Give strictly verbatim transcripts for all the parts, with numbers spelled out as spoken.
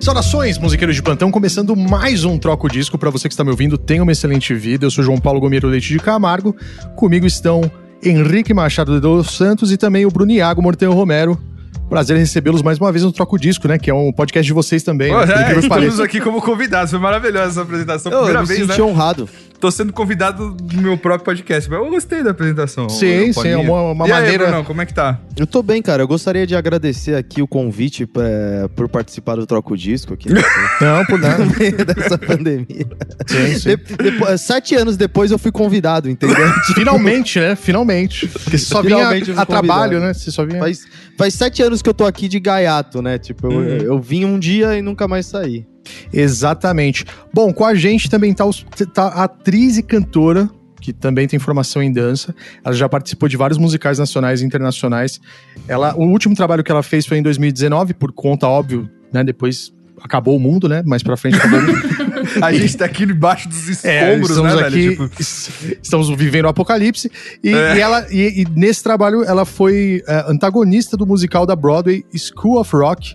Saudações, musiqueiros de plantão, começando mais um Troco Disco. Pra você que está me ouvindo, tenha uma excelente vida. Eu sou João Paulo Gomeiro Leite de Camargo. Comigo estão Henrique Machado de Dos Santos e também o Bruno Iago Mortenho Romero. Prazer em recebê-los mais uma vez no Troco Disco, né? Que é um podcast de vocês também. Pô, né? é, estamos aqui como convidados. Foi maravilhosa essa apresentação. Eu, Primeira eu me vez, senti né? honrado. Tô sendo convidado do meu próprio podcast. Mas eu gostei da apresentação. Sim, sim. É uma, uma e maneira... aí, Bruno, como é que tá? Eu tô bem, cara. Eu gostaria de agradecer aqui o convite pra, por participar do Troco Disco aqui. Né? Não, por nada. No meio dessa pandemia. Sim, sim. De, depois, sete anos depois eu fui convidado, entendeu? Finalmente, né? Finalmente. Porque você só Finalmente vinha eu fui a trabalho, convidado. né? Você só vinha... Faz, faz sete anos que eu tô aqui de gaiato, né? Tipo, Hum. eu, eu vim um dia e nunca mais saí. Exatamente. Bom, com a gente também tá, os, tá a atriz e cantora, que também tem formação em dança. Ela já participou de vários musicais nacionais e internacionais. Ela, o último trabalho que ela fez foi em dois mil e dezenove, por conta, óbvio, né? Depois acabou o mundo, né? Mais pra frente acabou o mundo. A gente tá aqui embaixo dos escombros, É, estamos né, aqui, velho? Tipo... estamos vivendo o apocalipse. E, É. e ela, e, e nesse trabalho, ela foi é, antagonista do musical da Broadway, School of Rock.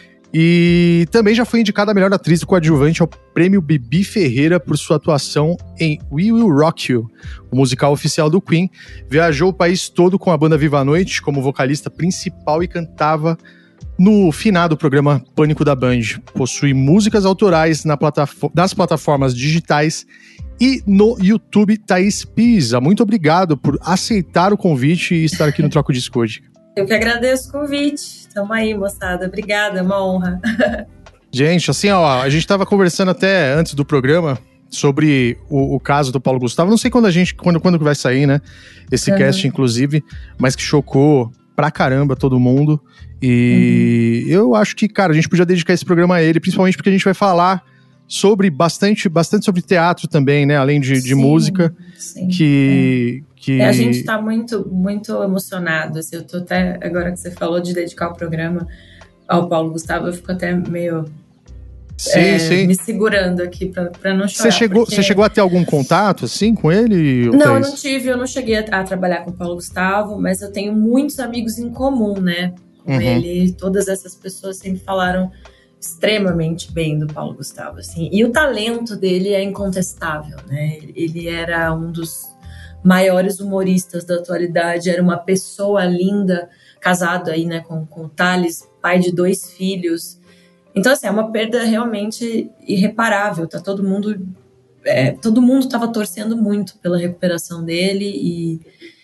E também já foi indicada a melhor atriz coadjuvante ao prêmio Bibi Ferreira por sua atuação em We Will Rock You, o musical oficial do Queen. Viajou o país todo com a banda Viva a Noite como vocalista principal e cantava no finado programa Pânico da Band. Possui músicas autorais na platafo- nas plataformas digitais e no YouTube. Thaís Pisa, muito obrigado por aceitar o convite e estar aqui no Troco Disco hoje. Eu que agradeço o convite. Tamo aí, moçada. Obrigada, é uma honra. Gente, assim, ó, a gente tava conversando até antes do programa sobre o, o caso do Paulo Gustavo. Não sei quando a gente, quando, quando que vai sair, né? Esse Uhum. cast, inclusive, mas que chocou pra caramba todo mundo. E uhum. eu acho que, cara, a gente podia dedicar esse programa a ele, principalmente porque a gente vai falar sobre bastante, bastante sobre teatro também, né? Além de, de sim, música. Sim, que... É. Que... É, a gente tá muito, muito emocionado, assim, eu tô até, agora que você falou de dedicar o programa ao Paulo Gustavo, eu fico até meio sim, é, sim. me segurando aqui pra, pra não chorar. Você chegou, porque... você chegou a ter algum contato, assim, com ele? Não, eu não tive, eu não cheguei a, a trabalhar com o Paulo Gustavo, mas eu tenho muitos amigos em comum, né, com uhum. ele, todas essas pessoas sempre falaram extremamente bem do Paulo Gustavo, assim, e o talento dele é incontestável, né, ele era um dos maiores humoristas da atualidade, era uma pessoa linda, casado aí, né, com, com o Thales, pai de dois filhos. Então, assim, é uma perda realmente irreparável, tá todo mundo, é, todo mundo estava torcendo muito pela recuperação dele e,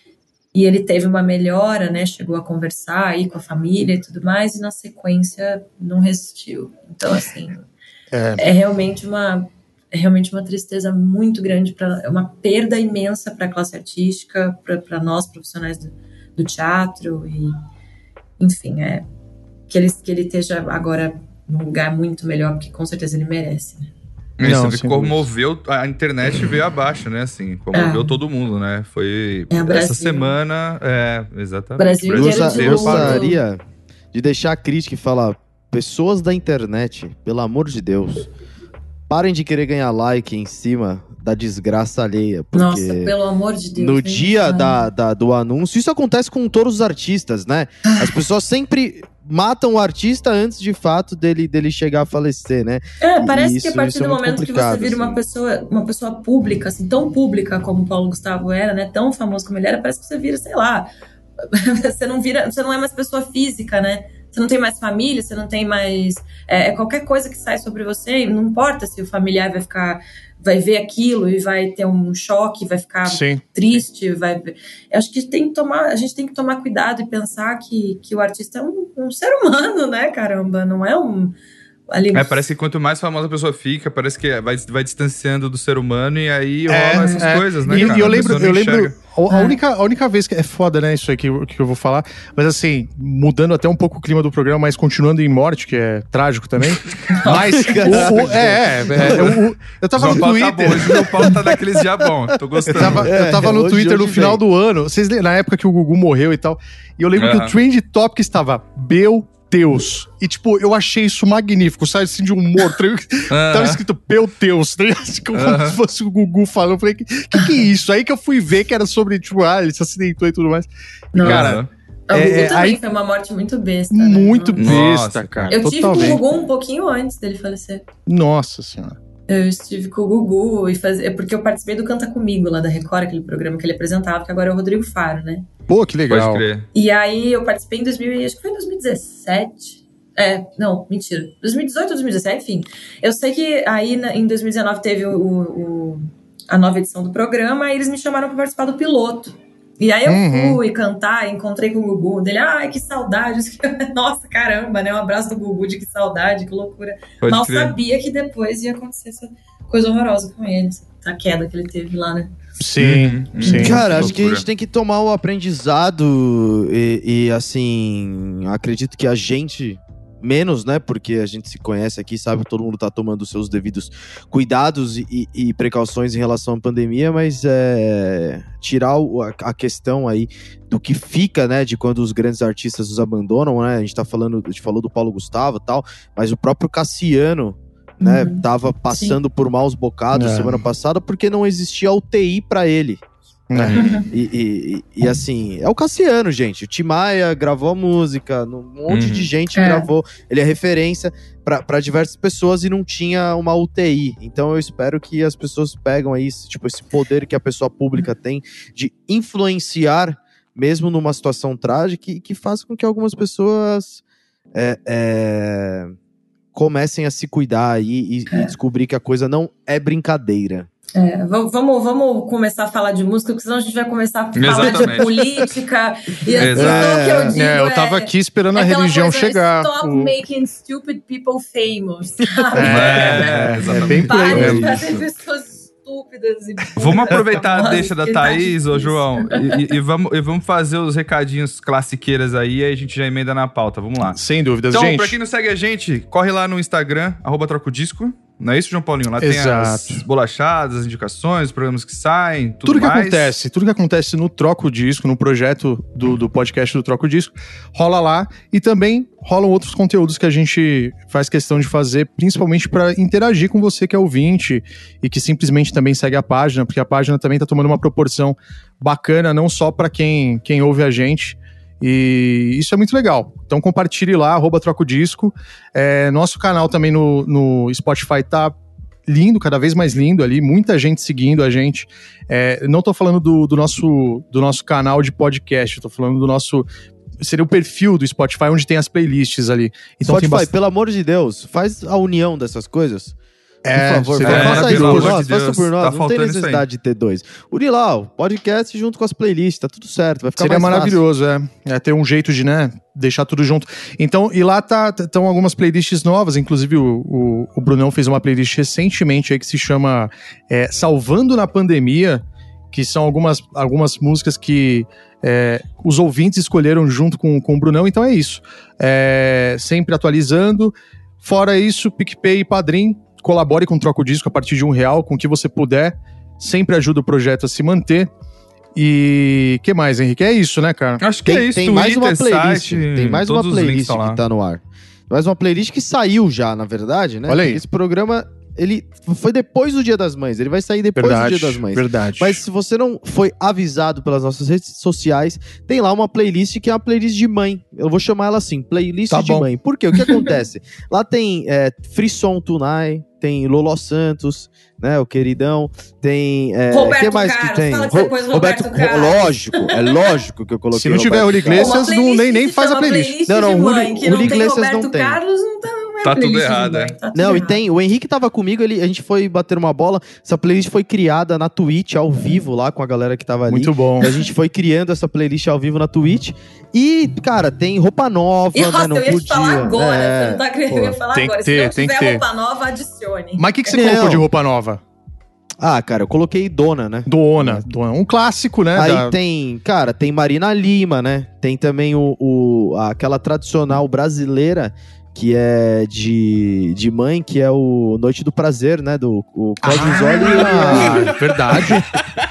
e ele teve uma melhora, né, chegou a conversar aí com a família e tudo mais, e na sequência não resistiu. Então, assim, é, é realmente uma... É realmente uma tristeza muito grande, pra, é uma perda imensa para a classe artística, para nós profissionais do, do teatro, e enfim, é, que, ele, que ele esteja agora num lugar muito melhor, porque com certeza ele merece, né? Isso Não, comoveu, a internet veio abaixo, né, assim, comoveu é. todo mundo, né, foi é, essa Brasil. semana, é, exatamente. Brasil Eu inteiro gosta- de eu novo. gostaria de deixar a crítica e falar: pessoas da internet, pelo amor de Deus, parem de querer ganhar like em cima da desgraça alheia. Porque Nossa, pelo amor de Deus. no nem dia fala. da, da- do anúncio, isso acontece com todos os artistas, né? As pessoas sempre matam o artista antes, de fato, dele, dele chegar a falecer, né? É, parece Isso- que a partir isso é do muito momento que você complicado, vira uma assim. pessoa, uma pessoa pública, assim, tão pública como o Paulo Gustavo era, né? Tão famoso como ele era, parece que você vira, sei lá, você não vira, você não é mais pessoa física, né? Você não tem mais família, você não tem mais... É, qualquer coisa que sai sobre você, não importa se o familiar vai ficar... Vai ver aquilo e vai ter um choque, vai ficar Sim. triste, vai... Eu acho que tem que tomar, a gente tem que tomar cuidado e pensar que, que o artista é um, um ser humano, né, caramba? Não é um... Ali, É, parece que quanto mais famosa a pessoa fica, parece que vai, vai distanciando do ser humano e aí rola É, essas é. coisas, né, E, cara? e eu A lembro, pessoa não eu lembro enxerga. a, a É. única, a única vez que é foda, né, isso aí que, eu- que eu vou falar, mas assim, mudando até um pouco o clima do programa, mas continuando em morte, que é trágico também. Mas o, o- é, é, é, o- o- eu tava João no Paulo tá Twitter. bom, hoje o João Paulo tá daqueles dia bom, tô Eu gostando. tava, eu É, tava no hoje- Twitter no hoje final vem. do ano. Vocês lembram, na época que o Gugu morreu e tal. E eu lembro que Aham. o Trend Topic estava Meu Deus. E, tipo, eu achei isso magnífico, sabe? Assim, de humor. Tava Aham. escrito Meu Deus, tá ligado? Assim, como Aham. se fosse o Gugu falando. Eu falei, que, que que é isso? Aí que eu fui ver que era sobre, tipo, ah, ele se acidentou e tudo mais. E, Nossa. cara, O Gugu É, também aí- foi uma morte muito besta. Muito né? Nossa, besta, cara. Eu tive Totalmente. com o Gugu um pouquinho antes dele falecer. Nossa senhora. Eu estive com o Gugu e faz... é porque eu participei do Canta Comigo lá da Record, aquele programa que ele apresentava, que agora é o Rodrigo Faro, né? Pô, que legal. Pode crer. E aí eu participei em dois mil, acho que foi em dois mil e dezessete. É, não, mentira. dois mil e dezoito ou dois mil e dezessete, enfim. Eu sei que aí na- em dois mil e dezenove teve o, o- a nova edição do programa, aí eles me chamaram para participar do piloto. E aí eu Uhum. fui cantar, encontrei com o Gugu, dele, ai, que saudade. Nossa, caramba, né? Um abraço do Gugu, de que saudade, que loucura. Pode Mal crer. sabia que depois ia acontecer essa coisa horrorosa com ele, a queda que ele teve lá, né? Sim, Uhum. sim. Cara, acho que a loucura. gente tem que tomar o aprendizado e, e, assim, acredito que a gente, menos, né? Porque a gente se conhece aqui, sabe que todo mundo tá tomando os seus devidos cuidados e, e- e precauções em relação à pandemia, mas é, tirar o- a, a questão aí do que fica, né? De quando os grandes artistas os abandonam, né? A gente tá falando, a gente falou do Paulo Gustavo e tal, mas o próprio Cassiano, né, Uhum. tava passando por maus bocados É. semana passada porque não existia U T I pra ele. É. E, e- e- e, assim, é o Cassiano, gente. O Tim Maia gravou a música, um monte Uhum. de gente É. gravou. Ele é referência pra pra diversas pessoas e não tinha uma U T I. Então eu espero que as pessoas pegam aí, tipo, esse poder que a pessoa pública tem de influenciar, mesmo numa situação trágica, e que faça com que algumas pessoas é, é, comecem a se cuidar aí e, e descobrir que a coisa não é brincadeira. É, vamos, vamos, vamos começar a falar de música, porque senão a gente vai começar a falar Exatamente. de política. E assim, Exato. então o que eu digo É, eu tava é, aqui esperando a é aquela religião coisa, chegar. Stop O- making stupid people famous. sabe? É, É, é exatamente. bem por aí Parem de mesmo. fazer pessoas estúpidas e Vamos aproveitar a Nossa, deixa da que tá Thaís, ô difícil. João, e, e- e vamos, e vamos fazer os recadinhos classiqueiras aí, e aí a gente já emenda na pauta. Vamos lá. Sem dúvidas, Então, gente. pra quem não segue a gente, corre lá no Instagram, arroba Troca o Disco. Não é isso, João Paulinho? Lá tem Exato. as bolachadas, as indicações, os programas que saem, tudo, Tudo que mais. acontece, tudo que acontece no Troca o Disco, no projeto do, do podcast do Troca o Disco, rola lá. E também rolam outros conteúdos que a gente faz questão de fazer, principalmente para interagir com você que é ouvinte e que simplesmente também segue a página, porque a página também tá tomando uma proporção bacana, não só para quem, quem ouve a gente. E isso é muito legal. Então compartilhe lá, arroba Troca o Disco. É, nosso canal também no, no Spotify tá lindo, cada vez mais lindo ali, muita gente seguindo a gente. É, não tô falando do, do, nosso, do nosso canal de podcast, eu tô falando do nosso... Seria o perfil do Spotify, onde tem as playlists ali. Então Spotify, tem bastante... pelo amor de Deus, faz a união dessas coisas. É, por favor, seria faça isso maravilhoso. por Pelo amor nós, de faça Deus, por nós. tá Não tem faltando isso aí. necessidade de ter dois. Uni lá, o podcast junto com as playlists, tá tudo certo, vai ficar Seria mais maravilhoso, é. É ter um jeito de, né, deixar tudo junto. Então, e lá tá, estão algumas playlists novas, inclusive o, o, o Brunão fez uma playlist recentemente aí que se chama é, Salvando na Pandemia, que são algumas, algumas músicas que é, os ouvintes escolheram junto com, com o Brunão, então é isso. É, sempre atualizando. Fora isso, PicPay e Padrim, colabore com o Troca o Disco a partir de um real, com o que você puder, sempre ajuda o projeto a se manter. E que mais, Henrique? É isso, né, cara? Acho que Tem, é isso, tem mais uma Twitter, playlist. site, tem mais uma todos os links playlist estão lá. que tá no ar. Mais uma playlist que saiu já, na verdade, né? Olha aí. Porque esse programa, ele foi depois do Dia das Mães. Ele vai sair depois Verdade, do Dia das Mães. verdade. Mas se você não foi avisado pelas nossas redes sociais, tem lá uma playlist que é uma playlist de mãe. Eu vou chamar ela assim, playlist Tá de bom. mãe. Por quê? O que acontece? Lá tem é, Frisson Tunai, tem Lolo Santos, né, o queridão, tem... É, Roberto que mais Carlos, que tem? fala que você pôs Roberto Carlos. Lógico, é lógico que eu coloquei Se não tiver Roberto Julio Carlos. Iglesias, Uma não, playlist nem, nem que faz a chama playlist. playlist Não, não, de o mãe, Julio- que não Julio tem Iglesias Roberto não tem. Carlos, não tá, não é Tá tudo playlist de errado, mãe, é. tá tudo Não, e errado. tem. O Henrique tava comigo, ele, a gente foi bater uma bola. Essa playlist foi criada na Twitch, ao vivo, lá com a galera que tava ali. Muito bom. E a gente foi criando essa playlist ao vivo na Twitch. E, cara, tem roupa nova, E, né? nossa, Não eu ia podia. te falar agora, É, você não tá querendo, eu ia pô. falar tem que agora. ter, Se não tem que tiver ter. roupa nova, adicione. Mas o que, que você Não. colocou de roupa nova? Ah, cara, eu coloquei Dona, né? Dona, Dona. Um clássico, né? Aí da- tem, cara, tem Marina Lima, né? Tem também o, o- aquela tradicional brasileira que é de, de mãe, que é o Noite do Prazer, né? Do o Cláudio Zoli. Ah, verdade.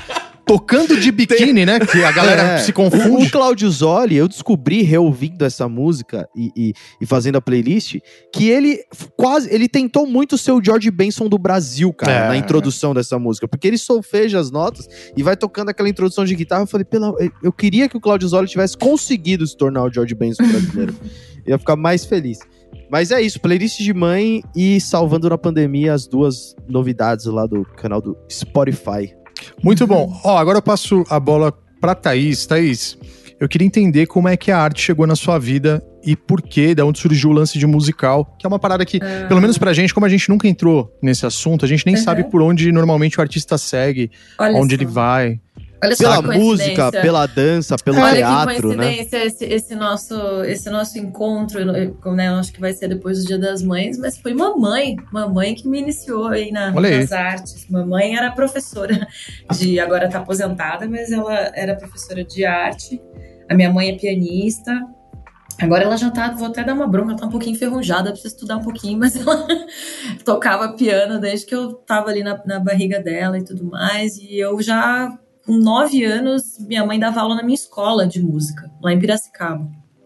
tocando de biquíni, né? Que a galera É. se confunde. O Cláudio Zoli, eu descobri reouvindo essa música e, e, e fazendo a playlist, que ele quase, ele tentou muito ser o George Benson do Brasil, cara, É. na introdução dessa música, porque ele solfeja as notas e vai tocando aquela introdução de guitarra. Eu falei, pela, eu queria que o Cláudio Zoli tivesse conseguido se tornar o George Benson brasileiro. Eu ia ficar mais feliz. Mas é isso, playlist de mãe e salvando na pandemia as duas novidades lá do canal do Spotify. Muito bom. Ó, agora eu passo a bola pra Thaís. Thaís, eu queria entender como é que a arte chegou na sua vida e por quê, da onde surgiu o lance de musical, que é uma parada que, Ah. pelo menos pra gente, como a gente nunca entrou nesse assunto, a gente nem Uhum. sabe por onde normalmente o artista segue, Olha onde só. ele vai. Olha só Pela que música, coincidência. pela dança, pelo Olha teatro, que né? coincidência esse, esse, nosso, esse nosso encontro, eu- né, eu acho que vai ser depois do Dia das Mães, mas foi mamãe, mamãe que me iniciou aí na- Olha aí. nas artes. Mamãe era professora de, agora tá aposentada, mas ela era professora de arte. A minha mãe é pianista. Agora ela já tá, vou até dar uma bronca, ela tá um pouquinho enferrujada, precisa estudar um pouquinho, mas ela tocava piano desde que eu tava ali na, na barriga dela e tudo mais, e eu já... Com nove anos, minha mãe dava aula na minha escola de música, lá em Piracicaba.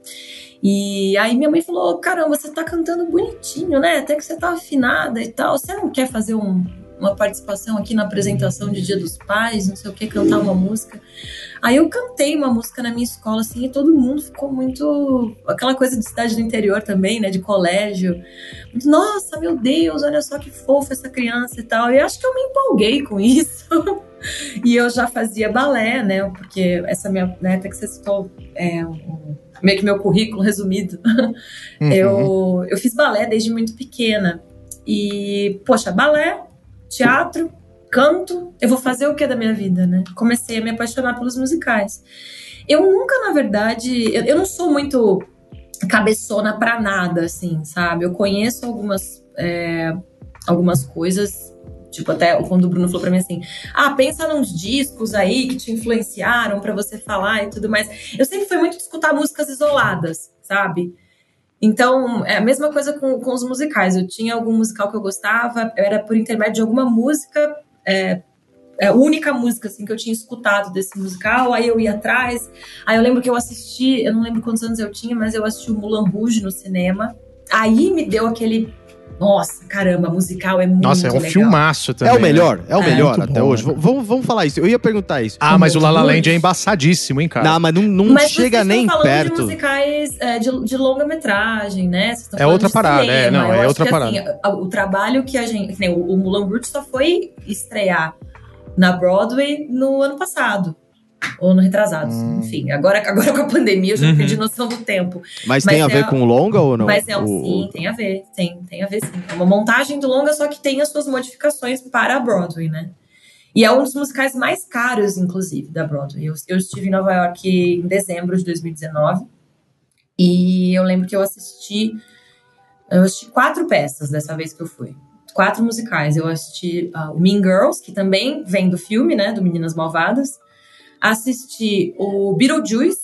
E aí minha mãe falou, caramba, você tá cantando bonitinho, né? Até que você tá afinada e tal. Você não quer fazer um, uma participação aqui na apresentação de Dia dos Pais, não sei o que, cantar uma música? Aí eu cantei uma música na minha escola, assim, e todo mundo ficou muito... Aquela coisa de cidade do interior também, né? De colégio. Nossa, meu Deus, olha só que fofa essa criança e tal. E acho que eu me empolguei com isso. E eu já fazia balé, né? Porque essa minha... Né, até que você citou é, um, meio que meu currículo resumido. Uhum. Eu, eu fiz balé desde muito pequena. E, poxa, balé, teatro, canto, eu vou fazer o que da minha vida, né? Comecei a me apaixonar pelos musicais. Eu nunca, na verdade... Eu, eu não sou muito cabeçona pra nada, assim, sabe? Eu conheço algumas, é, algumas coisas... Tipo, até quando o Bruno falou pra mim assim, ah, pensa nos discos aí que te influenciaram pra você falar e tudo mais. Eu sempre fui muito de escutar músicas isoladas, sabe? Então, é a mesma coisa com, com os musicais. Eu tinha algum musical que eu gostava, era por intermédio de alguma música, é, é a única música assim, que eu tinha escutado desse musical, aí eu ia atrás. Aí eu lembro que eu assisti, eu não lembro quantos anos eu tinha, mas eu assisti o Moulin Rouge no cinema. Aí me deu aquele... Nossa, caramba, musical é muito legal. Nossa, é um legal. filmaço também. É o melhor, é o É. melhor Muito até bom, hoje. né? V- Vamos, vamos falar isso. Eu ia perguntar isso. Ah, mas o La La Muito. Land é embaçadíssimo, hein, cara? Não, mas não, não Mas chega vocês nem estão falando perto. de musicais é, de, de longa-metragem, né? Vocês estão É falando outra de parada, cinema. é, não, Eu é acho outra que, parada. assim, a- o trabalho que a gente... que nem O, o Moulin Rouge só foi estrear na Broadway no ano passado. Ou no retrasado, Hum. enfim. Agora, agora com a pandemia eu já Uhum. perdi noção do tempo. Mas, Mas tem a é ver a- com longa ou não? Mas é um, O- sim, tem a ver. Tem, tem a ver sim. É uma montagem do longa, só que tem as suas modificações para a Broadway, né? E é um dos musicais mais caros, inclusive, da Broadway. Eu, eu estive em Nova York em dezembro de dois mil e dezenove. E eu lembro que eu assisti... Eu assisti quatro peças dessa vez que eu fui. Quatro musicais. Eu assisti uh, o Mean Girls, que também vem do filme, né? Do Meninas Malvadas. Assisti o Beetlejuice.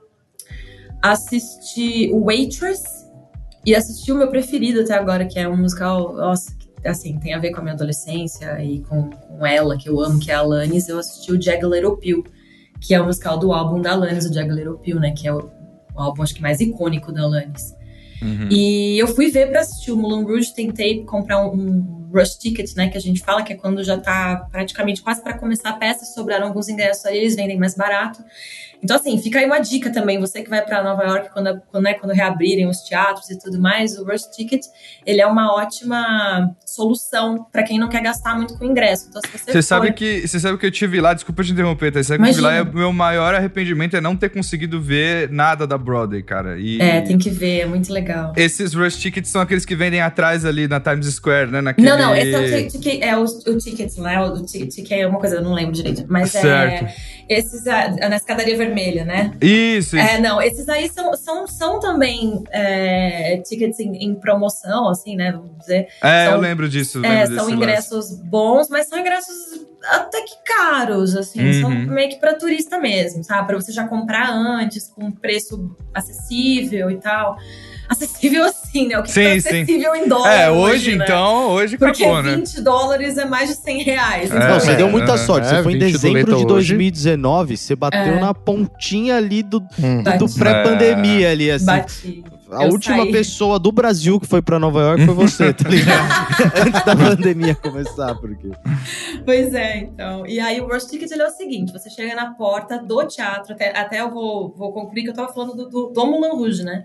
Assisti o Waitress. E assisti o meu preferido até agora, que é um musical... Nossa, que, assim, tem a ver com a minha adolescência e com, com ela, que eu amo, que é a Alanis. Eu assisti o Jagged Little Pill, que é o musical do álbum da Alanis, o Jagged Little Pill, né? Que é o, o álbum, acho que mais icônico da Alanis. Uhum. E eu fui ver pra assistir o Moulin Rouge, tentei comprar um, um rush ticket, né, que a gente fala, que é quando já tá praticamente quase pra começar a peça, sobraram alguns ingressos aí, eles vendem mais barato. Então, assim, fica aí uma dica também, você que vai pra Nova York quando, quando, né, quando reabrirem os teatros e tudo mais, o rush ticket, ele é uma ótima solução pra quem não quer gastar muito com ingresso. Então, se você Você for... sabe que você sabe que eu tive lá, desculpa te interromper, tá? Você sabe que eu tive lá, Imagina. e o meu maior arrependimento é não ter conseguido ver nada da Broadway, cara. E É, tem que ver, é muito legal. esses rush tickets são aqueles que vendem atrás ali na Times Square, né? Naquele... Não, não, esse é o ticket, é o, o ticket, né? O ticket é uma coisa, eu não lembro direito. Mas Certo. é esses a, na escadaria vermelha, né? Isso, isso. É, não, esses aí são, são, são também é, tickets em, em promoção, assim, né? Vamos dizer. É, são- eu lembro disso. eu É, lembro são desse ingressos bons, mas são ingressos até que caros, assim. Uhum. São meio que pra turista mesmo, sabe? Pra você já comprar antes, com preço acessível e tal. Acessível assim. assim, né? O que, Sim, que é sim. acessível em dólar É, hoje, né? então, hoje Porque acabou, né? vinte dólares é mais de cem reais. É, então, Não, você é, deu muita é, sorte. é, Você foi em vinte dezembro doleta de hoje. dois mil e dezenove, você bateu É. na pontinha ali do, Hum. do, do Bati. pré-pandemia ali, assim. Bati. A Eu última saí. pessoa do Brasil que foi pra Nova York foi você, tá ligado? Antes da pandemia começar, porque... Pois é, então. E aí o Rush Ticket ele é o seguinte: você chega na porta do teatro, até, até eu vou, vou concluir que eu tava falando do, do, do Moulin Rouge, né?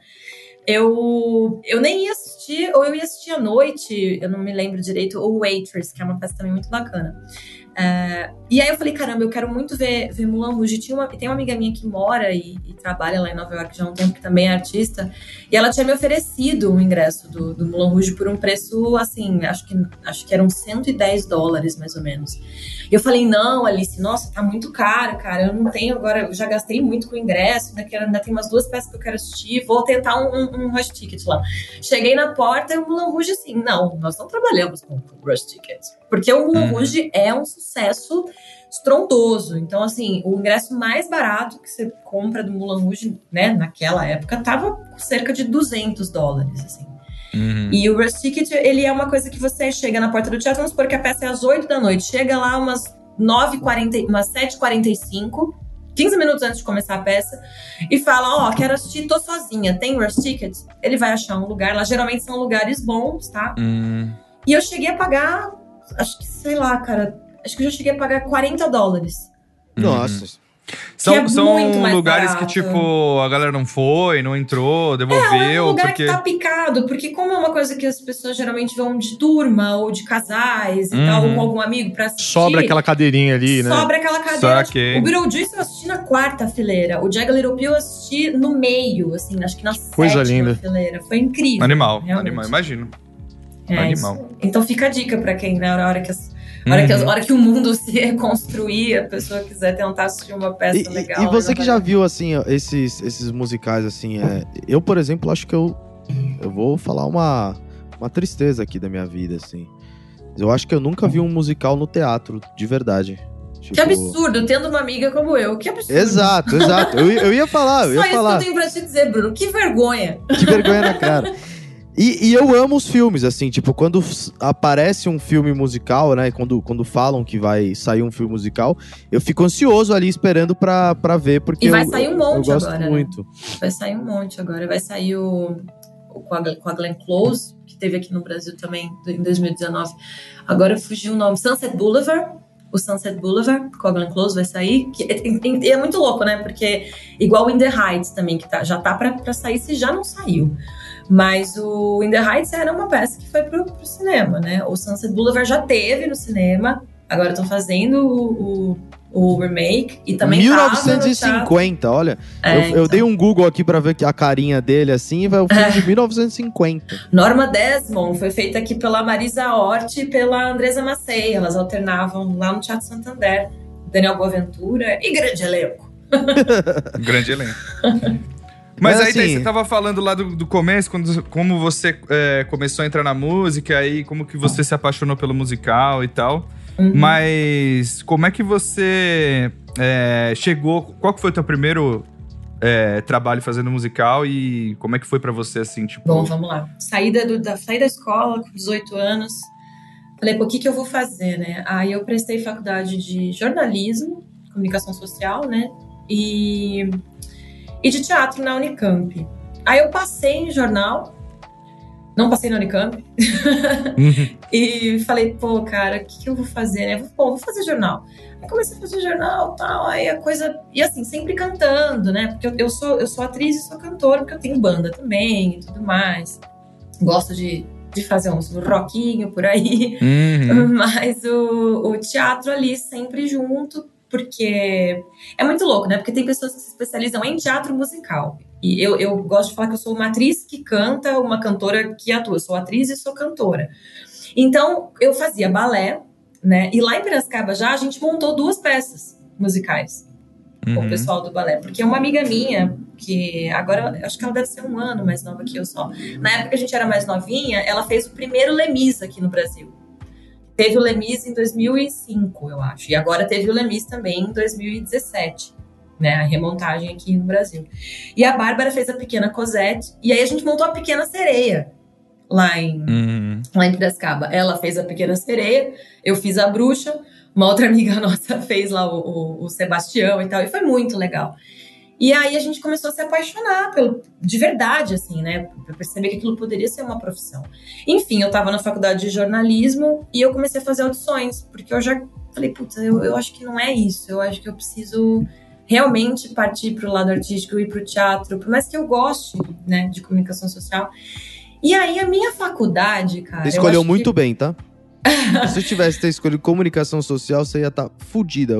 Eu, eu nem ia assistir, ou eu ia assistir à noite, eu não me lembro direito, o Waitress, que é uma peça também muito bacana. Uh, e aí eu falei, caramba, eu quero muito ver, ver Moulin Rouge. Tinha uma, tem uma amiga minha que mora e, e trabalha lá em Nova York já há um tempo, que também é artista, e ela tinha me oferecido o ingresso do, do Moulin Rouge por um preço, assim, acho que, acho que eram cento e dez dólares, mais ou menos. E eu falei, não, Alice, nossa, tá muito caro, cara, eu não tenho agora, eu já gastei muito com o ingresso, ainda, quero, ainda tem umas duas peças que eu quero assistir, vou tentar um, um, um Rush Ticket lá. Cheguei na porta e o Moulin Rouge assim, não, nós não trabalhamos com Rush Ticket, porque o Moulin Rouge é um sucesso estrondoso. Então, assim, o ingresso mais barato que você compra do Moulin Rouge, né, naquela época, tava com cerca de duzentos dólares, assim. Uhum. E o Rush Ticket, ele é uma coisa que você chega na porta do teatro, vamos supor que a peça é às oito da noite, chega lá umas nove e quarenta, umas sete e quarenta e cinco, quinze minutos antes de começar a peça, e fala, ó, oh, quero assistir, tô sozinha, tem Rush Ticket? Ele vai achar um lugar lá, geralmente são lugares bons, tá? Uhum. E eu cheguei a pagar, acho que, sei lá, cara, acho que eu já cheguei a pagar quarenta dólares. Nossa. São, é são lugares barato. que, tipo, a galera não foi, não entrou, devolveu. É, é um lugar porque... que tá picado, porque como é uma coisa que as pessoas geralmente vão de turma ou de casais e uhum. tal, ou com algum amigo pra assistir. Sobra aquela cadeirinha ali, né? Sobra aquela cadeira. Tipo, o Beetlejuice eu assisti na quarta fileira. O Jagged Little Pill eu assisti no meio, assim, acho que na Coisa sétima linda. fileira. Foi incrível. Animal, realmente. animal, imagino. É animal. Isso. Então fica a dica pra quem, na hora que as A hora, uhum. que, a hora que o mundo se reconstruir, a pessoa quiser tentar assistir uma peça e, legal. E você que já viu, assim, esses, esses musicais, assim, é, eu, por exemplo, acho que eu, eu vou falar uma, uma tristeza aqui da minha vida, assim. Eu acho que eu nunca vi um musical no teatro, de verdade. Tipo... Que absurdo, tendo uma amiga como eu, que absurdo. Exato, exato. Eu, eu ia falar, eu ia Só isso falar. que eu tenho pra te dizer, Bruno, que vergonha. Que vergonha na cara. E, e eu amo os filmes, assim, tipo, quando aparece um filme musical, né, quando, quando falam que vai sair um filme musical, eu fico ansioso ali esperando pra, pra ver, porque e vai eu, sair um monte eu gosto agora, muito. Né? Vai sair um monte agora, vai sair o, o com, a, com a Glenn Close, que teve aqui no Brasil também, em dois mil e dezenove, agora fugiu o nome, Sunset Boulevard, o Sunset Boulevard, com a Glenn Close vai sair, que é, é muito louco, né, porque igual o In The Heights também, que tá, já tá pra, pra sair, se já não saiu. Mas o In The Heights era uma peça que foi pro, pro cinema, né? O Sunset Boulevard já teve no cinema, agora estão fazendo o, o, o remake e também mil novecentos e cinquenta, olha. É, eu, então. eu dei um Google aqui pra ver a carinha dele assim e vai o filme é. de mil novecentos e cinquenta. Norma Desmond foi feita aqui pela Marisa Hort e pela Andresa Massey. Elas alternavam lá no Teatro Santander. Daniel Boaventura e grande elenco. Grande elenco. Mas, Mas aí, assim, daí, você tava falando lá do, do começo, quando, como você é, começou a entrar na música, aí como que você se apaixonou pelo musical e tal. Uhum. Mas como é que você é, chegou... Qual que foi o teu primeiro é, trabalho fazendo musical e como é que foi pra você, assim, tipo... Bom, vamos lá. Saí da, da, saí da escola com dezoito anos. Falei, pô, o que que eu vou fazer, né? Aí eu prestei faculdade de jornalismo, comunicação social, né? E... e de teatro na Unicamp. Aí eu passei em jornal, não passei na Unicamp, uhum. e falei, pô, cara, o que, que eu vou fazer, né? Pô, vou fazer jornal. Aí comecei a fazer jornal e tal, aí a coisa... E assim, sempre cantando, né? Porque eu, eu, sou, eu sou atriz e sou cantora, porque eu tenho banda também e tudo mais. Gosto de, de fazer uns rockinho por aí. Uhum. Mas o, o teatro ali sempre junto, porque é muito louco, né? Porque tem pessoas que se especializam em teatro musical. E eu, eu gosto de falar que eu sou uma atriz que canta, uma cantora que atua. Eu sou atriz e sou cantora. Então, eu fazia balé, né? E lá em Piracicaba já a gente montou duas peças musicais uhum. com o pessoal do balé. Porque uma amiga minha, que agora, acho que ela deve ser um ano mais nova que eu só. Na época que a gente era mais novinha, ela fez o primeiro Lemis aqui no Brasil. Teve o Lemis em dois mil e cinco, eu acho. E agora teve o Lemis também em dois mil e dezessete, né? A remontagem aqui no Brasil. E a Bárbara fez a Pequena Cosette. E aí a gente montou a Pequena Sereia. lá em, uhum. lá em Piracicaba. Ela fez a Pequena Sereia, eu fiz a Bruxa, uma outra amiga nossa fez lá o, o, o Sebastião e tal, e foi muito legal. E aí a gente começou a se apaixonar pelo, de verdade, assim, né? Pra perceber que aquilo poderia ser uma profissão. Enfim, eu tava na faculdade de jornalismo e eu comecei a fazer audições, porque eu já falei, putz, eu, eu acho que não é isso. Eu acho que eu preciso realmente partir pro lado artístico, ir pro teatro, por mais que eu goste, né, de comunicação social. E aí a minha faculdade, cara... Você escolheu eu muito que... bem, tá? Se você tivesse ter escolhido comunicação social, você ia estar tá fodida.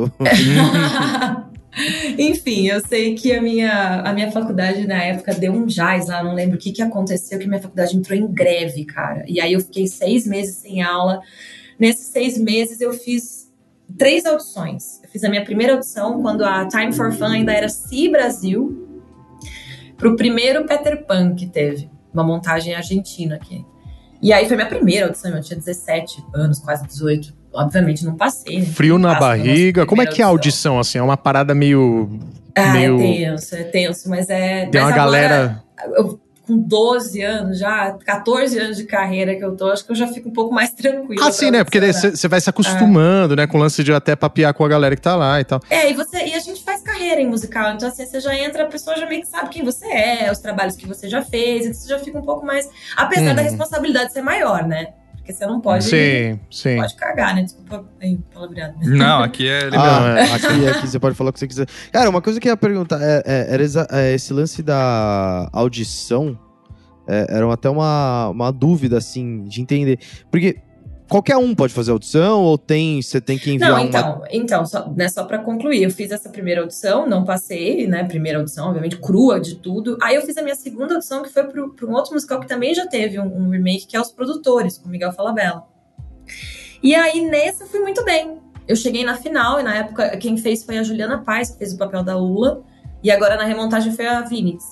Enfim, eu sei que a minha, a minha faculdade na época deu um jazz lá, não lembro o que, que aconteceu, que minha faculdade entrou em greve, cara. E aí eu fiquei seis meses sem aula. Nesses seis meses eu fiz três audições. Eu fiz a minha primeira audição quando a Time for Fun ainda era C Brasil, pro primeiro Peter Pan que teve, uma montagem argentina aqui. E aí foi minha primeira audição, eu tinha dezessete anos, quase dezoito. Obviamente não passei. Né? Frio na barriga. Como é que é a audição, assim? É uma parada meio... Ah, meio... é tenso, é tenso, mas é... Tem mas uma agora, galera... Eu, com doze anos já, catorze anos de carreira que eu tô, acho que eu já fico um pouco mais tranquila. Ah, sim, né? Porque você vai se acostumando, ah. né? Com o lance de até papear com a galera que tá lá e tal. É, e, você, e a gente faz carreira em musical, então assim, você já entra, a pessoa já meio que sabe quem você é, os trabalhos que você já fez, então você já fica um pouco mais... Apesar hum. da responsabilidade ser maior, né? Porque você não pode... Sim, sim. Pode cagar, né? Desculpa aí, palavreado. Não, aqui é liberado. Ah, aqui, aqui você pode falar o que você quiser. Cara, uma coisa que eu ia perguntar, é, é, era exa- é, esse lance da audição, é, era até uma, uma dúvida, assim, de entender. Porque qualquer um pode fazer audição ou tem, você tem que enviar não, então, uma... Então, só, né, só pra concluir, eu fiz essa primeira audição, não passei, né, primeira audição, obviamente, crua de tudo. Aí eu fiz a minha segunda audição, que foi pro, pro um outro musical que também já teve um, um remake, que é Os Produtores, com Miguel Falabella. E aí, nessa, eu fui muito bem. Eu cheguei na final, e na época, quem fez foi a Juliana Paz, que fez o papel da Ula, e agora na remontagem foi a Vinitz.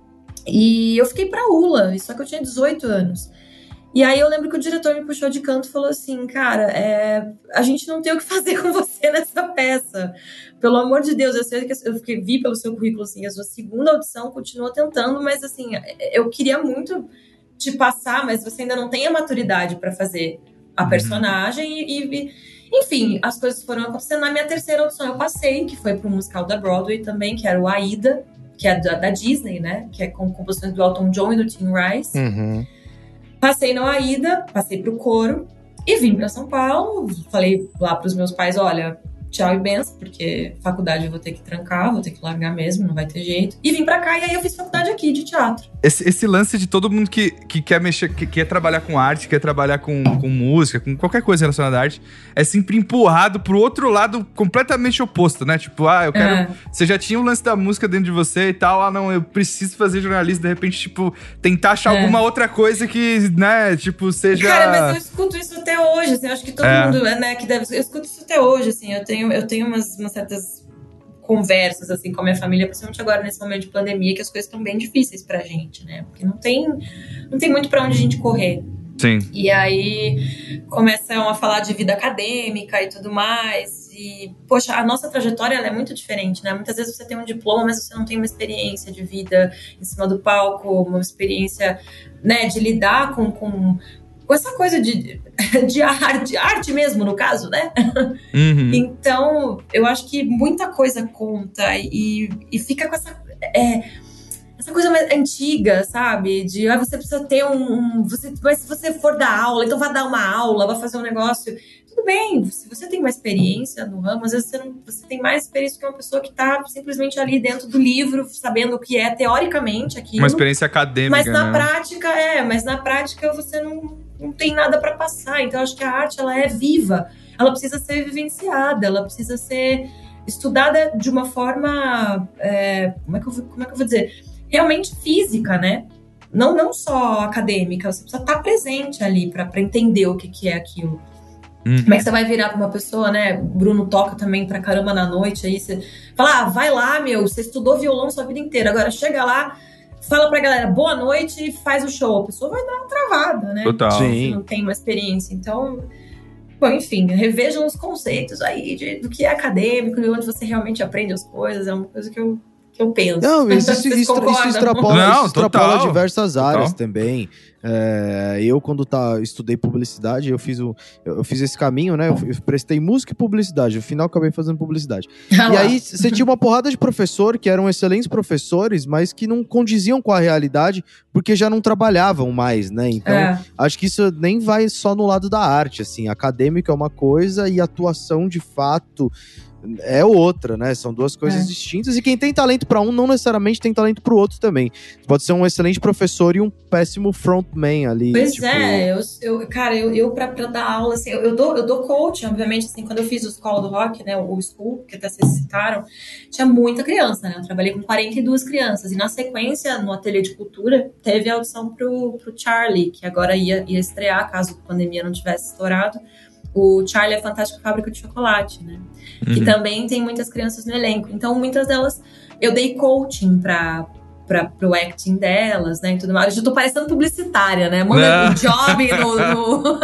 E eu fiquei pra Ula, só que eu tinha dezoito anos. E aí eu lembro que o diretor me puxou de canto e falou assim, cara, é, a gente não tem o que fazer com você nessa peça. Pelo amor de Deus, eu sei que eu fiquei, vi pelo seu currículo, assim, a sua segunda audição continua tentando, mas assim, eu queria muito te passar, mas você ainda não tem a maturidade pra fazer a personagem uhum. e, e, enfim, as coisas foram acontecendo. Na minha terceira audição eu passei, que foi pro musical da Broadway também, que era o Aida, que é da, da Disney, né, que é com composições do Elton John e do Tim Rice. Uhum. Passei na Aida, passei pro coro e vim pra São Paulo. Falei lá pros meus pais, olha, tchau e benção, porque faculdade eu vou ter que trancar, vou ter que largar mesmo, não vai ter jeito. E vim pra cá e aí eu fiz faculdade aqui de teatro. Esse, esse lance de todo mundo que, que quer mexer, que quer trabalhar com arte, quer trabalhar com, com música, com qualquer coisa relacionada à arte, é sempre empurrado pro outro lado completamente oposto, né? Tipo, ah, eu quero... É. Você já tinha o lance da música dentro de você e tal, ah, não, eu preciso fazer jornalismo, de repente, tipo, tentar achar é. alguma outra coisa que, né, tipo, seja... Cara, mas eu escuto isso até hoje, assim, eu acho que todo é. mundo, né, que deve... Eu escuto isso até hoje, assim, eu tenho, eu tenho umas, umas certas... conversas, assim, com a minha família, principalmente agora nesse momento de pandemia, que as coisas estão bem difíceis pra gente, né? Porque não tem, não tem muito pra onde a gente correr. Sim. E aí começam a falar de vida acadêmica e tudo mais. E, poxa, a nossa trajetória ela é muito diferente, né? Muitas vezes você tem um diploma, mas você não tem uma experiência de vida em cima do palco, uma experiência, né, de lidar com... com com essa coisa de, de arte, arte mesmo, no caso, né? Uhum. Então, eu acho que muita coisa conta e, e fica com essa, é, essa coisa mais antiga, sabe? De, ah, você precisa ter um... um você, mas se você for dar aula, então vai dar uma aula, vai fazer um negócio... Tudo bem, se você tem uma experiência no ramo, às vezes você, não, você tem mais experiência que uma pessoa que está simplesmente ali dentro do livro, sabendo o que é teoricamente aquilo. Uma experiência acadêmica, Mas na né? prática, é, mas na prática você não, não tem nada para passar. Então, eu acho que a arte, ela é viva. Ela precisa ser vivenciada, ela precisa ser estudada de uma forma, é, como, é que eu, como é que eu vou dizer? Realmente física, né? Não, não só acadêmica, você precisa estar presente ali para entender o que, que é aquilo. Hum. Como é que você vai virar pra uma pessoa, né? Bruno toca também pra caramba na noite, aí você fala, ah, vai lá, meu, você estudou violão sua vida inteira, agora chega lá, fala pra galera, boa noite e faz o show. A pessoa vai dar uma travada, né? Total. Você não tem uma experiência. Então, bom, enfim, revejam os conceitos aí de, do que é acadêmico e onde você realmente aprende as coisas. É uma coisa que eu que eu penso. Não, isso, isso, Vocês isso, concordam? isso extrapola, Não, isso extrapola total. diversas áreas Total. também. É, eu, quando tá, estudei publicidade, eu fiz, o, eu fiz esse caminho, né? Eu, eu prestei música e publicidade. No final, acabei fazendo publicidade. Ah E lá. aí, você tinha uma porrada de professor que eram excelentes professores, mas que não condiziam com a realidade porque já não trabalhavam mais, né? Então, É. acho que isso nem vai só no lado da arte, assim. Acadêmico é uma coisa e atuação, de fato, é outra, né? São duas coisas É. distintas. E quem tem talento pra um, não necessariamente tem talento pro outro também. Pode ser um excelente professor e um péssimo frontman ali. Pois tipo... é, eu, eu, cara, eu, eu pra, pra dar aula, assim, eu, eu, dou, eu dou coaching, obviamente, assim, quando eu fiz o Escola do Rock, né, o School, que até vocês citaram, tinha muita criança, né, eu trabalhei com quarenta e duas crianças, e na sequência, no Ateliê de Cultura, teve a audição pro, pro Charlie, que agora ia, ia estrear, caso a pandemia não tivesse estourado, o Charlie é a Fantástica Fábrica de Chocolate, né, Uhum. que também tem muitas crianças no elenco, então muitas delas, eu dei coaching pra... Pra, pro acting delas, né, e tudo mais. Eu já tô parecendo publicitária, né? Manda um job no... no...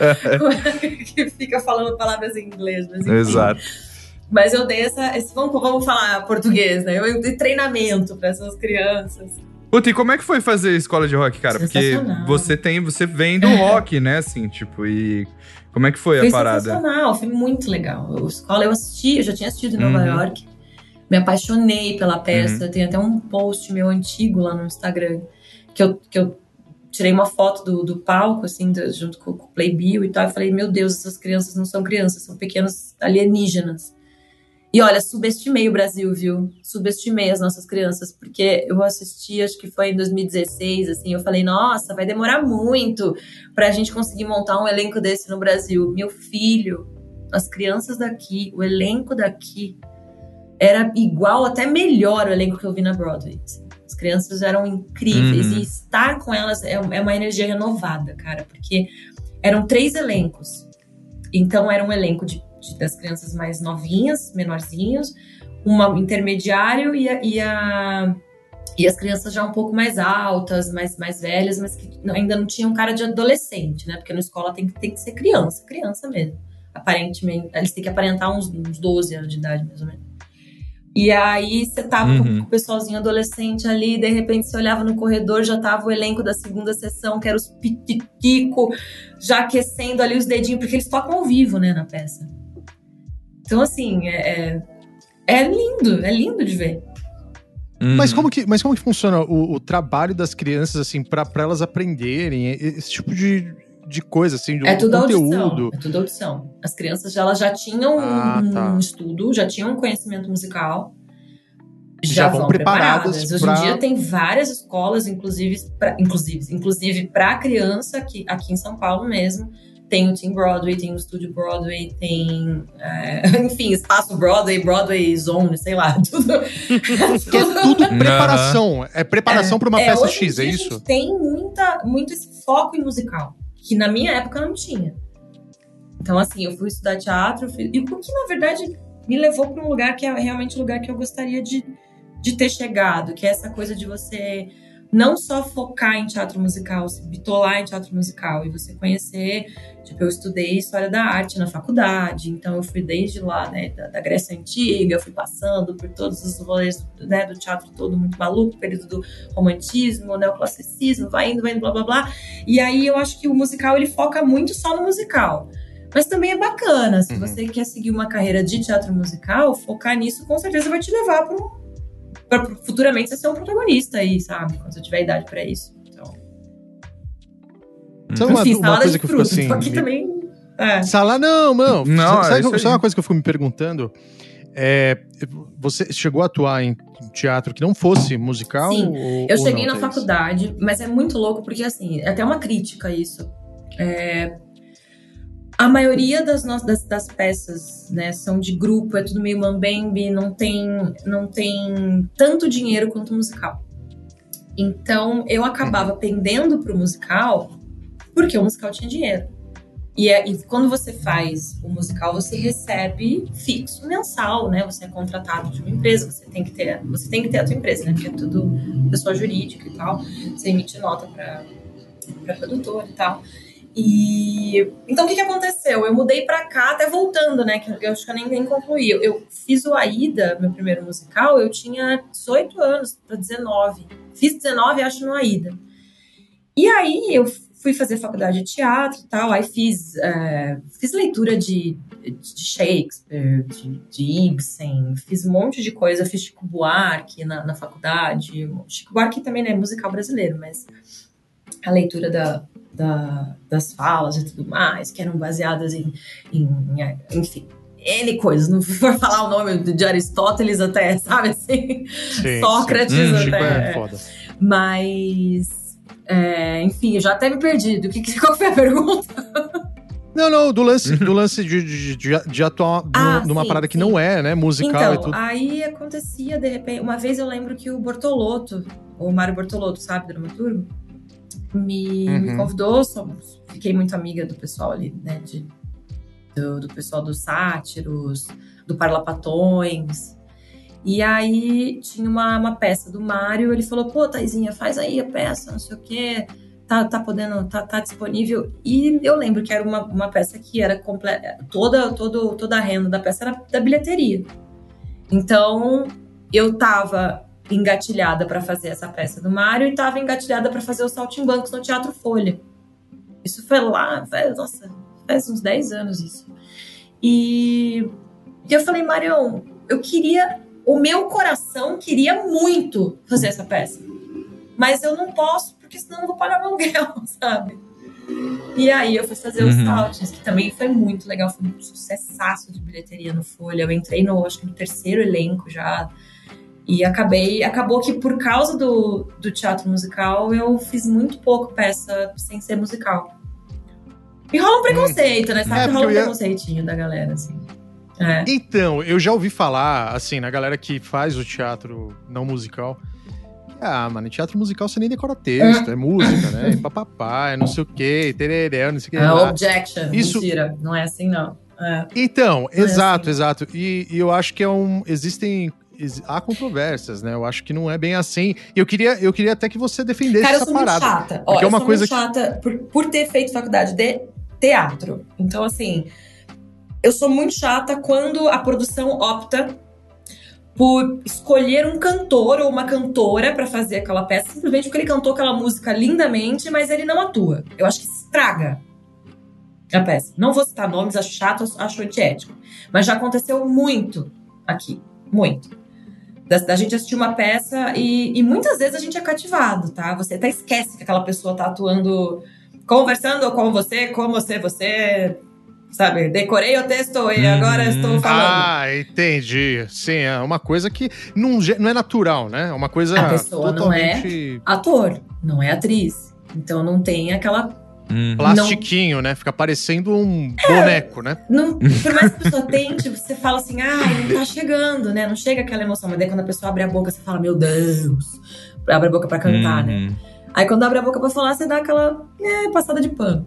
que fica falando palavras em inglês. Mas, enfim. Exato. Mas eu dei essa... Esse, vamos, vamos falar português, né? Eu dei treinamento pra essas crianças. Puta, e como é que foi fazer escola de rock, cara? Porque Sensacional. você tem, você vem do rock, né, assim, tipo, e como é que foi, Foi a parada? sensacional, foi muito legal. A escola eu assisti, eu já tinha assistido em Nova Uhum. York. Me apaixonei pela peça. Uhum. Tem até um post meu antigo lá no Instagram, que eu, que eu tirei uma foto do, do palco, assim, do, junto com, com o Playbill e tal. Eu falei, meu Deus, essas crianças não são crianças, são pequenos alienígenas. E olha, subestimei o Brasil, viu? Subestimei as nossas crianças, porque eu assisti, acho que foi em dois mil e dezesseis, assim, eu falei, nossa, vai demorar muito pra gente conseguir montar um elenco desse no Brasil. Meu filho, as crianças daqui, o elenco daqui, era igual, até melhor o elenco que eu vi na Broadway. As crianças eram incríveis. Uhum. E estar com elas é, é uma energia renovada, cara. Porque eram três elencos. Então, era um elenco de, de, das crianças mais novinhas, menorzinhos. Um intermediário e, a, e, a, e as crianças já um pouco mais altas, mais, mais velhas. Mas que ainda não tinham cara de adolescente, né? Porque na escola tem, tem que ser criança. Criança mesmo. Aparentemente. Eles têm que aparentar uns, uns doze anos de idade, mais ou menos. E aí você tava Uhum. com o pessoalzinho adolescente ali, de repente você olhava no corredor, já tava o elenco da segunda sessão, que era os pititico, já aquecendo ali os dedinhos, porque eles tocam ao vivo, né, na peça. Então, assim, é, é, é lindo, é lindo de ver. Uhum. Mas como que, mas como que funciona o, o trabalho das crianças, assim, pra, pra elas aprenderem esse tipo de, de coisa, assim, de É tudo conteúdo? audição, é tudo audição. As crianças, elas já tinham Ah, um, tá. um estudo, já tinham um conhecimento musical, Já já, vão vão preparadas preparadas. Hoje pra- em dia tem várias escolas, inclusive pra, inclusive, inclusive para criança, aqui, aqui em São Paulo mesmo. Tem o Team Broadway, tem o Estúdio Broadway, tem, é, enfim, Espaço Broadway, Broadway Zone, sei lá, tudo. Que é tudo preparação. É preparação pra uma É, peça hoje em X, é dia a isso? gente tem muita, muito esse foco em musical, que na minha época não tinha. Então, assim, eu fui estudar teatro, fui, e o que, na verdade, me levou para um lugar que é realmente o lugar que eu gostaria de, de ter chegado, que é essa coisa de você não só focar em teatro musical, se bitolar em teatro musical, e você conhecer, tipo, eu estudei História da Arte na faculdade, então eu fui desde lá, né, da, da Grécia Antiga, eu fui passando por todos os rolês, né, do teatro todo muito maluco, período do romantismo, neoclassicismo, vai indo, vai indo, blá, blá, blá, e aí eu acho que o musical, ele foca muito só no musical, mas também é bacana, se Uhum. você quer seguir uma carreira de teatro musical, focar nisso com certeza vai te levar para um Pra futuramente você ser um protagonista aí, sabe? Quando você tiver idade pra isso. Então, Sabe uma, enfim, uma salada coisa de que eu fico frutas. assim... Tô aqui me- também... É. Sala não, não. Não, sabe, é sabe, isso aí. sabe uma coisa que eu fico me perguntando? É, você chegou a atuar em teatro que não fosse musical? Sim, ou, Eu ou cheguei não, na Thaís? faculdade, mas é muito louco porque, assim, é até uma crítica isso. É, a maioria das, no- das, das peças, né, são de grupo, é tudo meio mambembe, não tem, não tem tanto dinheiro quanto o musical. Então, eu acabava pendendo pro musical porque o musical tinha dinheiro. E, é, e quando você faz o musical, você recebe fixo mensal, né? Você é contratado de uma empresa, você tem que ter, você tem que ter a tua empresa, né? Porque é tudo pessoa jurídica e tal. Você emite nota para para produtor e tal. E então o que, que aconteceu? Eu mudei pra cá, até voltando, né? Que eu acho que eu nem, nem concluí. Eu, eu fiz o Aida, meu primeiro musical, eu tinha dezoito anos para dezenove. Fiz dezenove, acho, no Aida. E aí eu fui fazer faculdade de teatro e tal. Aí fiz, é, fiz leitura de, de Shakespeare, de, de Ibsen, fiz um monte de coisa. Fiz Chico Buarque na, na faculdade. Chico Buarque também não é musical brasileiro, mas a leitura da. Da, das falas e tudo mais, que eram baseadas em, em, em enfim, N coisas, não vou falar o nome de Aristóteles até, sabe assim? Sim, Sócrates sim. Hum, até. Chico é foda. Mas, é, enfim, eu já até me perdi. Do que, qual foi a pergunta? Não, não, do lance, do lance de, de, de, de atuar Ah, no, numa sim, parada que sim. não é, né, musical então, e tudo. Aí acontecia, de repente, uma vez eu lembro que o Bortolotto, o Mário Bortolotto, sabe, dramaturgo, me, Uhum. me convidou, só, fiquei muito amiga do pessoal ali, né, de, do, do pessoal dos sátiros, do Parlapatões, e aí tinha uma, uma peça do Mário, ele falou, pô, Thaisinha, faz aí a peça, não sei o quê, tá, tá podendo, tá, tá disponível, e eu lembro que era uma, uma peça que era completa, toda, todo, toda a renda da peça era da bilheteria, então eu tava engatilhada para fazer essa peça do Mário e estava engatilhada para fazer os Saltimbancos no Teatro Folha. Isso foi lá, faz, nossa, faz uns dez anos isso. E eu falei, Marião, eu queria, o meu coração queria muito fazer essa peça, mas eu não posso, porque senão eu não vou pagar meu aluguel, sabe? E aí eu fui fazer os Uhum. Saltins, que também foi muito legal, foi um sucessaço de bilheteria no Folha. Eu entrei no, acho que no terceiro elenco já. E acabei, acabou que por causa do, do teatro musical, eu fiz muito pouco peça sem ser musical. E rola um preconceito, né? Sabe É, que porque rola um eu ia- preconceitinho da galera, assim. É. Então, eu já ouvi falar, assim, na galera que faz o teatro não musical. Ah, mano, em teatro musical você nem decora texto, é, música, né? E papapá, é não sei o quê, tereré, não sei o que É, lá. objection, Isso- mentira. Não é assim, não. É. Então, Não é exato, assim. exato. E, e eu acho que é um. Existem. ex- Há controvérsias, né? Eu acho que não é bem assim. E eu queria, eu queria até que você defendesse Cara, eu essa sou muito parada. chata. Ó, Porque é eu uma sou coisa muito chata por, por ter feito faculdade de teatro. Então, assim, eu sou muito chata quando a produção opta por escolher um cantor ou uma cantora pra fazer aquela peça, simplesmente porque ele cantou aquela música lindamente, mas ele não atua. Eu acho que estraga a peça. Não vou citar nomes, acho chato, acho antiético. Mas já aconteceu muito aqui. Muito. Da, da gente assistir uma peça e, e muitas vezes a gente é cativado, tá? Você até esquece que aquela pessoa tá atuando, conversando com você, como você, você, sabe? Decorei o texto e agora Uhum. estou falando. Ah, entendi. Sim, é uma coisa que não, ge- não é natural, né? É uma coisa A pessoa não é totalmente ator, não é atriz. Então não tem aquela... Uhum. plastiquinho, né? Fica parecendo um boneco, né? Não, por mais que a pessoa tente, você fala assim, ai, não tá chegando, né? Não chega aquela emoção. Mas daí quando a pessoa abre a boca, você fala, meu Deus. Abre a boca pra cantar, né? Uhum. Aí quando abre a boca pra falar, você dá aquela é, passada de pano.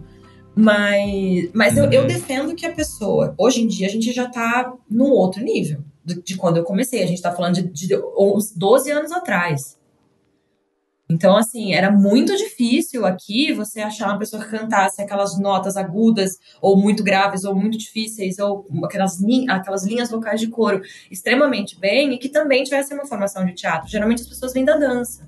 Mas, mas eu, Uhum. eu defendo que a pessoa... Hoje em dia, a gente já tá num outro nível de, de quando eu comecei. A gente tá falando de, de uns doze anos atrás. Então, assim, era muito difícil aqui você achar uma pessoa que cantasse aquelas notas agudas, ou muito graves, ou muito difíceis, ou aquelas, lin- aquelas linhas vocais de coro extremamente bem, e que também tivesse uma formação de teatro. Geralmente as pessoas vêm da dança.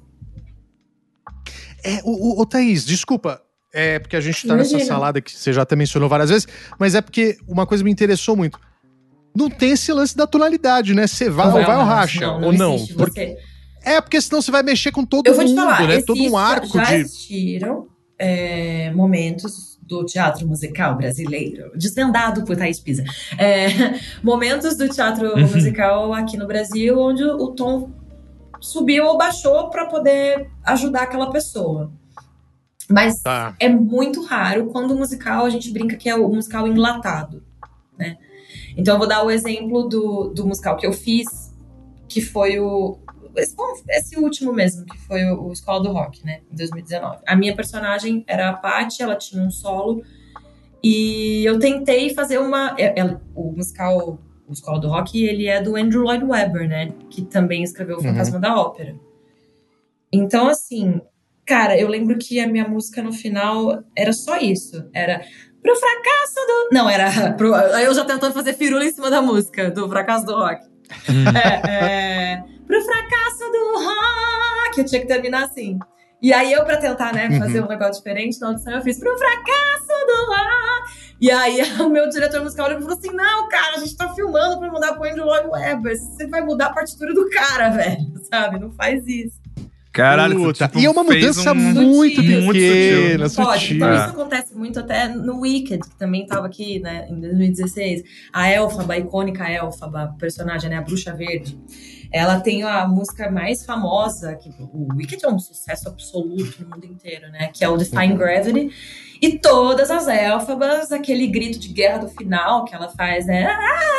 É, o, o, o Thaís, desculpa. É porque a gente tá nessa Imagina. salada que você já até mencionou várias vezes, mas é porque uma coisa me interessou muito. Não tem esse lance da tonalidade, né? Você vai, ou vai ou racha, não, não ou não. existe. Porque- Você... É, porque senão você vai mexer com todo Eu vou te mundo, falar, né? existe, Todo um arco já de. existiram é, momentos do teatro musical brasileiro, desvendado por Thaís Pisa, é, momentos do teatro musical aqui no Brasil, onde o tom subiu ou baixou para poder ajudar aquela pessoa. Mas Tá. é muito raro quando o musical, a gente brinca que é o musical enlatado, né? Então eu vou dar o exemplo do, do musical que eu fiz, que foi o... Esse, bom, esse último mesmo, que foi o, o Escola do Rock, né? Em dois mil e dezenove. A minha personagem era a Paty, ela tinha um solo. E eu tentei fazer uma... é- é- o musical, o Escola do Rock, ele é do Andrew Lloyd Webber, né? Que também escreveu O Fantasma da Ópera. Então, assim... Cara, eu lembro que a minha música no final era só isso. Era pro fracasso do... Não, era... Pro... Eu já tentando fazer firula em cima da música, do fracasso do rock. é, é... Pro fracasso do rock. Eu tinha que terminar assim. E aí eu, pra tentar, né, fazer um negócio diferente, na audição eu fiz pro fracasso do rock. E aí o meu diretor musical falou assim, não, cara, a gente tá filmando pra mudar pro Andrew Lloyd Webber. Você vai mudar a partitura do cara, velho. Sabe? Não faz isso. Caralho, Puta, tipo, e é uma mudança um... muito Sutil. pequena, Não pode. sutil. Então Ah. isso acontece muito até no Wicked, que também tava aqui, né, em dois mil e dezesseis. A Elphaba, a icônica Elphaba, a personagem, né, a Bruxa Verde. Ela tem a música mais famosa, que o Wicked é um sucesso absoluto no mundo inteiro, né, que é o Defying Gravity. E todas as Elphabas, aquele grito de guerra do final que ela faz, né,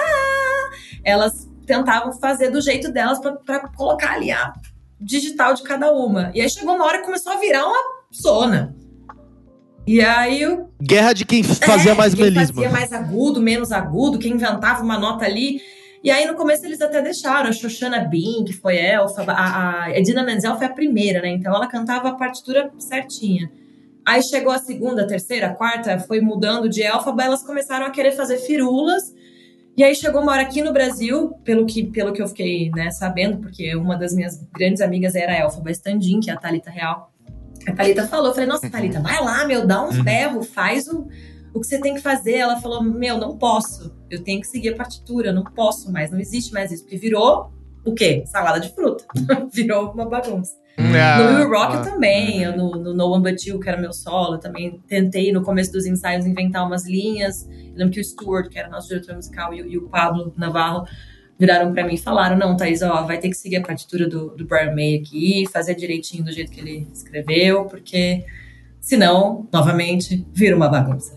elas tentavam fazer do jeito delas pra, pra colocar ali a digital de cada uma. E aí chegou uma hora que começou a virar uma zona. E aí... Eu, Guerra de quem fazia é, mais quem melisma. fazia mais agudo, menos agudo, quem inventava uma nota ali. E aí no começo eles até deixaram. A Shoshana Bean, que foi elfa, a, a Edina Menzel foi a primeira, né? Então ela cantava a partitura certinha. Aí chegou a segunda, a terceira, a quarta, foi mudando de elfaba, elas começaram a querer fazer firulas. E aí chegou uma hora aqui no Brasil, pelo que, pelo que eu fiquei, né, sabendo, porque uma das minhas grandes amigas era a Elphaba Standin, que é a Thalita Real. A Thalita falou, eu falei, nossa, Thalita, vai lá, meu, dá uns berros, faz o, o que você tem que fazer. Ela falou, meu, não posso, eu tenho que seguir a partitura, não posso mais, não existe mais isso, porque virou o quê? Salada de fruta. Virou uma bagunça. Ah, No Will Rock ah, eu também, eu no, no No One But You, que era meu solo, eu também tentei no começo dos ensaios inventar umas linhas. Eu lembro que o Stuart, que era nosso diretor musical, e, e o Pablo Navarro viraram pra mim e falaram, não, Thaís, ó, vai ter que seguir a partitura do, do Brian May aqui, fazer direitinho do jeito que ele escreveu, porque senão, novamente, vira uma bagunça.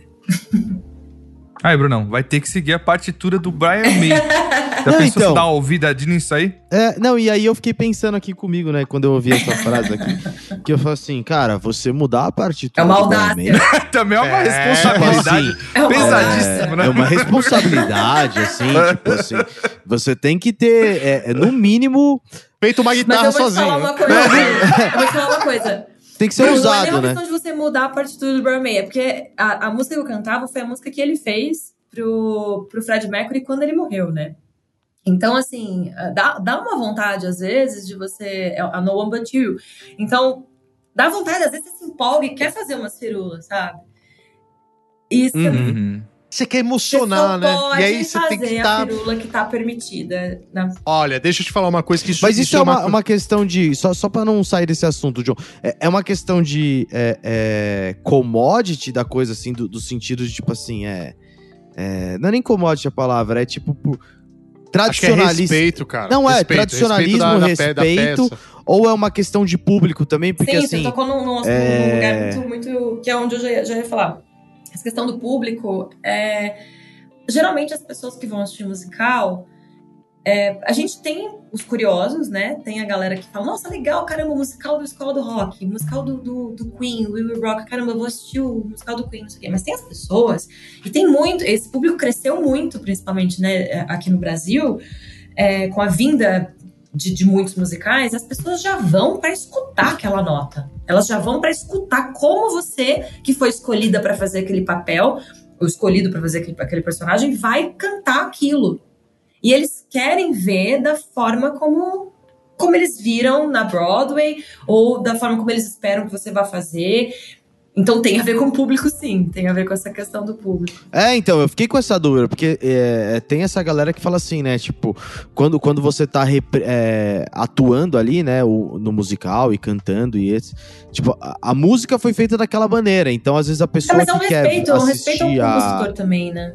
Aí, Brunão, vai ter que seguir a partitura do Brian May. Já Não, pensou então. se dar uma ouvidadinha nisso aí? É, não, e aí eu fiquei pensando aqui comigo, né, quando eu ouvi essa frase aqui, que eu falo assim, cara, você mudar a partitura É uma do Brian audácia. May, Também é uma É, responsabilidade assim, É uma pesadíssima, né? é uma responsabilidade, assim, tipo assim, você tem que ter, é, é, no mínimo, Feito uma Mas guitarra eu vou te sozinho. falar uma coisa. Eu vou te falar uma coisa. tem que ser Não é nem usado, uma né? questão de você mudar a partitura do Brian May, é porque a, a música que eu cantava foi a música que ele fez pro, pro Fred Mercury quando ele morreu, né? Então, assim, dá, dá uma vontade, às vezes, de você... A No One But You. Então, dá vontade, às vezes você se empolga e quer fazer umas firulas, sabe? E você, Uhum. Você quer você emocionar, só né? pode E aí você tem que fazer estar... a firula que tá permitida. Na... Olha, deixa eu te falar uma coisa que isso... Mas isso, é uma, co- uma questão de... Só, só pra não sair desse assunto, John. É, é uma questão de é, é, commodity da coisa, assim, do, do sentido de, tipo assim, é, é... Não é nem commodity a palavra, é tipo... Por, Acho que é tradicionalista. respeito, cara. Não é, Respeito, tradicionalismo, respeito da- da pe- da respeito, peça. ou é uma questão de público também, porque Sim, assim... você tocou num, num, é... num lugar muito, muito... Que é onde eu já ia, já ia falar. Essa questão do público, é... geralmente as pessoas que vão assistir musical... É, a gente tem os curiosos, né? Tem a galera que fala, nossa, legal, caramba, o musical do Escola do Rock, o musical do, do, do Queen, o We Will Rock, caramba, eu vou assistir o musical do Queen, não sei o quê. Mas tem as pessoas, e tem muito, esse público cresceu muito, principalmente, né, aqui no Brasil, é, com a vinda de, de muitos musicais, as pessoas já vão para escutar aquela nota. Elas já vão para escutar como você, que foi escolhida para fazer aquele papel, ou escolhido para fazer aquele, aquele personagem, vai cantar aquilo. E eles querem ver da forma como, como eles viram na Broadway, ou da forma como eles esperam que você vá fazer. Então tem a ver com o público, sim. Tem a ver com essa questão do público. É, então, eu fiquei com essa dúvida, porque é, tem essa galera que fala assim, né, tipo, quando, quando você tá repre- é, atuando ali, né, o, no musical e cantando e esse, tipo, a, a música foi feita daquela maneira, então às vezes a pessoa Mas é um que quer respeito, é um respeito ao assistir a... compositor também, né?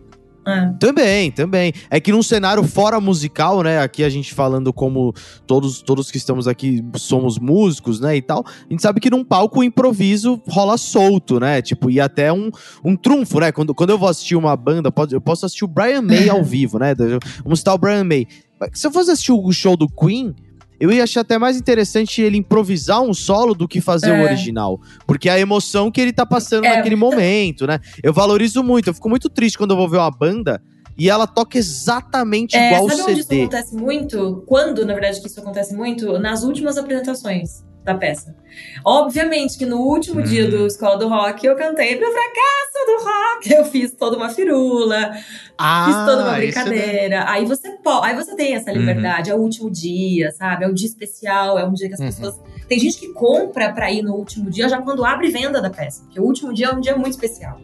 É. Também, também. É que num cenário fora musical, né? Aqui a gente falando como todos, todos que estamos aqui somos músicos, né? E tal. A gente sabe que num palco o improviso rola solto, né? Tipo, e até um, um trunfo, né? Quando, quando eu vou assistir uma banda, pode, eu posso assistir o Brian May ao vivo, né? Vamos citar o Brian May. Se eu fosse assistir o show do Queen, eu ia achar até mais interessante ele improvisar um solo do que fazer É. o original. Porque é a emoção que ele tá passando É, naquele momento, né? Eu valorizo muito. Eu fico muito triste quando eu vou ver uma banda e ela toca exatamente É, igual o sabe onde isso C D. acontece muito? Quando, na verdade, que isso acontece muito? Nas últimas apresentações. da peça. Obviamente que no último hum. dia do Escola do Rock, eu cantei Pro Fracasso do Rock. Eu fiz toda uma firula, ah, fiz toda uma brincadeira. É... Aí, você pode, aí você tem essa liberdade, uhum. é o último dia, sabe? É o dia especial, é um dia que as uhum. pessoas... Tem gente que compra pra ir no último dia já quando abre venda da peça. Porque o último dia é um dia muito especial.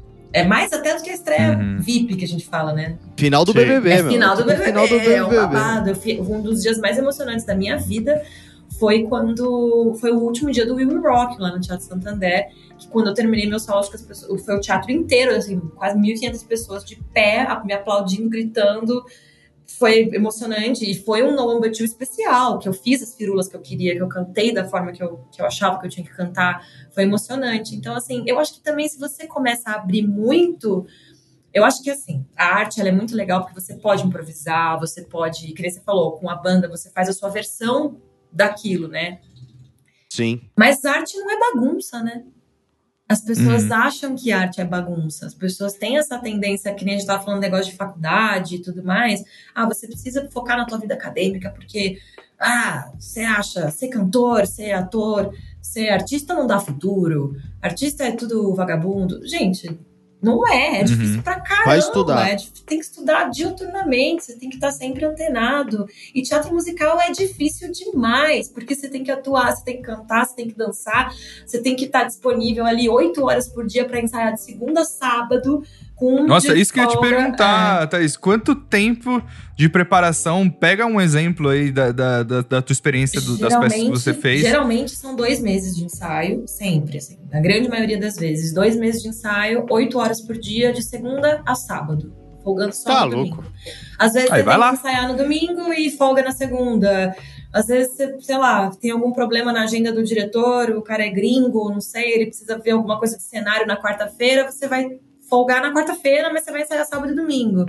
É mais até do que a estreia uhum. V I P que a gente fala, né? Final do Sim. B B B, é meu. Final do B B B, final do B B B. É um babado. Eu fui, um dos dias mais emocionantes da minha vida foi quando... Foi o úlimo dia do We Will Rock, lá no Teatro Santander. Que quando eu terminei meu solo, acho que as pessoas, foi o teatro inteiro, assim, quase mil e quinhentas pessoas de pé, me aplaudindo, gritando. Foi emocionante. E foi um No One But You especial, que eu fiz as firulas que eu queria, que eu cantei da forma que eu, que eu achava que eu tinha que cantar. Foi emocionante. Então, assim, eu acho que também se você começa a abrir muito... Eu acho que, assim, a arte ela é muito legal porque você pode improvisar, você pode... Que nem você falou, com a banda você faz a sua versão daquilo, né? Sim. Mas arte não é bagunça, né? As pessoas uhum. acham que arte é bagunça. As pessoas têm essa tendência, que nem a gente tava falando negócio de faculdade e tudo mais. Ah, você precisa focar na tua vida acadêmica porque... Ah, você acha ser cantor, ser ator, ser artista não dá futuro. Artista é tudo vagabundo. Gente... Não é, é difícil uhum. pra caramba. Vai estudar. É, tem que estudar diuturnamente, você tem que estar sempre antenado. E teatro musical é difícil demais, porque você tem que atuar, você tem que cantar, você tem que dançar, você tem que estar disponível ali oito horas por dia pra ensaiar de segunda a sábado. Com um Nossa, isso folga. que eu ia te perguntar, é. Thaís. Quanto tempo de preparação? Pega um exemplo aí da, da, da, da tua experiência do, das peças que você fez. Geralmente são dois meses de ensaio, sempre, assim. Na grande maioria das vezes. Dois meses de ensaio, oito horas por dia, de segunda a sábado. Folgando só tá no louco. domingo. Às vezes aí você vai tem lá. que ensaiar no domingo e folga na segunda. Às vezes, você, sei lá, tem algum problema na agenda do diretor, o cara é gringo, não sei, ele precisa ver alguma coisa de cenário na quarta-feira, você vai folgar na quarta-feira, mas você vai ensaiar sábado e domingo.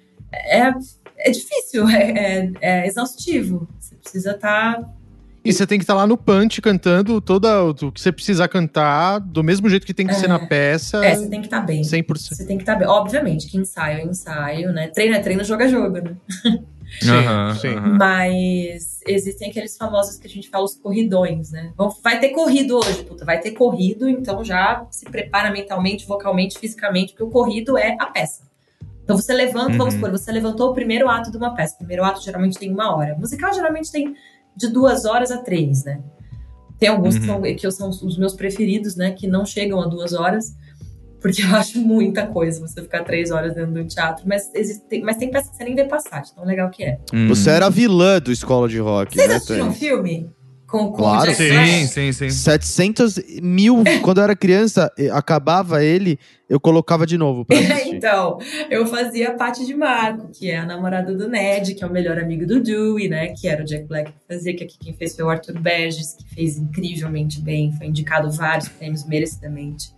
É, é difícil, é, é, é exaustivo. Você precisa estar... Tá... E você tem que estar tá lá no punch cantando toda, o que você precisar cantar, do mesmo jeito que tem que é, ser na peça. É, você tem que estar tá bem. cem por cento. Você tem que estar tá bem. Obviamente que ensaio é ensaio, né? Treino é treino, jogo é jogo, né? Sim, uhum, sim. Mas existem aqueles famosos que a gente fala os corridões, né? Vai ter corrido hoje, puta, vai ter corrido, então já se prepara mentalmente, vocalmente, fisicamente, porque o corrido é a peça. Então você levanta, uhum. vamos supor, você levantou o primeiro ato de uma peça. O primeiro ato geralmente tem uma hora. O musical geralmente tem de duas horas a três, né? Tem alguns uhum. que, são, que são os meus preferidos, né? Que não chegam a duas horas. Porque eu acho muita coisa você ficar três horas dentro do teatro. Mas, existe, mas tem peça que você nem vê passar, tão legal que é. Hum. Você era a vilã do Escola de Rock, Vocês né? Vocês assistiram um filme? Com, com claro, o Jack sim, Black? sim, sim. setecentos mil, quando eu era criança, acabava ele, eu colocava de novo pra assistir. Então, eu fazia a Paty de Marco, que é a namorada do Ned, que é o melhor amigo do Dewey, né? Que era o Jack Black que fazia, que aqui quem fez foi o Arthur Berges, que fez incrivelmente bem, foi indicado vários prêmios merecidamente.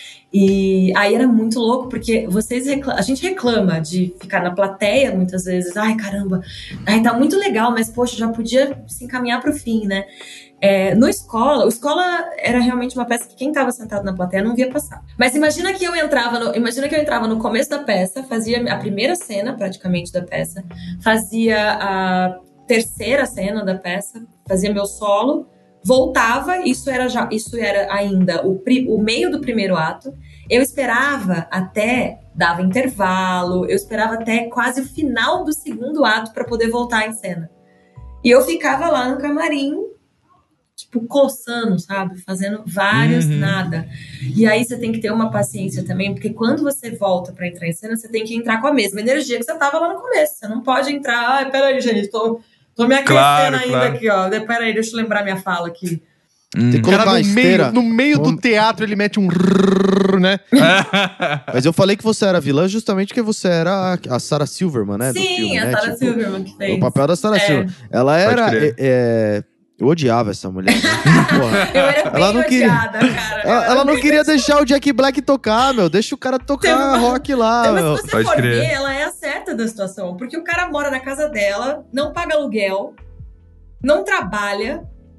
E aí era muito louco, porque vocês reclamam, a gente reclama de ficar na plateia muitas vezes. Ai, caramba, ai, tá muito legal, mas poxa, já podia se encaminhar pro fim, né? É, no Escola, o Escola era realmente uma peça que quem tava sentado na plateia não via passar. Mas imagina que eu entrava no, imagina que eu entrava no começo da peça, fazia a primeira cena praticamente da peça, fazia a terceira cena da peça, fazia meu solo, voltava, isso era, já, isso era ainda o, pri, o meio do primeiro ato. Eu esperava até, dava intervalo, eu esperava até quase o final do segundo ato para poder voltar em cena. E eu ficava lá no camarim, tipo, coçando, sabe? Fazendo vários uhum. nada. E aí você tem que ter uma paciência também, porque quando você volta pra entrar em cena, você tem que entrar com a mesma energia que você tava lá no começo. Você não pode entrar, ai, peraí, gente, tô... Tô me aquecendo claro, ainda claro. aqui, ó. Peraí, deixa eu lembrar minha fala aqui. Hum. Tem que colocar cara, no meio, no meio Vamos... do teatro, ele mete um rrr, né? Mas eu falei que você era vilã justamente porque você era a, a Sarah Silverman, né? Sim, do filme, a né? Sarah tipo, Silverman que fez. O papel da Sarah é. Silverman. Ela era... É, é... Eu odiava essa mulher, né? Porra. Eu era bem ela não queria... odiada, cara. Ela, ela não queria deixar o Jack Black tocar, meu. Deixa o cara tocar uma... rock lá, então, meu. Mas se você Pode for crer. ver, ela é a certa da situação. Porque o cara mora na casa dela, não paga aluguel, não trabalha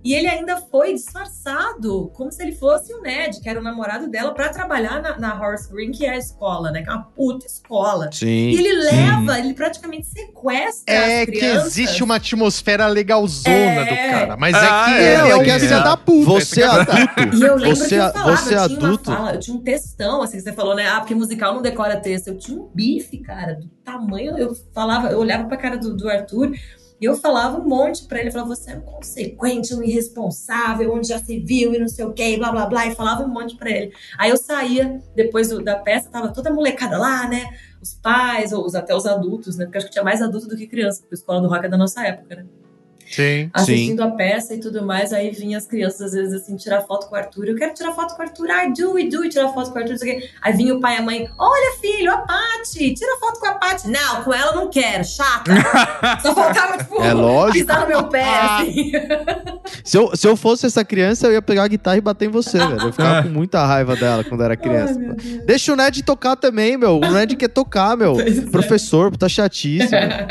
E ele ainda foi disfarçado, como se ele fosse o Ned, que era o namorado dela, pra trabalhar na, na Horace Green, que é a escola, né? Que é uma puta escola. Sim. E ele leva, ele praticamente sequestra É as que crianças. existe uma atmosfera legalzona É. do cara. Mas Ah, é que é, ele é, é um que filho é. da puta. Você é adulto. E eu lembro Você, que eu falava, você eu é tinha adulto. uma fala, eu tinha um textão, assim, que você falou, né? Ah, porque musical não decora texto. Eu tinha um bife, cara, do tamanho. Eu falava, eu olhava pra cara do, do Arthur e eu falava um monte pra ele. Eu falava, você é um consequente, um irresponsável, onde já se viu e não sei o quê, e blá, blá, blá. E falava um monte pra ele. Aí eu saía, depois do, da peça, tava toda a molecada lá, né? Os pais, ou os, até os adultos, né? Porque acho que tinha mais adulto do que criança, porque a escola do rock é da nossa época, né? Sim. Assistindo Sim. a peça e tudo mais, aí vinha as crianças às vezes assim, tirar foto com o Arthur. Eu quero tirar foto com o Arthur, ai, do e do e tirar foto com o Arthur, não sei o quê. Aí vinha o pai e a mãe, olha filho, a Paty, tira foto com a Paty. Não, com ela não quero, chata. Só faltava, tipo, É lógico. pisar no meu pé, assim. Se eu, se eu fosse essa criança, eu ia pegar a guitarra e bater em você, velho. Eu ficava com muita raiva dela quando era criança. Ai, deixa o Ned tocar também, meu. O Ned quer tocar, meu. Pois é. Professor, tá chatíssimo.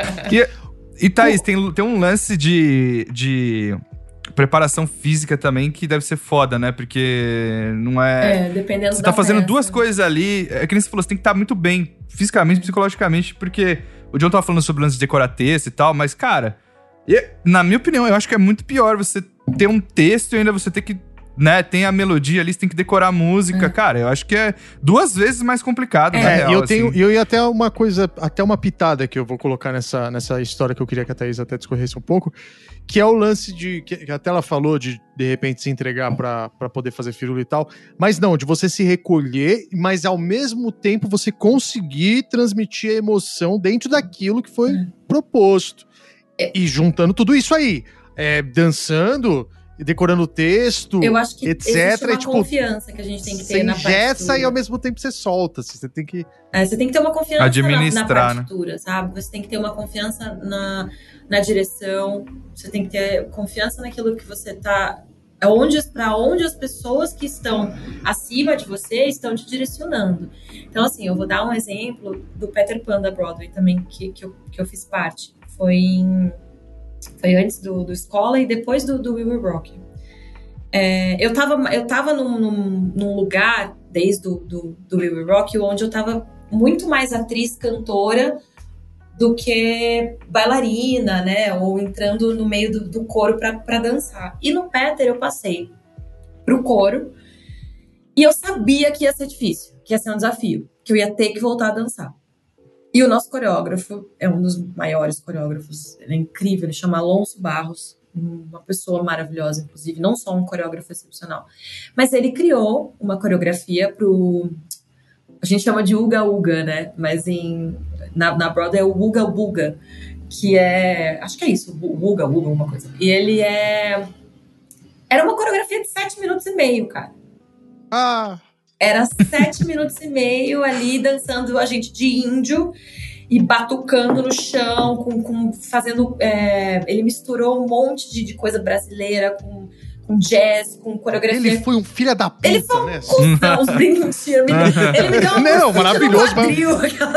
E, e Thaís, tem, tem um lance de, de preparação física também que deve ser foda, né? Porque não é... É, dependendo Você da tá fazendo peça. duas coisas ali. É que nem você falou, você tem que estar muito bem fisicamente, psicologicamente, porque o John tava falando sobre o lance de decorar texto e tal, mas, cara, e, na minha opinião, eu acho que é muito pior você ter um texto e ainda você ter que, né, tem a melodia ali, você tem que decorar a música. É. Cara, eu acho que é duas vezes mais complicado, É. na É, real, e eu assim. tenho, e eu ia até uma coisa, até uma pitada que eu vou colocar nessa, nessa história que eu queria que a Thaís até discorresse um pouco, que é o lance de, que, que até ela falou de, de repente, se entregar pra, pra poder fazer firula e tal, mas não, de você se recolher, mas ao mesmo tempo você conseguir transmitir a emoção dentro daquilo que foi É. proposto. E juntando tudo isso aí, é, dançando, decorando o texto, Eu acho que etc, existe uma e, tipo, confiança que a gente tem que ter você na ingessa partitura. e ao mesmo tempo você solta. Assim, você tem que... É, você tem que ter uma confiança Administrar, na, na partitura, sabe? Você tem que ter uma confiança na, na direção, você tem que ter confiança naquilo que você tá... Onde, para onde as pessoas que estão acima de você estão te direcionando. Então, assim, eu vou dar um exemplo do Peter Pan da Broadway também, que, que, eu, que eu fiz parte. Foi, em, foi antes do, do Escola e depois do, do We Will Rock. É, eu tava, eu tava num, num, num lugar, desde do, do, do We Will Rock, onde eu tava muito mais atriz, cantora, do que bailarina, né? Ou entrando no meio do, do coro pra, pra dançar. E no Peter eu passei pro coro e eu sabia que ia ser difícil, que ia ser um desafio, que eu ia ter que voltar a dançar. E o nosso coreógrafo é um dos maiores coreógrafos, ele é incrível, ele chama Alonso Barros, uma pessoa maravilhosa, inclusive, não só um coreógrafo excepcional. Mas ele criou uma coreografia pro... A gente chama de Uga Uga, né? Mas em, na, na Broadway é o Uga Buga, que é... Acho que é isso, Uga Uga, uma coisa. E ele é... Era uma coreografia de sete minutos e meio, cara. Ah... Era sete minutos e meio ali dançando a gente de índio e batucando no chão, com, com, fazendo... É, ele misturou um monte de, de coisa brasileira com, com jazz, com coreografia. Ele foi um filho da puta, Ele foi um né? cuzão, os brincos. Ele me deu uma Não, maravilhoso, quadril.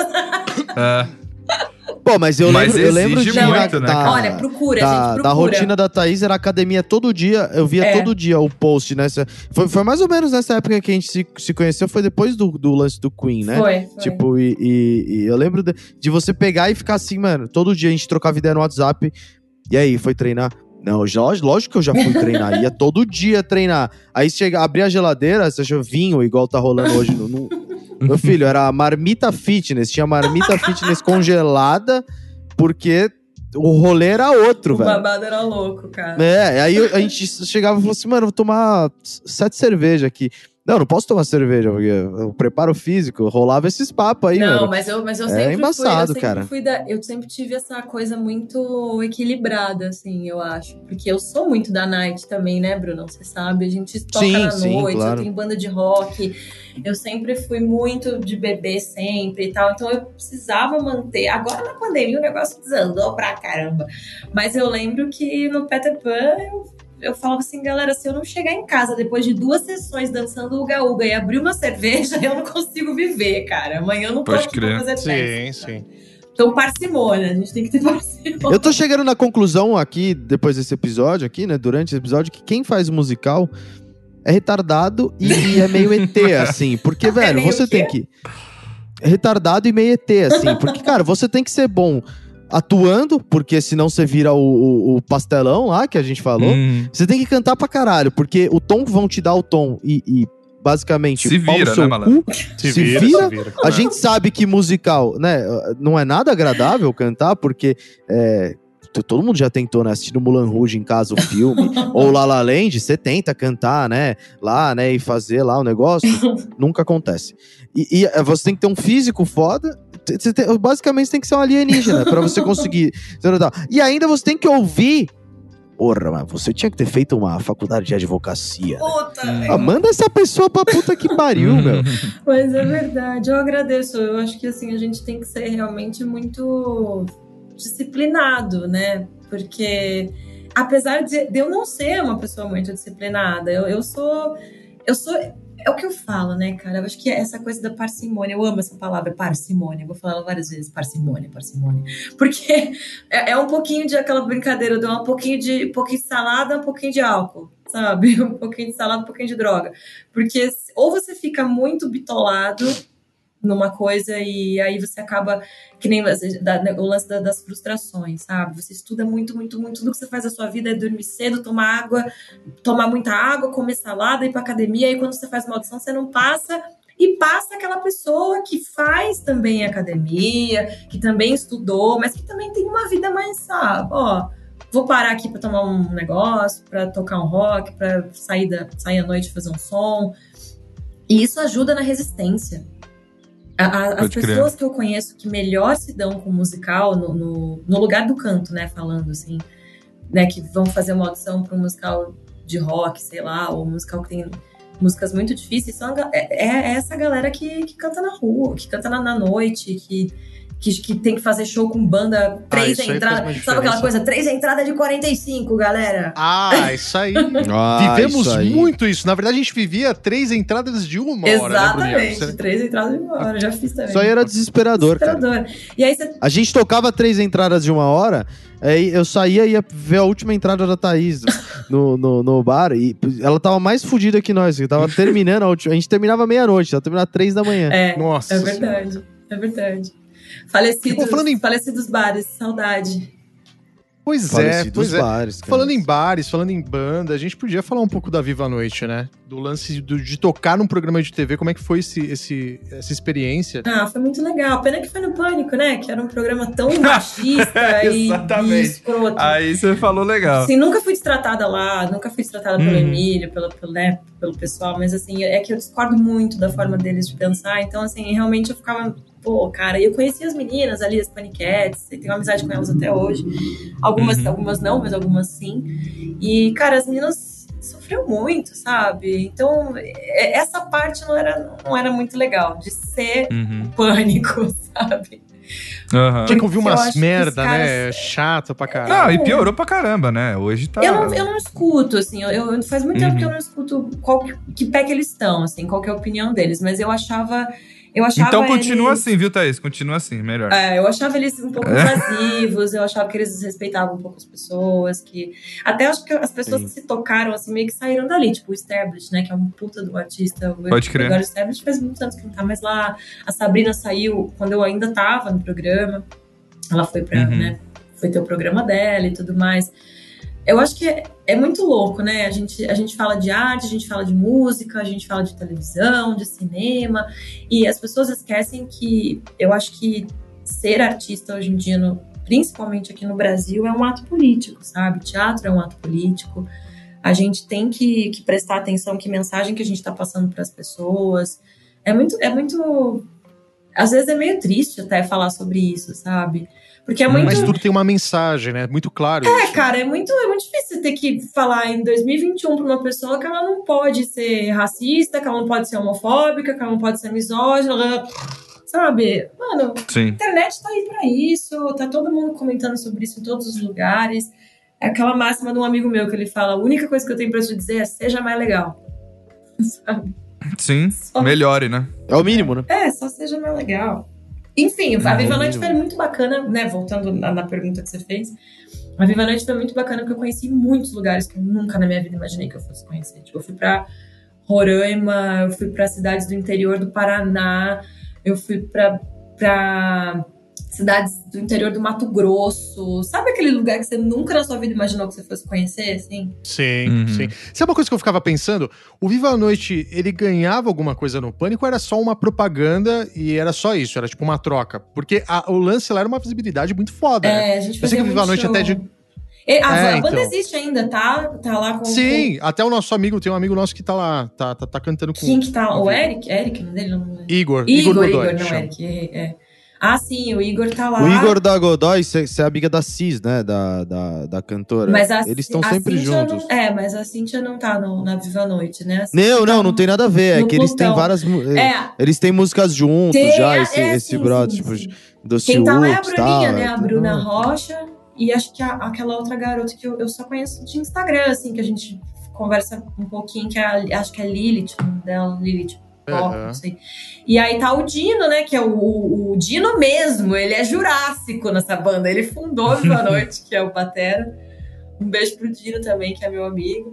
É. Pô, mas eu Mas lembro, eu lembro exige de muito, né, da, cara? Olha, procura, da, gente, procura. da rotina da Thaís era academia todo dia. Eu via É. todo dia o post nessa. Foi, foi mais ou menos nessa época que a gente se, se conheceu, foi depois do, do lance do Queen, né? Foi, foi. Tipo, e, e- e eu lembro de, de você pegar e ficar assim, mano, todo dia a gente trocava ideia no WhatsApp. E aí, foi treinar? Não, já, lógico que eu já fui treinar. Ia todo dia treinar. Aí chega, abria a geladeira, você achou vinho, igual tá rolando hoje no. no- Meu filho, era marmita fitness. Tinha marmita fitness congelada, porque o rolê era outro, O velho. babado era louco, cara. É, aí a gente chegava e falou assim, mano, vou tomar sete cervejas aqui. Não, não posso tomar cerveja, porque o preparo físico, rolava esses papos aí, Não, mano. mas eu, mas eu É sempre embaçado, fui, eu sempre cara. fui da, eu sempre tive essa coisa muito equilibrada, assim, eu acho. Porque eu sou muito da night também, né, Bruno? Você sabe, a gente toca Sim, na sim, noite, claro. eu tenho banda de rock, eu sempre fui muito de beber sempre e tal, então eu precisava manter. Agora na pandemia o negócio desandou pra caramba. Mas eu lembro que no Peter Pan eu Eu falava assim, galera, se eu não chegar em casa depois de duas sessões dançando uga-uga e abrir uma cerveja, eu não consigo viver, cara. Amanhã eu não tô Pode aqui pra crer. fazer Sim, festa. sim. Então, parcimônia, a gente tem que ter parcimônia. Eu tô chegando na conclusão aqui, depois desse episódio aqui, né? Durante esse episódio, que quem faz musical é retardado e, e é meio E T, assim. Porque, velho, é você tem que... É retardado e meio E T, assim. Porque, cara, você tem que ser bom atuando, porque senão você vira o, o, o pastelão lá, que a gente falou. Hum. Você tem que cantar pra caralho, porque o tom vão te dar o tom e... e basicamente, se pau no vira, seu né, malandro? cu, Se se vira, vira. se vira. A gente sabe que musical, né, não é nada agradável cantar, porque é, t- todo mundo já tentou, né, assistindo Moulin Rouge em casa, o filme, ou La La Land, você tenta cantar, né, lá, né, e fazer lá o negócio, nunca acontece. E, e você tem que ter um físico foda, você tem- basicamente você tem que ser um alienígena pra você conseguir. E ainda você tem que ouvir. Porra, mas você tinha que ter feito uma faculdade de advocacia. Né? Puta, Ah, manda essa pessoa pra puta que pariu, meu. Mas é verdade, eu agradeço. Eu acho que assim, a gente tem que ser realmente muito disciplinado, né? Porque apesar de, de eu não ser uma pessoa muito disciplinada, eu, eu sou. Eu sou. É o que eu falo, né, cara? Eu acho que essa coisa da parcimônia, eu amo essa palavra, parcimônia. Eu vou falar ela várias vezes, parcimônia, parcimônia. Porque é, é um pouquinho de aquela brincadeira de um pouquinho de, um pouquinho de salada, um pouquinho de álcool, sabe? Um pouquinho de salada, um pouquinho de droga. Porque ou você fica muito bitolado numa coisa e aí você acaba, que nem o lance das frustrações, sabe? Você estuda muito, muito, muito. Tudo que você faz na sua vida é dormir cedo, tomar água, tomar muita água, comer salada, ir pra academia. Aí quando você faz uma audição, você não passa. E passa aquela pessoa que faz também academia, que também estudou, mas que também tem uma vida mais, sabe? Ó, vou parar aqui pra tomar um negócio, pra tocar um rock, pra sair, da, sair à noite e fazer um som. E isso ajuda na resistência. A, a, as pessoas que eu conheço que melhor se dão com musical, no, no, no lugar do canto, né, falando assim, né, que vão fazer uma audição para um musical de rock, sei lá, ou um musical que tem músicas muito difíceis, são a, é, é essa galera que, que canta na rua, que canta na, na noite, que, que, que tem que fazer show com banda, três ah, entradas, sabe aquela coisa, três entradas de quarenta e cinco, galera? Ah, isso aí. Ah, Vivemos isso aí. muito isso. Na verdade, a gente vivia três entradas de uma hora. Exatamente, né, três entradas de uma hora, já fiz também. Isso aí era desesperador, Desesperador. cara. E aí você... A gente tocava três entradas de uma hora, aí eu saía e ia ver a última entrada da Thaís no, no, no bar, e ela tava mais fodida que nós, que tava terminando a última. A gente terminava meia-noite, ela terminava três da manhã. É, Nossa é verdade, senhora. É verdade. Falecidos, Pô, falando em... falecidos bares, saudade. Pois Falecidos é, pois é. bares, cara. Falando em bares, falando em banda, a gente podia falar um pouco da Viva a Noite, né? Do lance do, de tocar num programa de T V, como é que foi esse, esse, essa experiência? Ah, foi muito legal. Pena que foi no Pânico, né? Que era um programa tão machista e, e escroto. Aí você falou legal. Assim, nunca fui destratada lá, nunca fui destratada pelo Uhum. Emílio, pelo, pelo, né, pelo pessoal, mas assim, é que eu discordo muito da forma deles de pensar, então assim, realmente eu ficava... Pô, cara, e eu conheci as meninas ali, as Paniquettes, tenho uma amizade com elas até hoje. Algumas, Uhum. algumas não, mas algumas sim. E, cara, as meninas sofreu muito, sabe? Então, essa parte não era, não era muito legal, de ser Uhum. Pânico, sabe? Uhum. Tinha que ouvir Eu umas acho que merda, os caras- né? Chato pra caralho. Não, e piorou pra caramba, né? Hoje tá... Eu não, eu não escuto, assim, eu, eu- faz muito tempo Uhum. que eu não escuto qual que, que pé que eles estão, assim, qual que é a opinião deles, mas eu achava... Eu achava Então continua eles- assim, viu, Thaís? Continua assim, melhor. É, eu achava eles um pouco invasivos, eu achava que eles desrespeitavam um pouco as pessoas, que... Até acho que as pessoas Sim. que se tocaram, assim, meio que saíram dali, tipo o Stablish, né, que é um puta do artista. Pode crer. Agora o Stablish faz muitos anos que não tá mais lá. A Sabrina saiu quando eu ainda tava no programa. Ela foi pra, Uhum. né, foi ter o programa dela e tudo mais. Eu acho que é, é muito louco, né? A gente, a gente fala de arte, a gente fala de música, a gente fala de televisão, de cinema, e as pessoas esquecem que eu acho que ser artista hoje em dia, no, principalmente aqui no Brasil, é um ato político, sabe? Teatro é um ato político. A gente tem que, que prestar atenção que mensagem que a gente está passando para as pessoas. É muito, é muito... Às vezes é meio triste até falar sobre isso, sabe? Porque é muito... Mas tudo tem uma mensagem, né? Muito claro É, isso. cara, é muito, é muito difícil ter que falar em dois mil e vinte e um pra uma pessoa que ela não pode ser racista, que ela não pode ser homofóbica, que ela não pode ser misógina, ela- sabe? Mano, a Sim. internet tá aí pra isso, tá todo mundo comentando sobre isso em todos os lugares. É aquela máxima de um amigo meu que ele fala, a única coisa que eu tenho pra te dizer é seja mais legal. Sabe? Sim, Só- melhore, né? É o mínimo, né? É, só seja mais legal. Enfim, a Viva Noite foi muito bacana, né? Voltando na, na pergunta que você fez. A Viva Noite foi muito bacana porque eu conheci muitos lugares que eu nunca na minha vida imaginei que eu fosse conhecer. Tipo, eu fui pra Roraima, eu fui pra cidades do interior do Paraná, eu fui pra, pra cidades do interior do Mato Grosso. Sabe aquele lugar que você nunca na sua vida imaginou que você fosse conhecer, assim? Sim, Uhum. sim. Sabe uma coisa que eu ficava pensando? O Viva a Noite, ele ganhava alguma coisa no Pânico ou era só uma propaganda e era só isso? Era tipo uma troca? Porque a, o lance lá era uma visibilidade muito foda, É, né? a gente Eu sei fazia que o Viva a muito Noite show. até de... E a, É, a banda então. existe ainda, tá? Tá lá com... Sim, até o nosso amigo, tem um amigo nosso que tá lá, tá, tá, tá cantando com... Quem que tá? com O Viva. Eric? Eric, não dele? Não é. Igor. Igor, Godoy, Igor, não, chama. Eric. É, é. Ah, sim, o Igor tá lá. O Igor da Godoy, você é amiga da Cis, né? Da, da, da cantora. Mas a, Eles estão a sempre Cíntia juntos. Não, é, mas a Cíntia não tá no, na Viva Noite, né? A Cíntia Não, tá não, não no- tem nada a ver. É no que eles têm Plutão. várias. mu- É, Eles têm músicas juntos tem, já, é, esse, é, esse sim, brother, sim, tipo, sim. do Quem tá lá é a Silks, Bruninha, tal, né? é A tudo- Bruna Rocha. E acho que a- aquela outra garota que eu, eu só conheço de Instagram, assim, que a gente conversa um pouquinho, que é a, acho que é Lilith, o nome dela, Lilith. Pop, Aham. não sei. E aí tá o Dino, né? Que é o, o, o Dino mesmo. Ele é jurássico nessa banda. Ele fundou a Viva a Noite, que é o batera. Um beijo pro Dino também, que é meu amigo.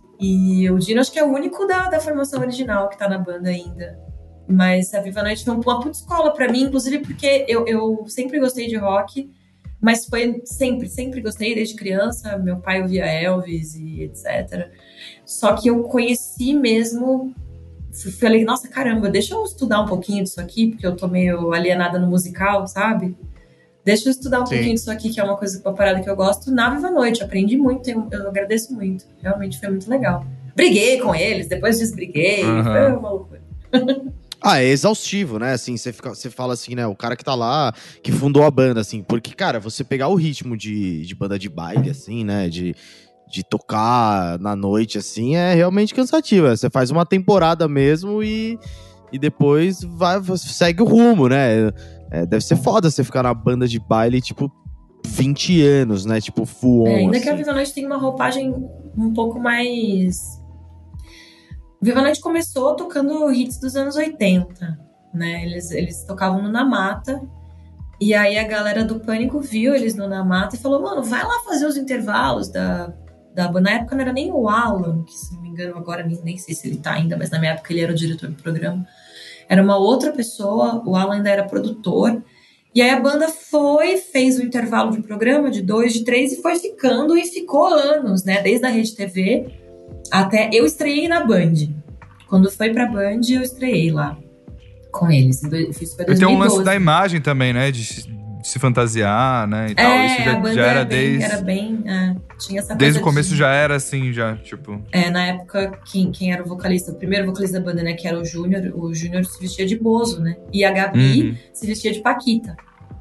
E o Dino acho que é o único da, da formação original que tá na banda ainda. Mas a Viva a Noite foi uma puta escola pra mim, inclusive porque eu, eu sempre gostei de rock, mas foi sempre, sempre gostei desde criança. Meu pai ouvia Elvis e etcétera. Só que eu conheci mesmo... Falei, nossa, caramba, deixa eu estudar um pouquinho disso aqui, porque eu tô meio alienada no musical, sabe? Deixa eu estudar um Sim. pouquinho disso aqui, que é uma coisa, uma parada que eu gosto. Na Viva a Noite, aprendi muito, eu, eu agradeço muito. Realmente foi muito legal. Briguei com eles, depois desbriguei, Uhum. foi uma loucura. Ah, é exaustivo, né? Assim, você fica- você fala assim, né? O cara que tá lá, que fundou a banda, assim. Porque, cara, você pegar o ritmo de, de banda de baile, assim, né? De, de tocar na noite, assim, é realmente cansativo. Você faz uma temporada mesmo e, e depois vai, segue o rumo, né? É, deve ser foda você ficar na banda de baile, tipo, vinte anos, né? Tipo, full on, É, ainda assim. que a Viva a Noite tem uma roupagem um pouco mais... Viva a Noite começou tocando hits dos anos oitenta, né? Eles, eles tocavam no Na Mata, e aí a galera do Pânico viu eles no Na Mata e falou, mano, vai lá fazer os intervalos da, da banda. Na época não era nem o Alan, que se não me engano agora nem, nem sei se ele tá ainda, mas na minha época ele era o diretor do programa. Era uma outra pessoa, o Alan ainda era produtor. E aí a banda foi, fez o intervalo de programa de dois, de três, e foi ficando, e ficou anos, né? Desde a Rede T V até... Eu estreiei na Band. Quando foi pra Band, eu estreiei lá com eles. Eu fiz foi E tem dois mil e um lance doze. da imagem também, né? De, se- de se fantasiar, né? E tal. É, Isso a já, banda já era, era bem... desde... Era bem é, tinha essa Desde coisa o começo de- já era assim, já, tipo... É, na época, quem, quem era o vocalista, o primeiro vocalista da banda, né, que era o Júnior, o Júnior se vestia de Bozo, né? E a Gabi Uhum. se vestia de Paquita.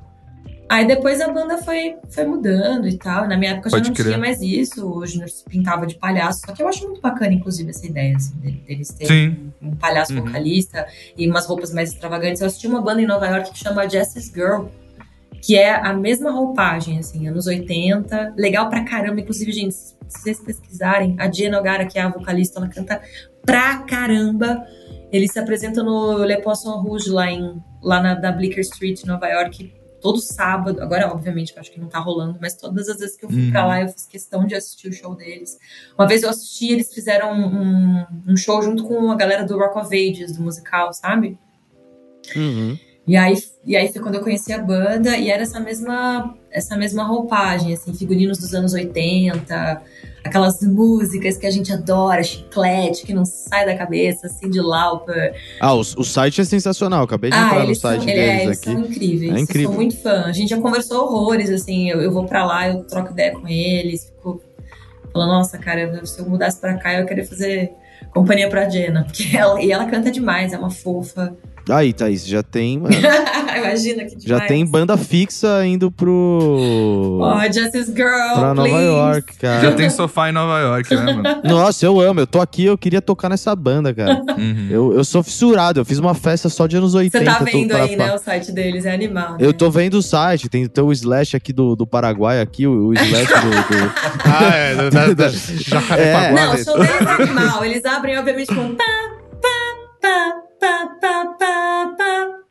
Aí depois a banda foi, foi mudando e tal. Na minha época já Pode não crer. tinha mais isso. O Júnior se pintava de palhaço. Só que eu acho muito bacana, inclusive, essa ideia, assim, dele- deles terem Sim. um, um palhaço Uhum. vocalista e umas roupas mais extravagantes. Eu assisti uma banda em Nova York que chama Jesse's Girl, que é a mesma roupagem, assim, anos oitenta. Legal pra caramba. Inclusive, gente, se vocês pesquisarem, a Jenna O'Gara, que é a vocalista, ela canta pra caramba. Eles se apresentam no Le Poisson Rouge, lá, em, lá na da Bleecker Street, em Nova York, todo sábado. Agora, obviamente, eu acho que não tá rolando, mas todas as vezes que eu fui Uhum. pra lá, eu fiz questão de assistir o show deles. Uma vez eu assisti, eles fizeram um, um show junto com a galera do Rock of Ages, do musical, sabe? Uhum. E aí, e aí foi quando eu conheci a banda, e era essa mesma, essa mesma roupagem, assim, figurinos dos anos oitenta, aquelas músicas que a gente adora, chiclete, que não sai da cabeça, Cyndi Lauper. Ah, o, o site é sensacional. Acabei de Ah, entrar no eles, site são, ele- é, deles eles aqui. são incríveis, É incrível. eu sou muito fã. A gente já conversou horrores, assim, eu, eu vou pra lá, eu troco ideia com eles, fico falando, nossa, cara, se eu mudasse pra cá, eu queria fazer companhia pra Jenna, porque ela, e ela canta demais, é uma fofa. Aí, Thaís, já tem, mano, Imagina que demais. já tem banda fixa indo pro... Oh, Justice Girl, pra Nova please. York, cara. Já tem sofá em Nova York, né, mano? Nossa, eu amo. Eu tô aqui, eu queria tocar nessa banda, cara. Uhum. Eu, eu sou fissurado. Eu fiz uma festa só de anos Você oitenta. tá tô vendo pra- aí, pra- né? O site deles é animal. Né? Eu tô vendo o site. Tem, tem o Slash aqui do, do Paraguai, aqui, o, o Slash do... do- Ah, é, da, da, da Jacarepaguá. Não, o né? show deles é animal. Eles abrem, obviamente, com pá, pá, pá, pá, pá, pá, pá,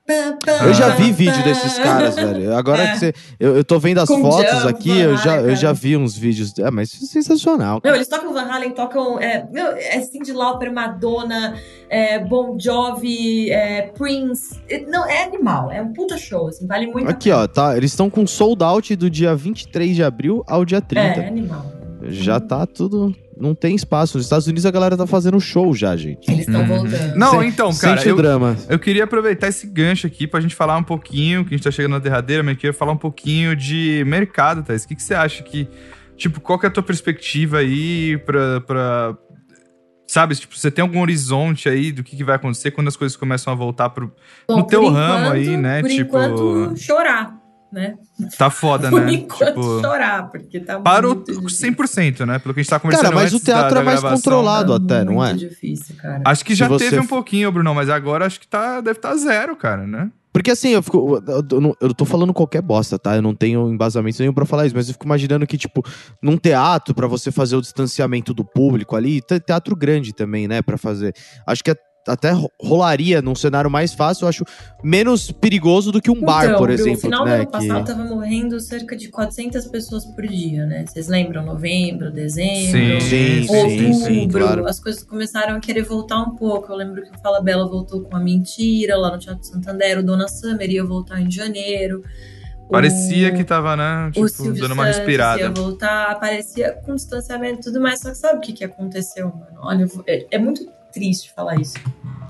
Eu já vi vídeo desses caras, velho. Agora É. que você. Eu, eu tô vendo as Com fotos Jump, aqui, Van eu já, Halen, eu já cara. vi uns vídeos. É, mas isso é sensacional. Não, eles tocam Van Halen, tocam é, meu, é Cyndi Lauper, Madonna, é, Bon Jovi, é, Prince. É, não, é animal, é um puta show, assim, vale muito a Aqui, pena. ó, tá. Eles estão com sold out do dia vinte e três de abril ao dia É, trinta. é animal. Já tá tudo. Não tem espaço. Nos Estados Unidos a galera tá fazendo show já, gente. Eles estão Uhum. voltando. Não, Sen- então, cara, Sente o eu, drama. eu queria aproveitar esse gancho aqui pra gente falar um pouquinho, que a gente tá chegando na derradeira, mas eu queria falar um pouquinho de mercado, Thaís. O que, que você acha que, tipo, qual que é a tua perspectiva aí pra, pra sabe, tipo, você tem algum horizonte aí do que, que vai acontecer quando as coisas começam a voltar pro, Bom, no teu por ramo enquanto- aí, né? Por Tipo, enquanto, chorar, né? tá foda, Por né? enquanto, Tipo, chorar, porque tá parou muito difícil. cem por cento, né? Pelo que a gente tá conversando Cara, mas antes o teatro da, é da mais gravação. controlado Tá até, não é? muito difícil, cara. Acho que Se já você teve um f- pouquinho, Bruno, mas agora acho que tá, deve estar tá zero, cara, né? Porque assim, eu fico. Eu, eu, não- eu tô falando qualquer bosta, tá? Eu não tenho embasamento nenhum pra falar isso, mas eu fico imaginando que, tipo, num teatro, pra você fazer o distanciamento do público ali, te- teatro grande também, né, pra fazer. Acho que a- até ro- rolaria num cenário mais fácil, eu acho menos perigoso do que um bar, Então, por Bru, exemplo, no final né? do ano que... passado tava morrendo cerca de quatrocentas pessoas por dia, né? Vocês lembram? Novembro, dezembro, Sim, Sim, sim, sim, sim. sim, claro. as coisas começaram a querer voltar um pouco. Eu lembro que o Fala Bela voltou com a Mentira lá no Teatro Santander, o Dona Summer ia voltar em janeiro. Parecia o... que tava, né, O tipo, Silvio dando uma Santos respirada. ia voltar, parecia com distanciamento e tudo mais. Só que sabe o que, que aconteceu, mano? Olha, eu vou- é, é muito triste falar isso.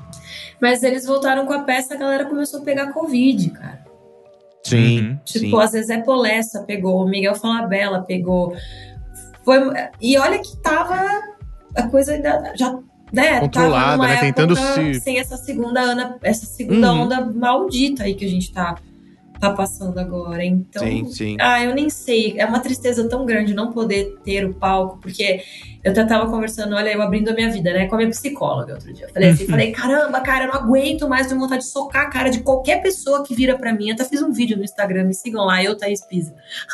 Mas eles voltaram com a peça, a galera começou a pegar Covid, cara. Sim, Uhum. sim. Tipo, às vezes é Polessa pegou, o Miguel Falabella pegou. Foi, e olha que tava a coisa ainda já, né, Controlada, tava numa né, época tentando se- sem essa segunda onda, essa segunda Uhum. onda maldita aí que a gente tá, tá passando agora. Então, Sim, sim. ah, eu nem sei. É uma tristeza tão grande não poder ter o palco, porque eu até tava conversando, olha, eu abrindo a minha vida, né, com a minha psicóloga outro dia. Eu falei assim, falei, caramba, cara, eu não aguento mais, tenho vontade de socar a cara de qualquer pessoa que vira pra mim. Eu até fiz um vídeo no Instagram, me sigam lá, eu, Thaís Pisa.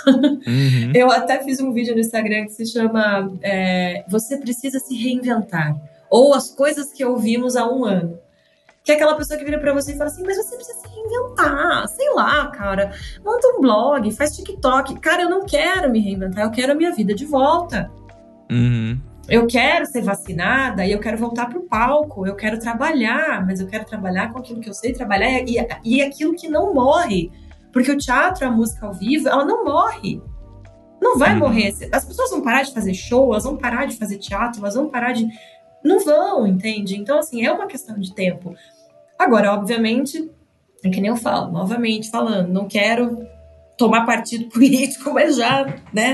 Uhum. Eu até fiz um vídeo no Instagram que se chama é, Você Precisa Se Reinventar. Ou As Coisas Que Ouvimos Há Um Ano. Que é aquela pessoa que vira pra você e fala assim, mas você precisa se reinventar, sei lá, cara. Monta um blog, faz TikTok. Cara, eu não quero me reinventar, eu quero a minha vida de volta. Uhum. Eu quero ser vacinada e eu quero voltar pro palco. Eu quero trabalhar, mas eu quero trabalhar com aquilo que eu sei trabalhar e, e aquilo que não morre. Porque o teatro, a música ao vivo, ela não morre. Não vai Uhum. morrer. As pessoas vão parar de fazer show, elas vão parar de fazer teatro, elas vão parar de... Não vão, entende? Então, assim, é uma questão de tempo. Agora, obviamente, é que nem eu falo, novamente falando, não quero tomar partido político, mas já, né?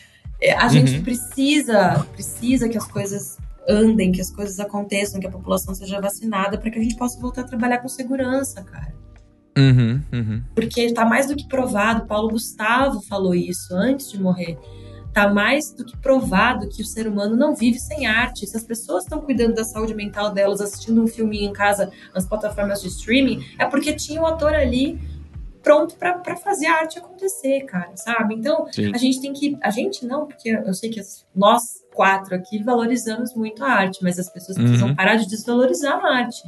É, A gente Uhum. precisa, precisa que as coisas andem, que as coisas aconteçam, que a população seja vacinada para que a gente possa voltar a trabalhar com segurança, cara. Uhum. Uhum. Porque tá mais do que provado, Paulo Gustavo falou isso antes de morrer. Tá mais do que provado que o ser humano não vive sem arte. Se as pessoas estão cuidando da saúde mental delas, assistindo um filminho em casa nas plataformas de streaming, é porque tinha um ator ali pronto pra, pra fazer a arte acontecer, cara, sabe? Então, Sim. a gente tem que... A gente não, porque eu sei que as- nós quatro aqui valorizamos muito a arte, mas as pessoas precisam Uhum. parar de desvalorizar a arte.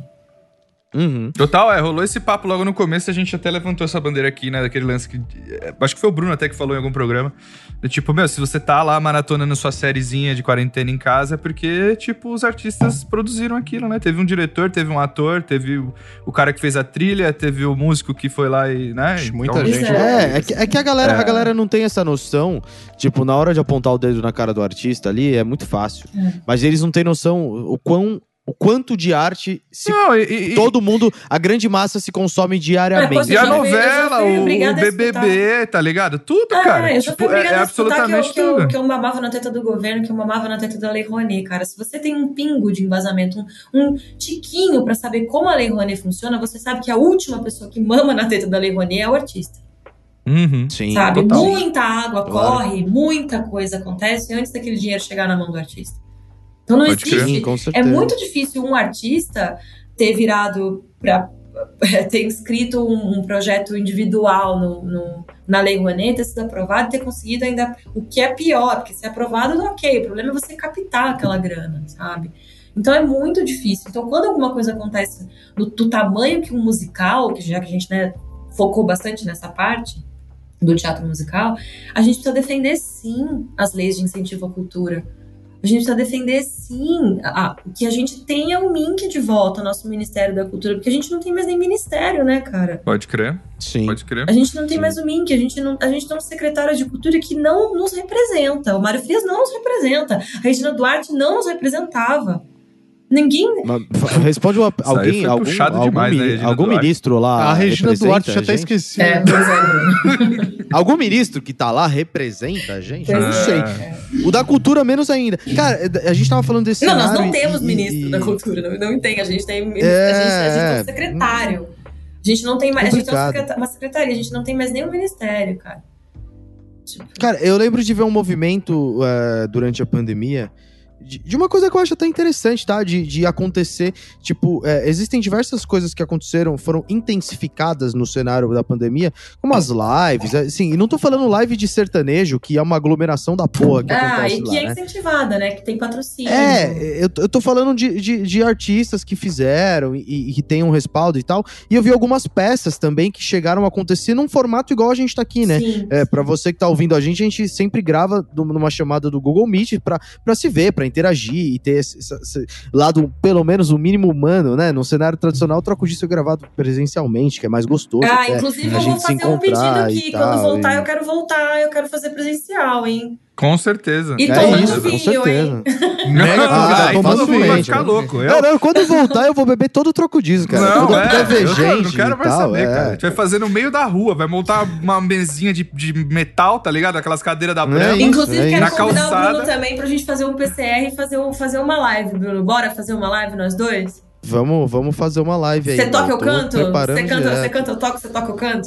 Uhum. Total, é, rolou esse papo logo no começo, a gente até levantou essa bandeira aqui, né, daquele lance que... é, acho que foi o Bruno até que falou em algum programa. De, tipo, meu, se você tá lá maratonando sua sériezinha de quarentena em casa, é porque, tipo, os artistas produziram aquilo, né? Teve um diretor, teve um ator, teve o, o cara que fez a trilha, teve o músico que foi lá e, né? Ixi, muita Pois gente. é. É, é que, é que a, galera, a galera não tem essa noção. Tipo, na hora de apontar o dedo na cara do artista ali, é muito fácil. É. Mas eles não têm noção o, quão, o quanto de arte se Não, e, e, todo mundo, a grande massa se consome diariamente. e a Eu já fui- eu já novela, fui o, obrigada o a B B B, tá ligado? Tudo, É, cara. eu já Tipo, fui é, obrigada é a escutar que eu, absolutamente que, eu, tudo. que eu mamava na teta do governo, que eu mamava na teta da Lei Rouanet, cara. Se você tem um pingo de embasamento, um, um tiquinho pra saber como a Lei Rouanet funciona, você sabe que a última pessoa que mama na teta da Lei Rouanet é o artista. Uhum. Sim, sabe? total. Muita água Claro. corre, muita coisa acontece antes daquele dinheiro chegar na mão do artista. Então não Pode crer. existe. Sim, com É certeza. muito difícil um artista ter virado para ter inscrito um, um projeto individual no, no, na Lei Rouanet, ter sido aprovado e ter conseguido ainda o que é pior, porque se é aprovado, ok, o problema é você captar aquela grana, sabe? Então é muito difícil. Então quando alguma coisa acontece no, do tamanho que um musical, que já que a gente, né, focou bastante nessa parte do teatro musical, a gente precisa defender sim as leis de incentivo à cultura. A gente precisa defender sim a, a, que a gente tenha o M I N C de volta, nosso Ministério da Cultura, porque a gente não tem mais nem ministério, né, cara? Pode crer. Sim. Pode crer. A gente não tem Sim. mais o M I N C, a gente, não, a gente tem um secretário de cultura que não nos representa. O Mário Frias não nos representa. A Regina Duarte não nos representava. Ninguém... Mas, responde uma, Isso aí alguém, foi algum, puxado algum, demais, mi- né, Regina algum Duarte? ministro lá A Regina representa Duarte, já a até gente? esqueci. É, pois é, Bruno. Algum ministro que tá lá representa a gente? Eu não Pois sei. é. O da cultura, menos ainda. Cara, a gente tava falando desse Não, nós cenário não temos e- ministro e- da cultura, não, não tem. A gente tem, É, a gente, a gente tem um secretário. A gente não tem mais. A gente tem um Complicado. secreta- uma secretaria, a gente não tem mais nenhum ministério, cara. Tipo, Cara, eu lembro de ver um movimento eh, durante a pandemia de, de uma coisa que eu acho até interessante, tá? De, de acontecer, tipo, eh, existem diversas coisas que aconteceram, foram intensificadas no cenário da pandemia, como as lives, assim, e não tô falando live de sertanejo, que é uma aglomeração da porra que ah, acontece e que lá, é né? incentivada, né? Que tem patrocínio. É, eu, eu tô falando de, de, de artistas que fizeram e, e que tem um respaldo e tal. E eu vi algumas peças também que chegaram a acontecer num formato igual a gente tá aqui, né? Sim. É, pra você que tá ouvindo a gente, a gente sempre grava numa chamada do Google Meet pra, pra se ver, pra interagir e ter esse, esse- esse lado, pelo menos, o mínimo humano, né? No cenário tradicional, o Troco Disso é gravado presencialmente, que é mais gostoso. Ah, até, inclusive a eu vou gente se fazer um pedido encontrar aqui. e Quando tal, voltar, e- eu quero voltar, eu quero fazer presencial, hein? Com certeza. E É tomando isso, com vinho, certeza. hein? Mega Ah, aí tomando todo mundo vai vinho, ficar né? louco. Eu, Não, não, quando eu voltar, eu vou beber todo o Troco Disso, cara. Não, quando eu é, puder ver eu gente não quero e mais tal, saber, é. cara. A gente vai fazer no meio da rua, vai montar uma mesinha de, de metal, tá ligado? Aquelas cadeiras da É Brahma. isso. Inclusive, quero Na convidar o calçada. Bruno também pra gente fazer um P C R e fazer, um, fazer uma live, Bruno. Bora fazer uma live nós dois? Vamos, vamos fazer uma live aí. Você meu. toca, eu Tô canto? preparando Você canta, direto. você canta, eu toco, você toca, eu canto?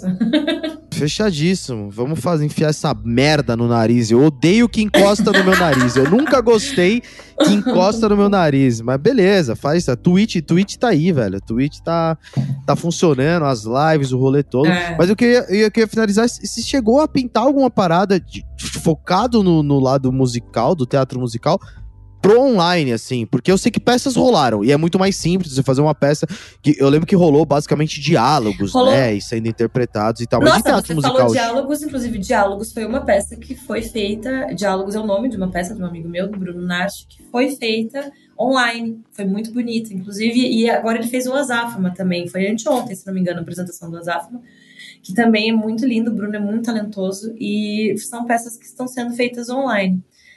Fechadíssimo. Vamos fazer, enfiar essa merda no nariz. Eu odeio que encosta no meu nariz. Eu nunca gostei que encosta no meu nariz. Mas beleza, faz. A Twitch, Twitch tá aí, velho. A Twitch tá, tá funcionando, as lives, o rolê todo. É. Mas eu queria, eu queria finalizar. Se se chegou a pintar alguma parada de- focado no, no lado musical, do teatro musical, pro online, assim, porque eu sei que peças rolaram, e é muito mais simples você fazer uma peça, que eu lembro que rolou basicamente diálogos, Rolou. né, e sendo interpretados e tal, mas de Nossa, teatro você musical... falou Diálogos, inclusive Diálogos foi uma peça que foi feita, Diálogos é o nome de uma peça de um amigo meu, do Bruno Narchi, que foi feita online, foi muito bonita, inclusive, e agora ele fez o Azáfama também, foi anteontem, se não me engano, a apresentação do Azáfama, que também é muito lindo, o Bruno é muito talentoso, e são peças que estão sendo feitas online.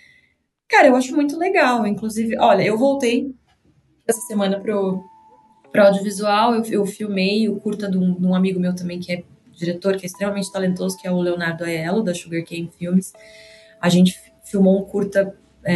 Cara, eu acho muito legal, inclusive, olha, eu voltei essa semana pro, pro audiovisual, eu, eu filmei o curta de um, de um amigo meu também, que é diretor, que é extremamente talentoso, que é o Leonardo Aiello, da Sugarcane Filmes. A gente filmou um curta,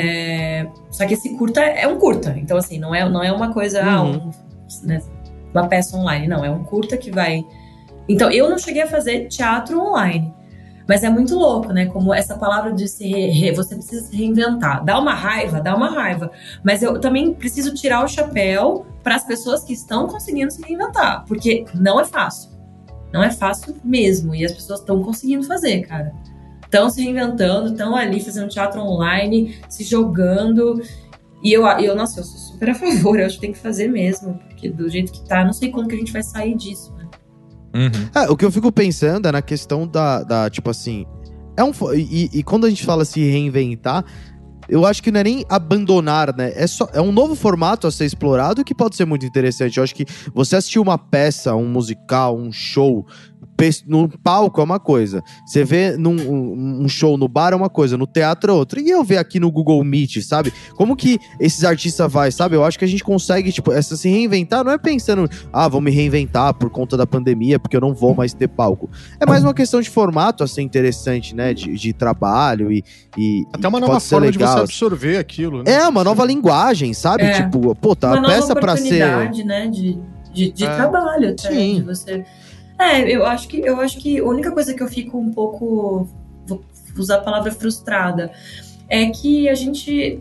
é, só que esse curta é um curta, então assim, não é, não é uma coisa, ah, um, né, uma peça online, não, é um curta que vai... Então, eu não cheguei a fazer teatro online, mas é muito louco, né? Como essa palavra de se re, re, você precisa se reinventar. Dá uma raiva, dá uma raiva. Mas eu também preciso tirar o chapéu para as pessoas que estão conseguindo se reinventar. Porque não é fácil. Não é fácil mesmo. E as pessoas estão conseguindo fazer, cara. Estão se reinventando, estão ali fazendo teatro online, se jogando. E eu, eu, nossa, eu sou super a favor. Eu acho que tem que fazer mesmo. Porque do jeito que tá, não sei quando que a gente vai sair disso, né? Uhum. É, o que eu fico pensando é na questão da, da tipo assim, é um, fo- e, e quando a gente fala se reinventar, eu acho que não é nem abandonar, né? É, só, é um novo formato a ser explorado que pode ser muito interessante. Eu acho que você assistir uma peça, um musical, um show, pe- no palco é uma coisa. Você vê num, um, um show no bar é uma coisa, no teatro é outra. E eu ver aqui no Google Meet, sabe? Como que esses artistas vai, sabe? Eu acho que a gente consegue, tipo, essa se reinventar, não é pensando, ah, vou me reinventar por conta da pandemia, porque eu não vou mais ter palco. É mais uma questão de formato a ser interessante, né? De, de trabalho e, e Até uma e nova pode ser forma de legal. você absorver aquilo, né? É, uma nova linguagem, sabe? É. Tipo, pô, tá Uma a nova peça pra ser. oportunidade, né, de, de, de É. trabalho até, Sim. de você... É, eu acho que eu acho que a única coisa que eu fico um pouco, vou usar a palavra frustrada, é que a gente,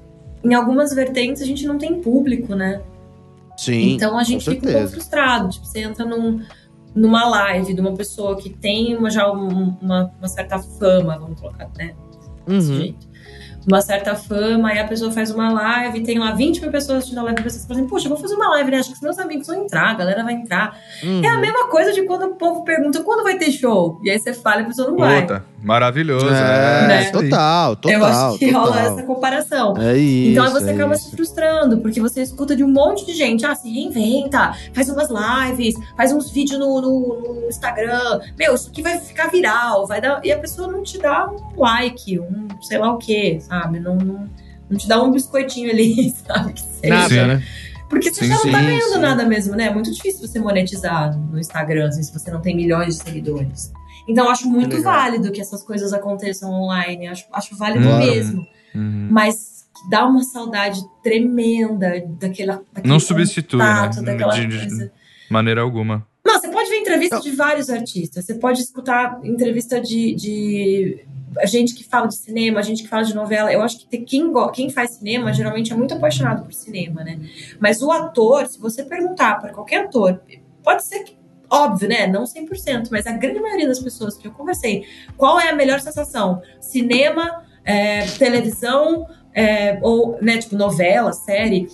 em algumas vertentes, a gente não tem público, né? Sim. Então a gente com fica um pouco certeza. frustrado. Tipo, você entra num, numa live de uma pessoa que tem uma, já um- uma, uma certa fama, vamos colocar, né? Desse Uhum. jeito. uma certa fama, aí a pessoa faz uma live, tem lá vinte mil pessoas assistindo a live, e você fala assim, poxa, eu vou fazer uma live, né? Acho que os meus amigos vão entrar, a galera vai entrar. Uhum. É a mesma coisa de quando o povo pergunta, quando vai ter show? E aí você fala e a pessoa não vai. Puta, maravilhoso. É, é né? total, total. Eu acho que total. rola essa comparação. É isso, então aí você é acaba isso. se frustrando, porque você escuta de um monte de gente, ah, se reinventa, faz umas lives, faz uns vídeos no, no, no Instagram, meu, isso aqui vai ficar viral, vai dar... E a pessoa não te dá um like, um sei lá o quê, sabe? Não, não, não te dá um biscoitinho ali, sabe? Que seja. Nada, né? Porque você Sim, já não sim, tá ganhando sim. nada mesmo, né? É muito difícil você monetizar no Instagram, assim, se você não tem milhões de seguidores. Então, eu acho muito válido que essas coisas aconteçam online. Acho, acho válido Claro. mesmo. Uhum. Mas dá uma saudade tremenda daquela, daquele Não substitui, contato, né? daquela De, de coisa. maneira alguma. Não, você pode ver entrevista de vários artistas. Você pode escutar entrevista de, de gente que fala de cinema, gente que fala de novela. Eu acho que tem, quem, quem faz cinema geralmente é muito apaixonado por cinema, né? Mas o ator, se você perguntar para qualquer ator, pode ser que, óbvio, né? Não cem por cento, mas a grande maioria das pessoas que eu conversei, qual é a melhor sensação? Cinema, é, televisão, é, ou, né, tipo, novela, série,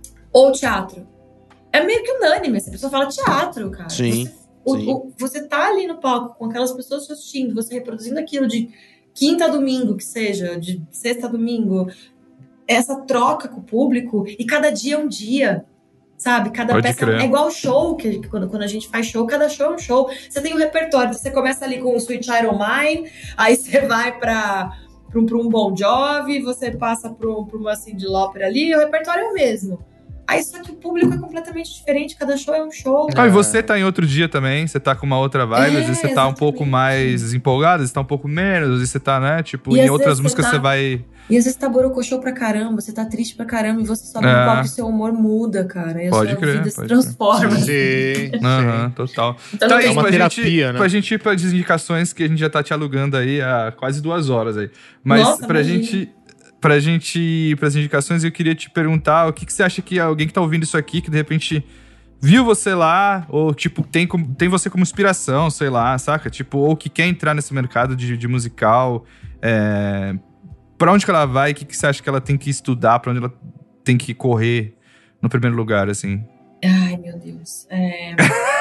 ou teatro? É meio que unânime, essa pessoa fala teatro, cara. Sim, você, o, sim. o, você tá ali no palco com aquelas pessoas te assistindo, você reproduzindo aquilo de quinta a domingo, que seja, de sexta a domingo, essa troca com o público, e cada dia é um dia, sabe? Cada Pode peça crer. é igual show, que quando, quando a gente faz show, cada show é um show. Você tem um repertório, você começa ali com o Sweet Child O' Mine, aí você vai pra, pra, um, pra um Bon Jovi, você passa pra, um, pra uma Cyndi Lauper ali, o repertório é o mesmo. Aí só que o público é completamente diferente, cada show é um show. Ah, e você tá em outro dia também, você tá com uma outra vibe, É, às vezes você tá um pouco exatamente. mais empolgado, às vezes tá um pouco menos, às vezes você tá, né, tipo, E às em outras vezes músicas você você tá- vai... E às vezes tá borocochô pra caramba, você tá triste pra caramba, e você sobe É. no palco e seu humor muda, cara. E a Pode sua crer, vida se pode transforma. Sim, Aham, total. Então, Então não é tem- isso, uma pra terapia, gente, né? pra gente ir pras indicações que a gente já tá te alugando aí há quase duas horas aí. Mas Nossa, pra imagina. gente... Pra gente ir pras indicações, eu queria te perguntar o que, que você acha que alguém que tá ouvindo isso aqui, que de repente viu você lá, ou tipo, tem, como- tem você como inspiração, sei lá, saca? Tipo, ou que quer entrar nesse mercado de, de musical, é... pra onde que ela vai? O que, que você acha que ela tem que estudar? Pra onde ela tem que correr no primeiro lugar, assim? Ai, meu Deus. É...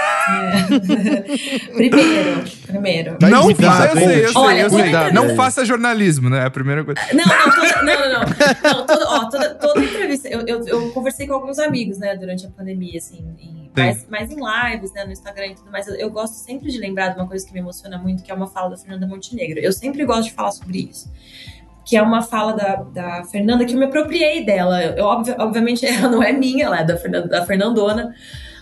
é. primeiro, primeiro. Tá não difícil, faça, eu sei, eu sei, Olha, eu sei. cuidado. Não faça jornalismo, né? É a primeira coisa. Não, não, toda, não, não, não. não toda, ó, toda, toda entrevista. Eu, eu, eu conversei com alguns amigos, né, durante a pandemia, assim, em, mais, mais em lives, né, no Instagram e tudo mais. Eu, eu gosto sempre de lembrar de uma coisa que me emociona muito, que é uma fala da Fernanda Montenegro. Eu sempre gosto de falar sobre isso. Que é uma fala da, da Fernanda que eu me apropriei dela. Eu, obvi- obviamente, ela não é minha, ela é da, Fernanda, da Fernandona.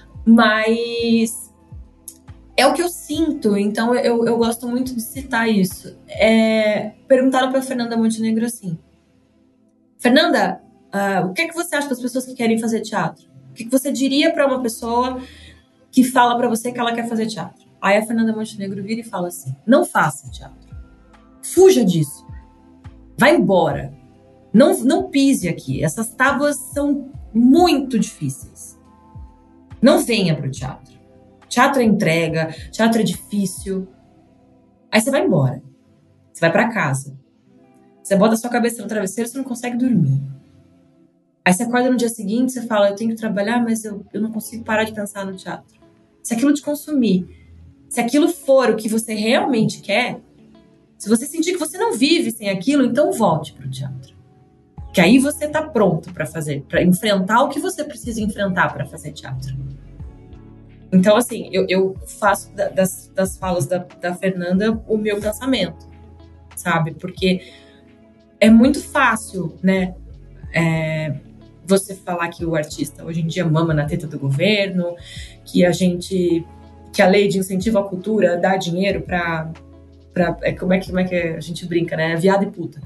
Mas é o que eu sinto, então eu, eu gosto muito de citar isso. É, perguntaram pra Fernanda Montenegro assim: Fernanda, ah, o que é que você acha das pessoas que querem fazer teatro? O que, que você diria pra uma pessoa que fala pra você que ela quer fazer teatro? Aí a Fernanda Montenegro vira e fala assim: não faça teatro. Fuja disso. Vai embora. Não, não pise aqui. Essas tábuas são muito difíceis. Não venha pro teatro. Teatro é entrega, teatro é difícil. Aí você vai embora. Você vai pra casa. Você bota a sua cabeça no travesseiro, você não consegue dormir. Aí você acorda no dia seguinte, você fala, eu tenho que trabalhar, mas eu, eu não consigo parar de pensar no teatro. Se aquilo te consumir, se aquilo for o que você realmente quer, se você sentir que você não vive sem aquilo, então volte pro teatro. Que aí você tá pronto pra fazer, pra enfrentar o que você precisa enfrentar pra fazer teatro. Então, assim, eu, eu faço da, das, das falas da, da Fernanda o meu pensamento, sabe? Porque é muito fácil, né? É, você falar que o artista hoje em dia mama na teta do governo, que a gente, que a lei de incentivo à cultura dá dinheiro pra, pra é, como, é que, como é que a gente brinca, né? Viado e puta.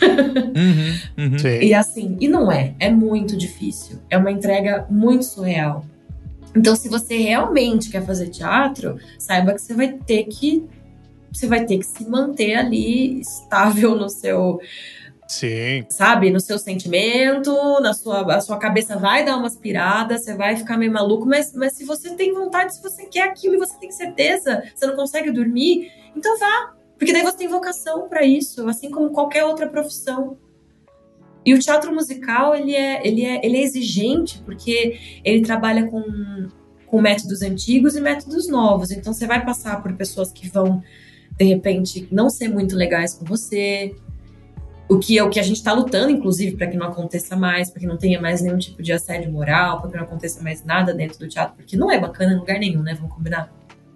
Uhum, uhum. Sim. E assim, e não é, é muito difícil, é uma entrega muito surreal. Então, se você realmente quer fazer teatro, saiba que você vai ter que você vai ter que se manter ali estável no seu, Sim. sabe, no seu sentimento, na sua, a sua cabeça vai dar umas piradas, você vai ficar meio maluco, mas, mas se você tem vontade, se você quer aquilo e você tem certeza, você não consegue dormir, então vá, porque daí você tem vocação pra isso, assim como qualquer outra profissão. E o teatro musical, ele é, ele é, ele é exigente, porque ele trabalha com, com métodos antigos e métodos novos. Então, você vai passar por pessoas que vão, de repente, não ser muito legais com você. O que é o que a gente está lutando, inclusive, para que não aconteça mais, para que não tenha mais nenhum tipo de assédio moral, para que não aconteça mais nada dentro do teatro, porque não é bacana em lugar nenhum, né? Vamos combinar?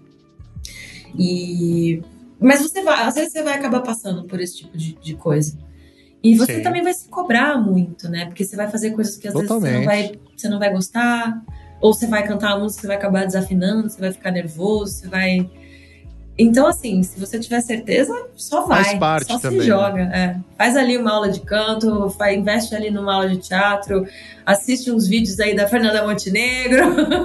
E... Mas você vai, às vezes você vai acabar passando por esse tipo de, de coisa. E você Sim. também vai se cobrar muito, né? Porque você vai fazer coisas que às Totalmente. vezes você não, vai, você não vai gostar. Ou você vai cantar uma música, você vai acabar desafinando, você vai ficar nervoso, você vai... Então, assim, se você tiver certeza, só vai. Faz parte só também. se joga. É. Faz ali uma aula de canto, faz, investe ali numa aula de teatro, assiste uns vídeos aí da Fernanda Montenegro.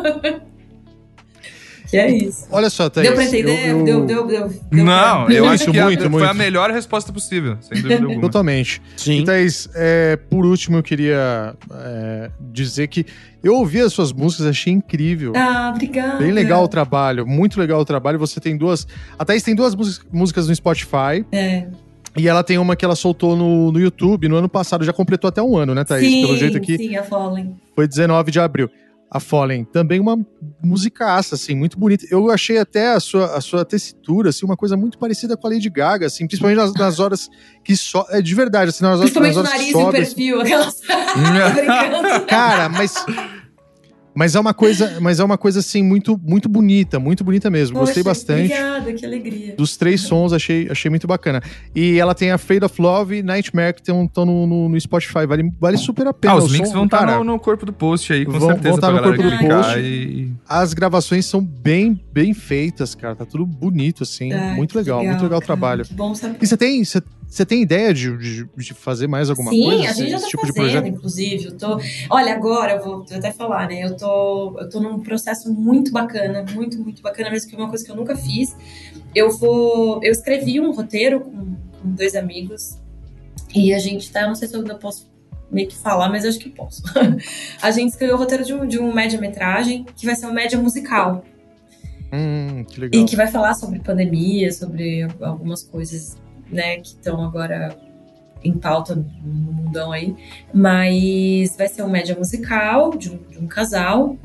Que é isso. Olha só, Thaís. Deu pra entender? Eu, eu... Deu, deu, deu, deu Não, pra... eu acho que muito, a, muito. foi a melhor resposta possível, sem dúvida alguma. Totalmente. Sim. E, Thaís, é, por último, eu queria é, dizer que eu ouvi as suas músicas, achei incrível. Ah, obrigada. Bem legal o trabalho, muito legal o trabalho. Você tem duas... A Thaís tem duas músicas no Spotify. É. E ela tem uma que ela soltou no, no YouTube no ano passado. Já completou até um ano, né, Thaís? Sim, Pelo jeito aqui. Sim, a Fallen. Foi dezenove de abril. A Fallen, também uma musicaça, assim, muito bonita. Eu achei até a sua, a sua tessitura, assim, uma coisa muito parecida com a Lady Gaga, assim, principalmente nas, nas horas que só... É de verdade, assim, nas, principalmente nas horas o nariz sobe, e o perfil, aquelas... brincando. Cara, mas... Mas é uma coisa, mas é uma coisa assim, muito, muito bonita, muito bonita mesmo. Poxa, Gostei bastante. Obrigada, que alegria. Dos três sons, achei, achei muito bacana. E ela tem a Afraid of Love e Nightmare, que estão no, no, no Spotify. Vale, vale super a pena. Ah, os o links som, vão estar cara, no, no corpo do post aí, com vão, certeza. Vão estar no corpo do post. E... As gravações são bem, bem feitas, cara. Tá tudo bonito, assim. Ai, muito legal, legal, muito legal o cara, trabalho. Que bom saber. E você tem... Você, Você tem ideia de, de, de fazer mais alguma Sim, coisa? Sim, a gente já tá tipo fazendo, de projeto? inclusive. Eu tô... Olha, agora eu vou até falar, né? Eu tô, eu tô num processo muito bacana, muito, muito bacana mesmo, que é uma coisa que eu nunca fiz. Eu vou... Eu escrevi um roteiro com, com dois amigos e a gente tá... Eu não sei se eu ainda posso meio que falar, mas eu acho que posso. A gente escreveu o roteiro de um, de um média-metragem que vai ser um média musical. Hum, que legal. E que vai falar sobre pandemia, sobre algumas coisas, né, que estão agora em pauta no mundão aí. Mas vai ser um média musical de um, de um casal.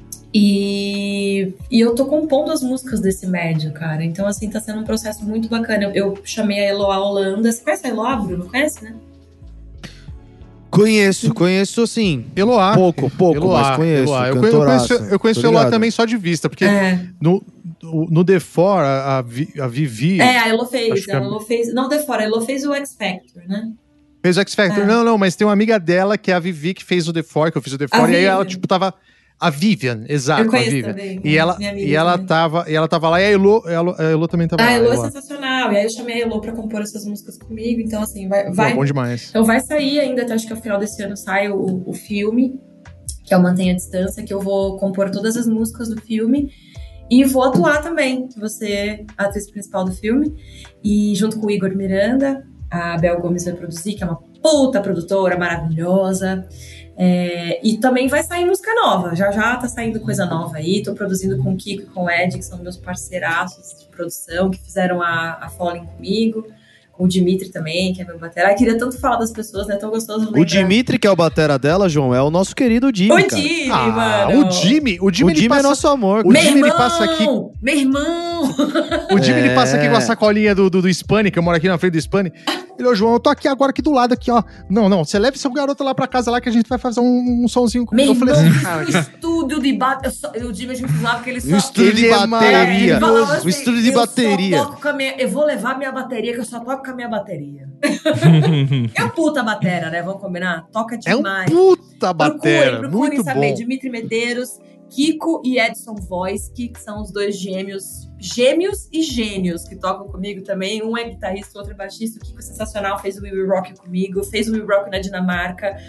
E, e eu tô compondo as músicas desse média, cara. Então, assim, tá sendo um processo muito bacana. Eu, eu chamei a Eloá Holanda. Você conhece a Eloá, Bruno? Conhece, né? Conheço, conheço assim. Eloá. Pouco, pouco, Eloá, mas conheço. Eloá. Eu, eu conheço, eu conheço Eloá também só de vista, porque é. no, no The Four, a, a Vivi... É, a Elo fez. A a... Elo fez não, The Four, a Elo fez o X Factor, né? Fez o X Factor. É. Não, não, mas tem uma amiga dela, que é a Vivi, que fez o The Four, que eu fiz o The Four, e aí ela, tipo, tava... A Vivian, exato, eu conheço a Vivian. Também, e ela, e ela tava, e ela tava lá, e a Elo, a Elo, a Elo também tava ah, lá. A Elo é Elo. sensacional. E aí eu chamei a Elo pra compor essas músicas comigo. Então, assim, vai. vai Pô, bom demais. Então vai sair ainda, até acho que ao final desse ano sai o, o filme, que é o Mantenha a Distância, que eu vou compor todas as músicas do filme. E vou atuar também, que você é a atriz principal do filme. E junto com o Igor Miranda, a Bel Gomes vai produzir, que é uma puta produtora maravilhosa. É, e também vai sair música nova, já já tá saindo coisa nova aí. Tô produzindo com o Kiko e com o Ed, que são meus parceiraços de produção, que fizeram a, a Fallen comigo, com o Dimitri também, que é meu batera. Eu queria tanto falar das pessoas, né? Tão gostoso lembrar. O Dimitri, que é o batera dela, João, é o nosso querido Jimmy, o cara. Jimmy, ah, mano. O Jimmy, o Jimmy, o Jimmy passa... é nosso amor. O meu Jimmy, irmão, ele passa aqui... Meu irmão! O Jimmy, é... ele passa aqui com a sacolinha do, do, do Spani, que eu moro aqui na frente do Spani. Ele, ô João, eu tô aqui agora, aqui do lado, aqui, ó. Não, não, você leva seu garoto lá pra casa lá, que a gente vai fazer um, um sonzinho com ele. Eu falei assim, cara... O estúdio de bateria... O Jimmy, a gente falava que ele só... O estúdio de bateria. Assim, o estúdio de bateria. Eu, só toco com a minha... eu vou levar minha bateria, que eu só toco com a minha bateria. É um puta batera, né? Vamos combinar? Toca demais. É um puta batera. Procurem, procurem muito saber. bom. Dimitri Medeiros, Kiko e Edson Voice, que são os dois gêmeos, gêmeos e gênios que tocam comigo também. Um é guitarrista, o outro é baixista. O Kiko é sensacional, fez o We Will Rock comigo, fez o We Will Rock na Dinamarca,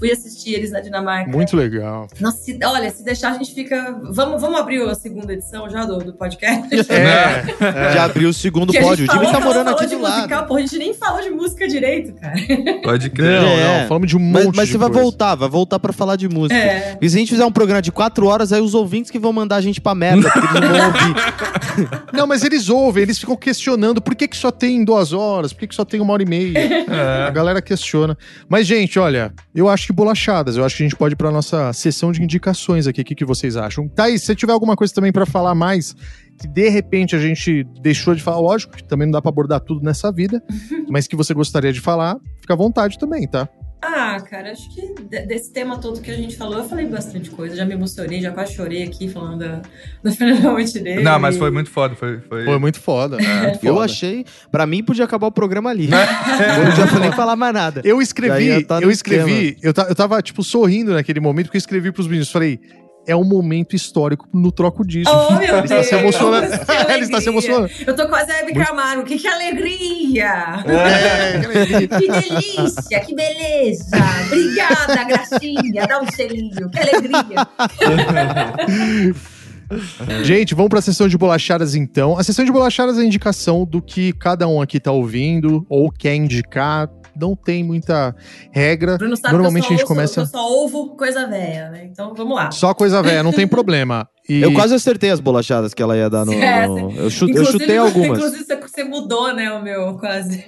Fui assistir eles na Dinamarca. Muito legal. Nossa, se, olha, se deixar a gente fica... Vamos, vamos abrir a segunda edição já do, do podcast? É, é. Já abriu o segundo pódio. O Jimmy tá morando aqui do lado. Musical, pô, a gente nem falou de música direito, cara. Pode crer. Não, É. não, falamos de um Mas, monte mas de você vai coisa. voltar, vai voltar pra falar de música. É. E se a gente fizer um programa de quatro horas, aí os ouvintes que vão mandar a gente pra merda, porque eles não vão ouvir. Não, mas eles ouvem, eles ficam questionando por que, que só tem duas horas, por que, que só tem uma hora e meia. É. A galera questiona. Mas, gente, olha, eu acho que bolachadas. Eu acho que a gente pode ir pra nossa sessão de indicações aqui. O que, que vocês acham? Thaís, se você tiver alguma coisa também pra falar mais, que de repente a gente deixou de falar, lógico que também não dá pra abordar tudo nessa vida, mas que você gostaria de falar, fica à vontade também, tá? Ah, cara, acho que desse tema todo que a gente falou, eu falei bastante coisa. Já me emocionei, já quase chorei aqui falando da, da Fernanda Montenegro. Não, mas foi muito foda. Foi, foi... Foi muito foda. Né? Muito Eu foda. achei, pra mim podia acabar o programa ali. Eu não já nem falar mais nada. Eu escrevi, Já ia tá no eu escrevi, eu, ta- eu tava, tipo, sorrindo naquele momento, porque eu escrevi pros meninos, falei, é um momento histórico no troco disso. Oh, meu Ele está se Deus, emocionando. que Ele está se alegria. emocionando. Eu tô quase a Hebe Camargo. Que, que alegria! É, Que delícia, que beleza! Obrigada, gracinha. Dá um selinho. Que alegria! Gente, vamos pra sessão de bolachadas então. A sessão de bolachadas é a indicação do que cada um aqui tá ouvindo ou quer indicar. Não tem muita regra. Bruno sabe Normalmente que eu a só gente começa ouço, eu só ouvo coisa velha, né? Então vamos lá. só coisa velha, não tem problema. E... Eu quase acertei as bolachadas que ela ia dar no... É, no- Eu, chu- eu Inclusive- chutei algumas. Inclusive, você- você mudou, né, o meu, quase.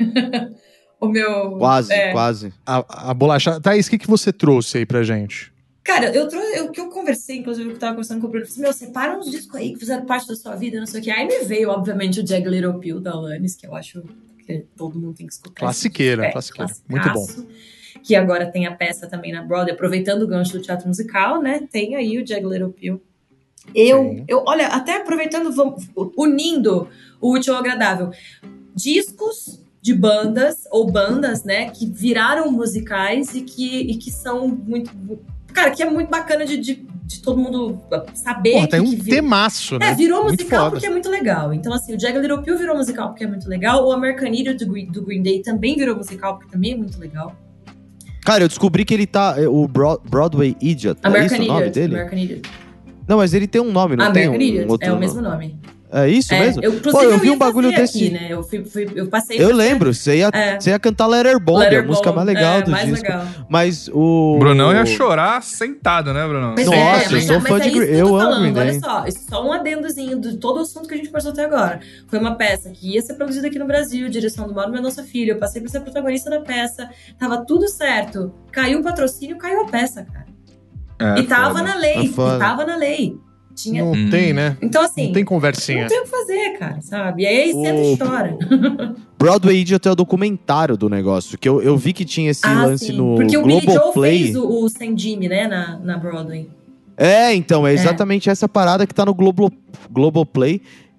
o meu... Quase, é. quase. a, a bolachada... Thaís, o que, que você trouxe aí pra gente? Cara, eu trouxe, eu, que eu conversei, inclusive, que eu tava conversando com o Bruno, eu falei, meu, separa uns discos aí que fizeram parte da sua vida, não sei o que. Aí me veio, obviamente, o Jag Little Pill da Alanis, que eu acho que todo mundo tem que escutar. Classiqueira, É, classiqueira. Muito bom. classicaço. Que agora tem a peça também na Broadway, aproveitando o gancho do teatro musical, né? Tem aí o Jag Little Pill. Eu, Sim. eu, olha, até aproveitando, vamos, unindo o útil ao agradável. Discos de bandas, ou bandas, né, que viraram musicais e que, e que são muito... Cara, que é muito bacana de, de, de todo mundo saber. Porra, tem que, um que vi- temaço, né? É, virou Muito musical foda. porque é muito legal. Então, assim, o Jag Little Pill virou musical porque é muito legal. O American Idiot do, Green- do Green Day também virou musical porque também é muito legal. Cara, eu descobri que ele tá... O Bro- Broadway Idiot, é American isso o nome Idiot. dele? American Idiot. Não, mas ele tem um nome, não American tem um, Idiot. outro É o nome? mesmo nome. É isso É, mesmo? eu, Pô, inclusive, eu vi ia um bagulho fazer desse... aqui, né? Eu, fui, fui- eu passei... Eu pra fazer- lembro, você ia, É. você ia cantar Letterbomb, a Letterbomb, música mais legal é, do mais disco. legal. Mas o... Brunão ia chorar sentado, né, Brunão? Mas Nossa, é, eu mas, sou mas fã é de isso Green- que eu tô eu amo falando. Green Day. Olha só, isso é só um adendozinho de todo o assunto que a gente conversou até agora. Foi uma peça que ia ser produzida aqui no Brasil, direção do Mauro Mendonça Filho. Eu passei por ser protagonista da peça. Tava tudo certo. Caiu o patrocínio, caiu a peça, cara. É, e tava foda. na lei. É e foda. tava na lei. Tinha... Não Hum. tem, né? Então, assim... Não tem conversinha. Não tem o que fazer, cara, sabe? E aí senta O- e chora. Broadway Idiot é o documentário do negócio, que eu, eu vi que tinha esse Ah, lance sim. no Porque o Billy Joe Globoplay. fez o, o Sam Jimmy, né, na, na Broadway. É, então, é exatamente essa parada que tá no Globo, Globoplay.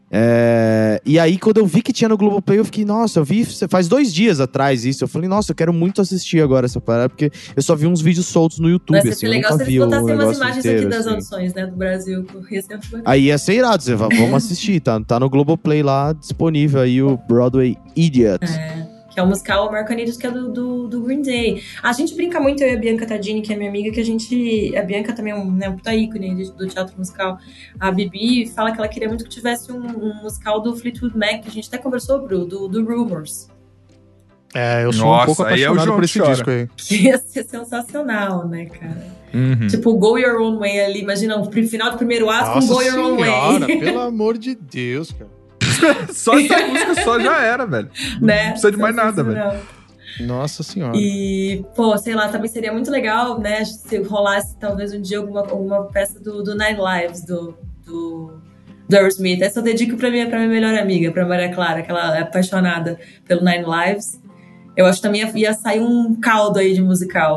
É, e aí, quando eu vi que tinha no Globoplay, eu fiquei, nossa, eu vi faz dois dias atrás isso. Eu falei, nossa, eu quero muito assistir agora essa parada, porque eu só vi uns vídeos soltos no YouTube, Mas ia assim, ser eu legal nunca se vi eles o botassem umas negócio imagens inteiro, aqui das assim. audições, né, do Brasil. Que ia ser muito bacana. Aí ia ser irado, você vai, vamos assistir, tá, tá no Globoplay lá, disponível aí o Broadway Idiot. É, que é o musical American Idiot, que é do, do, do Green Day. A gente brinca muito, eu e a Bianca Tadini, que é minha amiga, que a gente... A Bianca também é um, né, um puta ícone de- do teatro musical. A Bibi fala que ela queria muito que tivesse um, um musical do Fleetwood Mac, que a gente até conversou, Bru, do, do Rumors. É, eu sou Nossa, um pouco aí é o apaixonado João por que esse chora. disco aí. Que ia ser sensacional, né, cara? Uhum. Tipo, Go Your Own Way ali. Imagina, o pri- final do primeiro ato com Nossa Go Your Own senhora, Way. pelo amor de Deus, cara. Só essa música só já era, velho. né? Não precisa de mais nada, velho. Sensacional. Nossa senhora. E, pô, sei lá, também seria muito legal, né, se rolasse talvez um dia alguma, alguma peça do, do Nine Lives, do, do, do Aerosmith. Essa eu dedico pra minha, pra minha melhor amiga, pra Maria Clara, que ela é apaixonada pelo Nine Lives. Eu acho que também ia, ia sair um caldo aí de musical.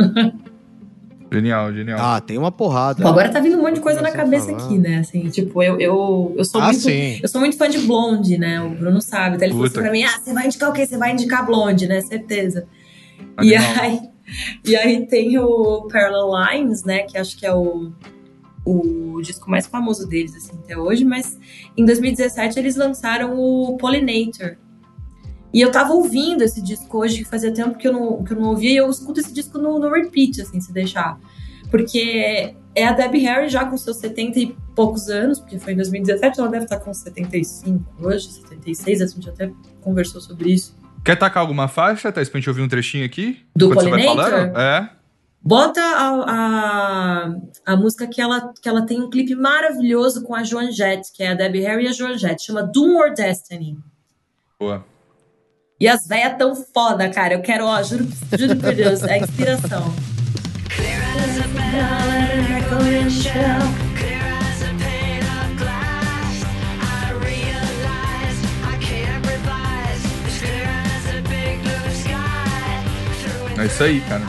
Genial, genial. Ah, tem uma porrada. Pô, agora tá vindo um monte de coisa na Começar a cabeça falar. aqui, né, assim, tipo, eu, eu, eu sou Ah, muito... sim. Eu sou muito fã de Blonde, né? O Bruno sabe. Então ele falou assim Puta. pra mim: ah, você vai indicar o quê? Você vai indicar Blonde, né? Certeza. E Animal. aí, e aí tem o Parallel Lines, né? Que acho que é o, o disco mais famoso deles, assim, até hoje. Mas em dois mil e dezessete eles lançaram o Pollinator, E eu tava ouvindo esse disco hoje, que fazia tempo que eu não, que eu não ouvia, e eu escuto esse disco no, no repeat, assim, se deixar. Porque é a Debbie Harry já com seus setenta e poucos anos, porque foi em dois mil e dezessete, ela deve estar com setenta e cinco hoje, setenta e seis, a gente até conversou sobre isso. Quer tacar alguma faixa, Thaís, pra gente ouvir um trechinho aqui? Do Quando você vai Pollinator? falando? É. Bota a, a, a música que ela, que ela tem um clipe maravilhoso com a Joan Jett, que é a Debbie Harry e a Joan Jett, chama Doom or Destiny. Boa. E as véias tão foda, cara. Eu quero, ó, juro, juro por Deus, é inspiração. É isso aí, cara.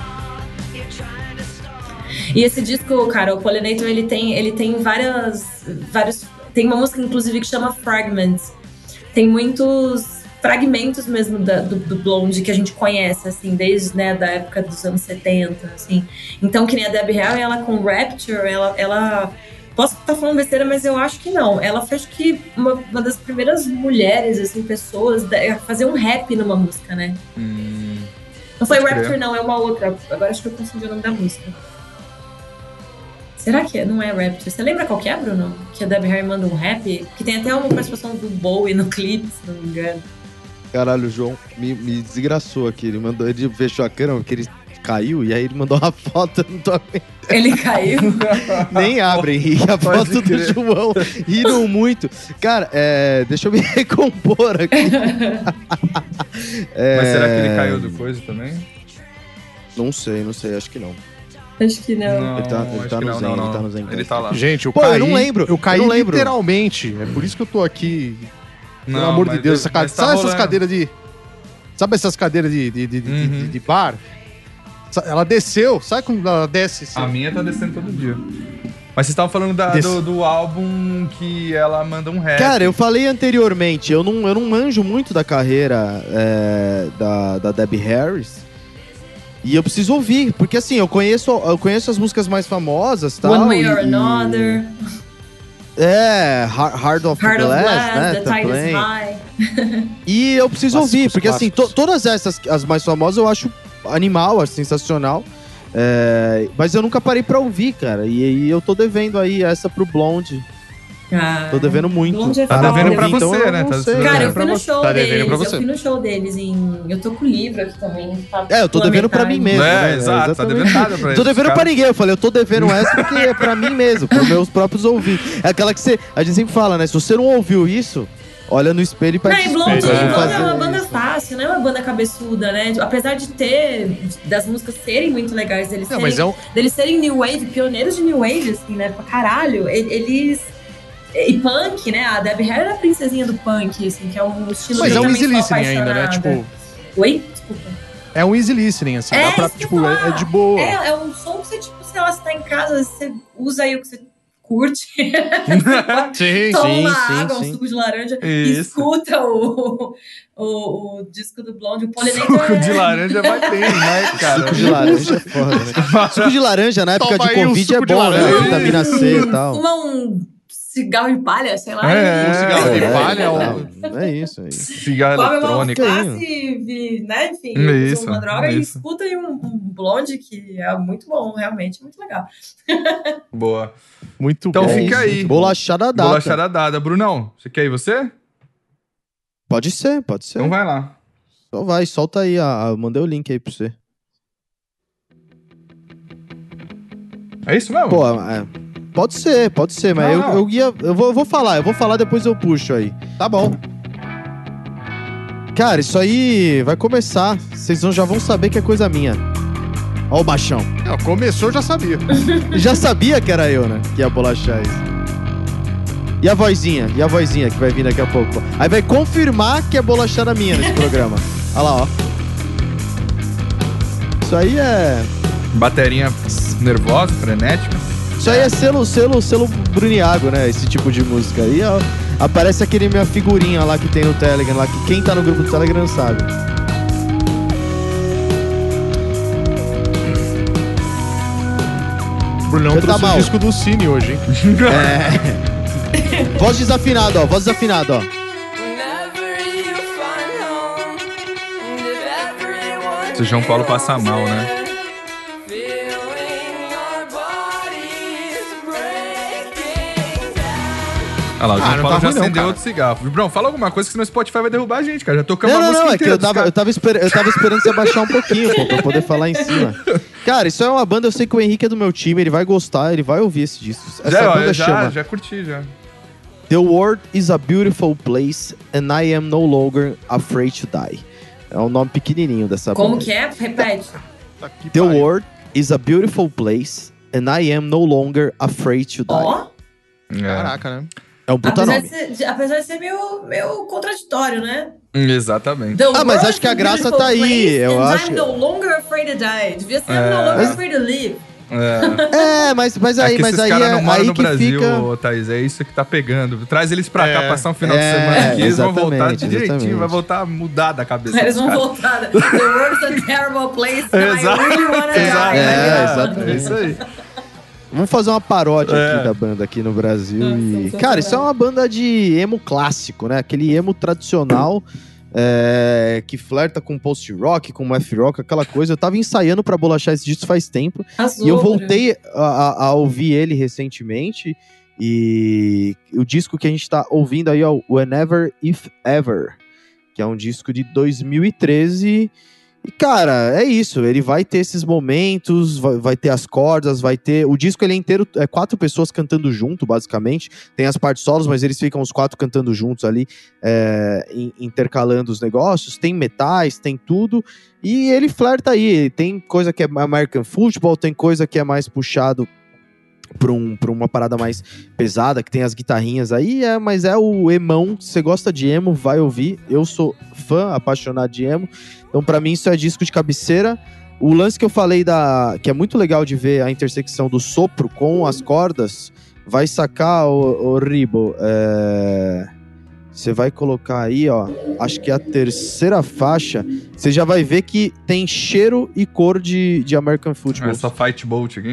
E esse disco, cara, o Pollinator, ele tem, ele tem várias, vários... Tem uma música, inclusive, que chama Fragments. Tem muitos fragmentos mesmo da, do, do Blonde que a gente conhece, assim, desde, né, da época dos anos setenta, assim. Então, que nem a Debbie Harry, ela com Rapture, ela... ela posso estar falando besteira, mas eu acho que não. Ela foi, acho que, uma, uma das primeiras mulheres, assim, pessoas a fazer um rap numa música, né? Hum, não foi Rapture, Rapture, não, é uma outra. Agora acho que eu confundi o nome da música. Será que não é Rapture? Você lembra qual que é, Bruno? Que a Debbie Harry manda um rap? Que tem até uma participação do Bowie no clipe, se não me engano. Caralho, o João me, me desgraçou aqui. Ele mandou, ele fechou a câmera porque ele caiu e aí ele mandou uma foto, eu não tô vendo. Ele caiu. Nem abre, e a Pode foto crer. do João riram muito. Cara, é, deixa eu me recompor aqui. É, Mas será que ele caiu do coisa também? Não sei, não sei, acho que não. Acho que não. Não, Ele tá- ele acho tá que no não, Zen, não, ele não. tá no Zen. Ele tá lá. Gente, eu Pô, caí. eu não lembro, Eu caí eu não lembro. literalmente. É por isso que eu tô aqui. Pelo Não, amor de mas- Deus. Essa mas cade... tá Sabe essas rolando. cadeiras de. Sabe essas cadeiras de, de, de, de- Uhum. de- de bar? Sa- Ela desceu. Sabe quando ela desce? Assim? A minha tá descendo todo dia. Mas vocês estavam falando da- Desse- do, do álbum que ela manda um rap. Cara, eu falei anteriormente, eu não, eu não manjo muito da carreira é, da, da Debbie Harris. E eu preciso ouvir, porque assim, eu conheço, eu conheço as músicas mais famosas, tal. One Way e- or Another. É, Har- Hard of Heart of Glass, Glass, né? The Tide is também. High. E eu preciso Clássicos, ouvir, porque assim, to- clássicos. todas essas, as mais famosas, eu acho animal, acho sensacional. É, mas eu nunca parei pra ouvir, cara. E aí eu tô devendo aí essa pro Blonde. Ah, Tô devendo muito. Blonde é Tá foda. devendo pra Então você, eu né? não Tá sei. devendo Cara, eu pra fui no você. show Tá devendo deles. pra Eu você. fui no show deles em. Eu tô com o livro aqui também. Tá É, eu tô pela devendo pra mim metade. mesmo. É, né? exato, tá Exatamente. devendo nada pra Tô eles, devendo cara. pra ninguém. Eu falei, eu tô devendo essa porque é pra mim mesmo, pros meus próprios ouvidos. É aquela que você. A gente sempre fala, né? Se você não ouviu isso, olha no espelho e Não, pede e Blonde, desculpa. É. por Blonde é fazer uma banda isso. fácil, não é uma banda cabeçuda, né? Tipo, apesar de ter, das músicas serem muito legais, deles, Não, serem, mas é um. deles serem new wave, pioneiros de new wave, assim, né? Pra caralho. e- Eles. E punk, né? A Debbie Harry era a princesinha do punk, assim, que é um estilo Mas que é eu um também easy sou listening ainda, né? apaixonada. Tipo, Oi? Desculpa. é um easy listening, assim. É, Dá pra, isso que eu tipo, ia é, falar. é de boa. É, é um som que você, tipo, sei lá, você tá em casa, você usa aí o que você curte. Sim, Toma sim, uma sim, água, um sim. suco de laranja e Isso. escuta o, o, o disco do Blonde. O Pollinator Suco de é- laranja vai bem, né, cara? Suco de laranja é foda, né? Suco de laranja na época Toma de aí um Covid é suco de bom, né? laranja. Vitamina C e tal. Fuma um cigarro de palha, sei lá. É, e- Um cigarro de É, palha, é, um- é isso, é isso. Cigarro Come uma eletrônico. alface, e, né, enfim, Isso, usa uma droga e isso. escuta aí um, um Blonde que é muito bom, realmente, muito legal. Boa. Muito Então bom. fica aí. Bolachada data. Bolachada dada. Brunão, você quer ir você? Pode ser, pode ser. Então vai lá. Só vai, solta aí. A, a- mandei o link aí pra você. É isso mesmo? Pô, é, pode ser, pode ser, mas Não, eu, não. eu ia. Eu vou, eu vou falar, eu vou falar, depois eu puxo aí. Tá bom. Cara, isso aí vai começar. Vocês vão- já vão saber que é coisa minha. Ó o baixão. Não, começou, eu já sabia. Já sabia que era eu, né? Que ia bolachar isso. E a vozinha? E a vozinha que vai vir daqui a pouco? Aí vai confirmar que é bolachada minha nesse programa. Olha lá, ó. Isso aí é. Baterinha nervosa, frenética. Isso aí é selo, selo, selo Bruniago, né? Esse tipo de música aí. Ó, aparece aquele minha figurinha lá que tem no Telegram, lá que quem tá no grupo do Telegram sabe. O Brunão Canta trouxe mal. o disco do Cine hoje, hein? É. Voz desafinada, ó. Voz desafinada, ó. Whenever you find home, Putz, o João Paulo passa mal, né? Olha lá, o João Ah, não Paulo tá já ruim não, acendeu cara. outro cigarro. Vibrão, fala alguma coisa que senão o Spotify vai derrubar a gente, cara. Já tocamos Não, a não, música não, é que inteira eu dos tava, caras. eu, tava esper, eu tava esperando você abaixar um pouquinho, pô, pra eu poder falar em cima. Cara, isso é uma banda, eu sei que o Henrique é do meu time, ele vai gostar, ele vai ouvir esse disco. Essa Já, ó, banda eu já, chama já curti, já. The World is a Beautiful Place and I Am No Longer Afraid to Die. É um nome pequenininho dessa Como banda. que é? Repete. Tá que The pariu. World is a Beautiful Place and I Am No Longer Afraid to Die. Ó, É. Caraca, né? É um puta apesar, nome. de ser, de- apesar de ser meio, meio contraditório, né? Exatamente. The Ah, mas world acho que a is graça beautiful tá aí, place eu and acho- I'm no longer afraid to die. Devia ser I'm É. no longer Mas- afraid to live. É. É, mas, mas É aí, que mas esses aí, caras é, não moram aí no que Brasil, fica... ô, Thaís. É isso que tá pegando. Traz eles pra cá, É. passar um final de É, semana aqui. Eles vão voltar exatamente, direitinho. exatamente. Vai voltar a mudar da cabeça Eles dos vão caras. voltar. The world's a terrible place and Exato. I really wanna die. Exato. É, Né? exatamente. É isso aí. Vamos fazer uma paródia É. aqui da banda aqui no Brasil. Nossa, E... sensacional. Cara, isso é uma banda de emo clássico, né? Aquele emo tradicional é, que flerta com post-rock, com math rock, aquela coisa. Eu tava ensaiando pra bolachar esse disco faz tempo. Azul, E eu voltei a, a- a ouvir ele recentemente. E o disco que a gente tá ouvindo aí é o Whenever If Ever, que é um disco de dois mil e treze. E, cara, é isso. Ele vai ter esses momentos, vai, vai ter as cordas, vai ter... O disco, ele é inteiro, é quatro pessoas cantando junto, basicamente. Tem as partes solos, mas eles ficam os quatro cantando juntos ali, é, in- intercalando os negócios. Tem metais, tem tudo. E ele flerta aí. Tem coisa que é American Football, tem coisa que é mais puxado pra, um, pra uma parada mais pesada, que tem as guitarrinhas aí, é, mas é o emão. Se você gosta de emo, vai ouvir. Eu sou fã, apaixonado de emo. Então, pra mim, isso é disco de cabeceira. O lance que eu falei, da que é muito legal de ver a intersecção do sopro com as cordas, vai sacar, o, o Ribo. é, Você vai colocar aí, ó, acho que é a terceira faixa. Você já vai ver que tem cheiro e cor de, de American Football. Essa Fight Bolt aqui.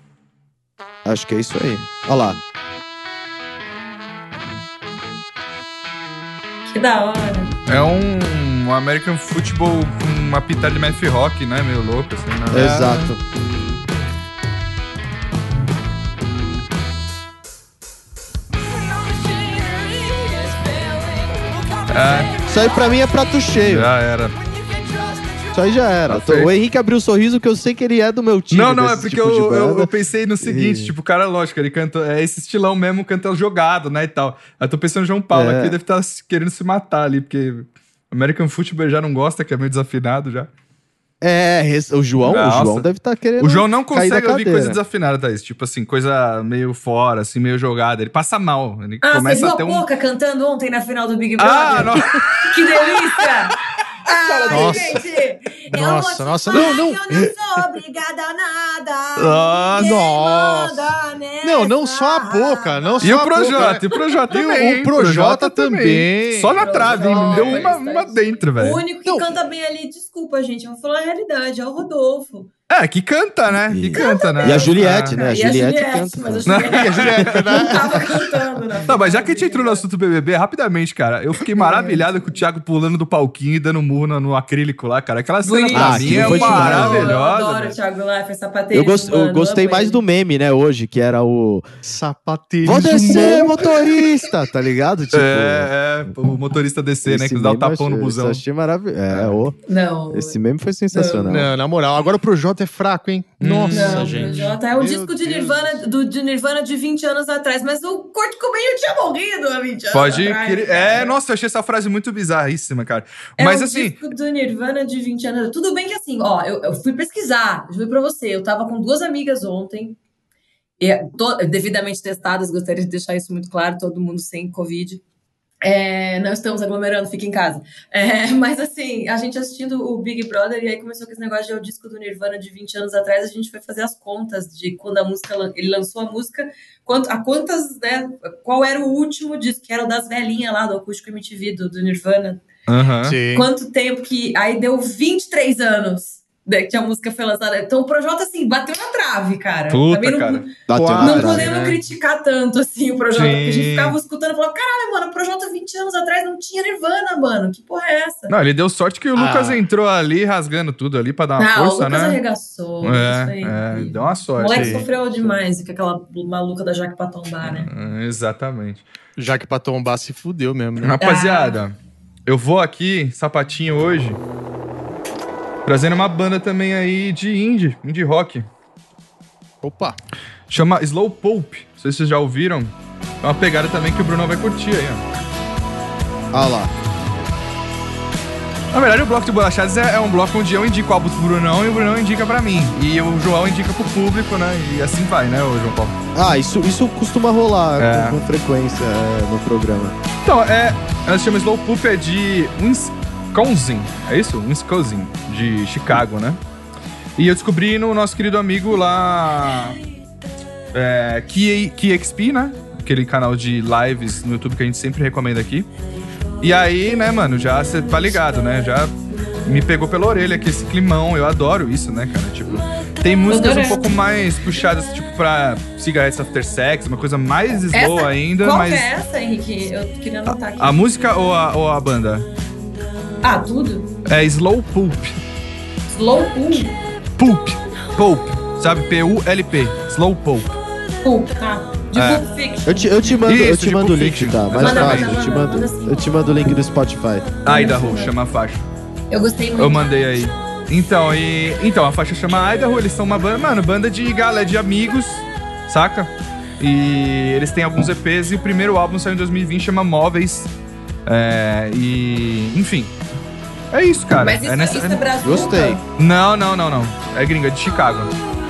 Acho que é isso aí. Olha lá. Que da hora. É um American Football com uma pitada de math rock, né? Meio louco, assim, né? Exato. É, Isso aí pra mim é prato cheio. já era. Isso aí já era. Tá feito. O Henrique abriu o sorriso que eu sei que ele é do meu time. Não, não, é desse porque tipo de eu, eu, banda. eu pensei no seguinte, E- tipo, o cara, lógico, ele canta, é esse estilão mesmo, canta jogado, né, e tal. Eu tô pensando no João Paulo É. aqui, deve estar querendo se matar ali, porque American Football já não gosta, que é meio desafinado já. É, res- o João, Nossa. o João deve estar querendo. O João não cair da consegue ouvir cadeira. coisa desafinada, Thaís. Tipo assim, coisa meio fora, assim, meio jogada. Ele passa mal. Ele Ah, você começa viu a a ter um. Poca cantando ontem na final do Big Brother? Ah, não. Que delícia! Ai, Nossa. gente! eu Nossa, vou te nossa, falar não, não. que Eu não sou obrigada a nada. Nossa. Ninguém Nossa. manda nessa. Não, não só a Poca, não E só o a Projota, Poca. e o Projota E o- também. o hein? Projota também. Só na trave, hein? Não deu uma, Projota. uma dentro, O velho. único que Não. canta bem ali, desculpa, gente, eu vou falar a realidade, é o Rodolfo. É, que canta, né? Que E- canta, né? E a Juliette, Ah. né? A e a Juliette Juliette, canta. mas a também. Juliette, a Juliette, não né? tava cantando. Na Não, mas já que a gente final entrou no do assunto B B B, rapidamente, cara, eu fiquei maravilhado com o Thiago pulando do palquinho e dando murro no, no acrílico lá, cara. Aquela cena Bonito. pra Ah, mim aquilo é foi demais. Eu maravilhosa. adoro o velho. Thiago Leifert, sapateiro. Eu, gost- eu gostei mais do meme, né, hoje, que era o. Sapateirismo. Vou descer, motorista! Tá ligado? Tipo. É, é, o motorista descer, né? esse Que dá o meme eu tapão no achei- busão. eu Achei maravilhoso. É, ô, Não. esse meme foi sensacional. Não, na moral, agora o Projota é fraco, hein? Nossa, Não, gente. Projota é um Meu disco de Deus. Nirvana, do, de Nirvana de vinte anos atrás, mas o Kurt Cobain tinha morrido há vinte anos Pode atrás. querer. cara. É, nossa, eu achei essa frase muito bizarríssima, cara. É Mas um assim. disco do Nirvana de vinte anos. Tudo bem que assim, ó, eu, eu fui pesquisar, juro pra você, eu tava com duas amigas ontem, e, to- devidamente testadas, gostaria de deixar isso muito claro, todo mundo sem Covid. É, não estamos aglomerando, fica em casa. É, mas assim, a gente assistindo o Big Brother, e aí começou com esse negócio de é o disco do Nirvana de vinte anos atrás, a gente foi fazer as contas de quando a música, lan- ele lançou a música, quanto, a quantas, né, qual era o último disco, que era o das velhinhas lá, do Acústico M T V, do, do Nirvana. Aham. Sim. Quanto tempo que... Aí deu vinte e três anos que a música foi lançada. Então o Projota, assim, bateu na trave, cara. Puta, Também não, cara. Bateu Não na não trave, podemos né? criticar tanto, assim, o Projota. Sim. Porque a gente ficava escutando e falava, caralho, mano, o Projota vinte anos atrás não tinha Nirvana, mano. Que porra é essa? Não, ele deu sorte que o Ah. Lucas entrou ali rasgando tudo ali pra dar uma Ah, o força, Lucas né? arregaçou. Isso É, foi é, incrível. deu uma O sorte. moleque Sim. sofreu demais com aquela maluca da Jaque pra tombar, né? É, exatamente. Já que pra tombar se fudeu mesmo, né? Rapaziada, eu vou aqui, sapatinho hoje, trazendo uma banda também aí de indie, indie rock. Opa. Chama Slow Pulp. Não sei se vocês já ouviram. É uma pegada também que o Bruno vai curtir aí, ó. Ah lá. Na verdade, o Bloco de Bolachadas é, é um bloco onde eu indico álbuns pro Brunão e o Brunão indica pra mim. E o João indica pro público, né? E assim vai, né, ô João Paulo? Ah, isso, isso costuma rolar É. com, com frequência é, no programa. Então, é, ela se chama Slow Pulp, é de Wisconsin, é isso? Wisconsin, de Chicago, né? E eu descobri no nosso querido amigo lá, é, Key, Key X P, né? Aquele canal de lives no YouTube que a gente sempre recomenda aqui. E aí, né, mano, já você tá ligado, né? Já me pegou pela orelha aqui esse climão, eu adoro isso, né, cara? Tipo, tem músicas um Adorei. pouco mais puxadas, tipo, pra Cigarettes After Sex, uma coisa mais slow Essa- ainda, Qual mas... que é essa, Henrique? Eu queria anotar aqui. A música ou a, ou a banda? Ah, tudo? É Slow Pulp. Slow Pulp. Pulp. Pulp. Sabe? P U L P. Slow Pulp. Pulp, tá. De É. Pulp Fiction. Eu te, eu te mando, eu Isso, te de mando o Pulp link, Fiction. tá? Mais Manda, fácil. manda, eu, te manda, mando, manda sim. eu te mando o link do Spotify. Idaho, chama a faixa. Eu gostei muito. Eu mandei aí. Então, e, então, a faixa chama Idaho, eles são uma banda, mano, banda de galera, de amigos, saca? E eles têm alguns E Ps e o primeiro álbum saiu em dois mil e vinte, chama Móveis. É, e, enfim. É isso, cara. Mas isso é é, nessa- isso é Brasil? Gostei. Não, não, não, não. É gringa, é de Chicago.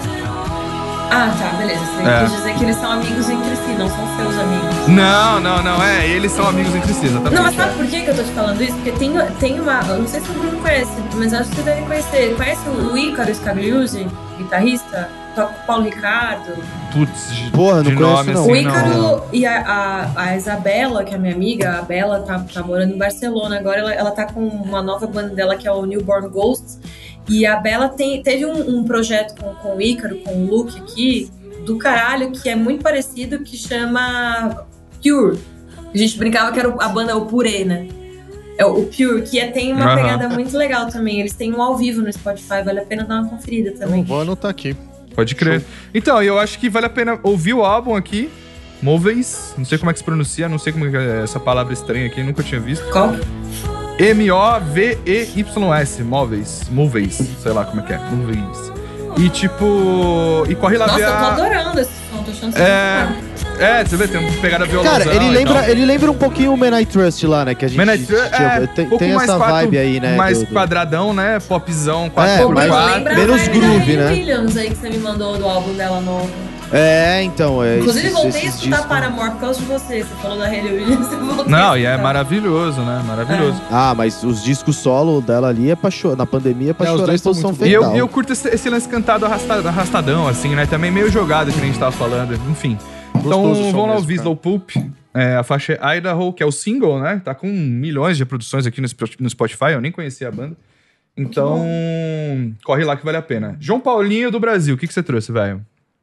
Ah, tá, beleza. Você É. quis dizer que eles são amigos entre si, não são seus amigos. Não, não, não, é, eles são amigos entre si, exatamente. Não, mas sabe é. por que que eu tô te falando isso? Porque tem, tem uma... Eu não sei se o Bruno conhece, mas acho que você deve conhecer. Conhece o Ícaro Scagliuzzi, guitarrista? Toca com o Paulo Ricardo. Putz, de, Porra, não de conheço, nome não. assim, O Ícaro não. e a, a, a Isabela, que é a minha amiga, a Bela tá, tá morando em Barcelona. Agora ela, ela tá com uma nova banda dela, que é o Newborn Ghosts. E a Bela tem, teve um, um projeto com, com o Ícaro, com o Luke aqui, do caralho, que é muito parecido, que chama Pure. A gente brincava que era a banda o Purê, né? É o Pure, que é, tem uma Aham. pegada muito legal também. Eles têm um ao vivo no Spotify, vale a pena dar uma conferida também. Então, vou anotar aqui. Pode crer. Então, eu acho que vale a pena ouvir o álbum aqui. Móveis. Não sei como é que se pronuncia, não sei como é que é essa palavra estranha aqui, nunca tinha visto. Qual? M O V E Y S. Móveis. Móveis. Sei lá como é que é. Móveis. E tipo. E corre lá Nossa, ver eu tô a. adorando esse som, tô achando É. sensacional. É, você vê, tem uma pegada violãozão. Cara, ele e lembra, tal. ele lembra um pouquinho o Man I Trust lá, né? Que a gente Man I Trust, tinha- é, tem, um pouco tem mais essa quatro- vibe aí, né? Mais do- do- quadradão, né? Popzão, É, quatro por mas- quatro. Lembra menos a vibe groove, da né? Hayley Williams aí que você me mandou do álbum dela novo. É, então. É, Inclusive, esses, voltei a esses escutar discos- Paramore por causa de você. Você falou da Hayley Williams, eu voltei Não, a e é escutar. maravilhoso, né? Maravilhoso. Ah, mas os discos solo dela ali é pra chorar. Na pandemia é pra É, os chorar em dois tão posição muito E fetal. eu, e eu curto esse, esse lance cantado arrastado, arrastadão, assim, né? Também meio jogado, que nem a gente tava falando. Enfim. Então, Gostoso o som vamos lá mesmo, ouvir cara. Slow Pulp. É, a faixa é Idaho, que é o single, né? Tá com milhões de reproduções aqui no, Sp- no Spotify. Eu nem conhecia a banda. Então, corre lá que vale a pena. João Paulinho do Brasil, o que, que você trouxe, velho?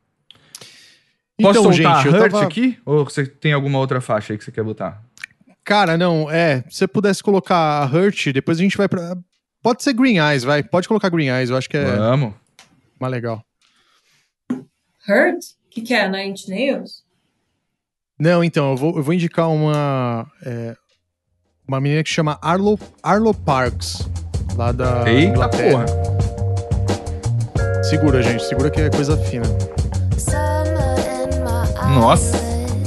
Posso Então, soltar gente, eu Hurt tava... aqui? Ou você tem alguma outra faixa aí que você quer botar? Cara, não, é. Se você pudesse colocar a Hurt, depois a gente vai pra. Pode ser Green Eyes, vai. Pode colocar Green Eyes, eu acho que é Vamos. mais legal. Hurt? O que, que é? Nine Inch Nails? Não, então, eu vou, eu vou indicar uma. é, uma menina que chama Arlo, Arlo Parks, lá da Eita Inglaterra. porra. Segura, gente, segura que é coisa fina. Nossa.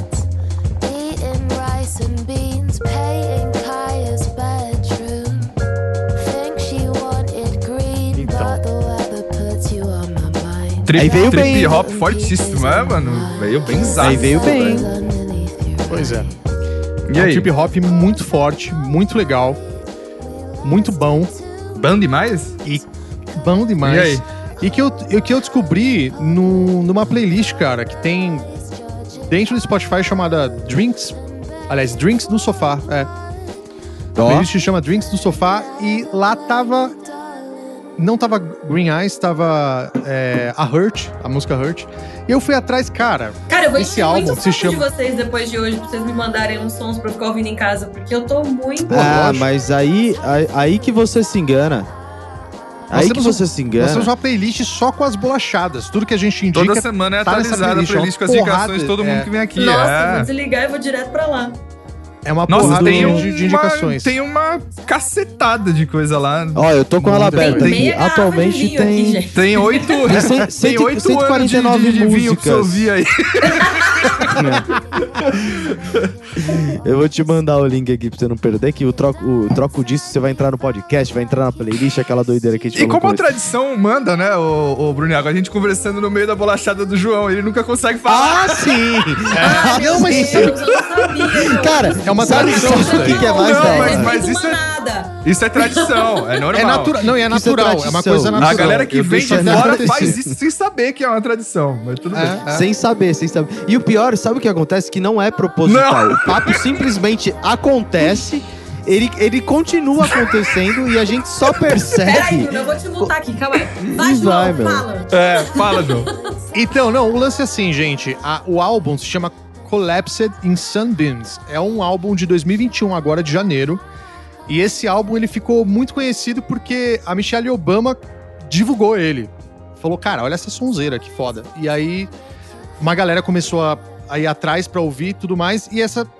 Trip, Aí veio trip bem. hop fortíssimo, é, mano? Veio bem zaço. Aí veio bem. Pois é. E é um aí? trip hop muito forte, muito legal, muito bom Bom demais? e bom demais. E aí? E que eu, eu- que eu descobri no, numa playlist, cara, que tem dentro do Spotify chamada Drinks. Aliás, Drinks no Sofá. É. A Ó, playlist se chama Drinks no Sofá e lá tava não tava Green Eyes, tava é, a Hurt, a música Hurt. E eu fui atrás, cara. Cara, eu vou esse encher álbum muito o se saco chama... de vocês depois de hoje, pra vocês me mandarem uns sons pra eu ficar ouvindo em casa, porque eu tô muito... Ah, lógico. mas aí, aí, aí que você se engana. Nós Aí que temos você um- se engana. Nós temos uma playlist só com as bolachadas. Tudo que a gente indica. Toda semana é tá nessa atualizada a playlist, playlist com as uma indicações porrada, de todo mundo é. que vem aqui. Nossa, é. vou desligar e vou direto pra lá. É uma Nossa, porrada tem, de, uma, de indicações. tem uma cacetada de coisa lá. Ó, eu tô com ela Muita aberta coisa. aqui. Meia garrafa de Atualmente vinho aqui, tem... gente. Tem oito, Tem cem- tem cento- oito cento e anos quarenta de, e nove de, de vinho pra você músicas. ouvir aí. Eu vou te mandar o link aqui pra você não perder, que o troco, o troco disso, você vai entrar no podcast, vai entrar na playlist, aquela doideira que a gente E falou como a no começo. tradição manda, né, o, o Bruniago? A gente conversando no meio da bolachada do João, ele nunca consegue falar. Ah, sim! Ah, não, meu mas Deus, sabe- eu não sabia. Cara, É uma sabe, tradição sabe isso o que, aí. que é mais Não, da mas- hora? mas Não isso é- nada. Isso é tradição, é normal. É natural. Não, e é Isso é natural. É, uma tradição. coisa natural. A galera que Eu vem de deixo isso fora acontecer. faz isso sem saber que é uma tradição, mas tudo bem. É, é. Sem saber, sem saber. E o pior, sabe o que acontece? Que não é proposital. Não. O papo simplesmente acontece, ele, ele continua acontecendo e a gente só Pera aí, percebe. Bruno, eu vou te multar aqui, calma aí. Vai, E João, vai, meu. fala. É, fala, João. Então, não, o lance é assim, gente. A- o álbum se chama Collapsed in Sunbeams. É um álbum de dois mil e vinte e um, agora de janeiro. E esse álbum ele ficou muito conhecido porque a Michelle Obama divulgou ele. Falou, cara, olha essa sonzeira, que foda. E aí uma galera começou a, a ir atrás pra ouvir e tudo mais. E essa,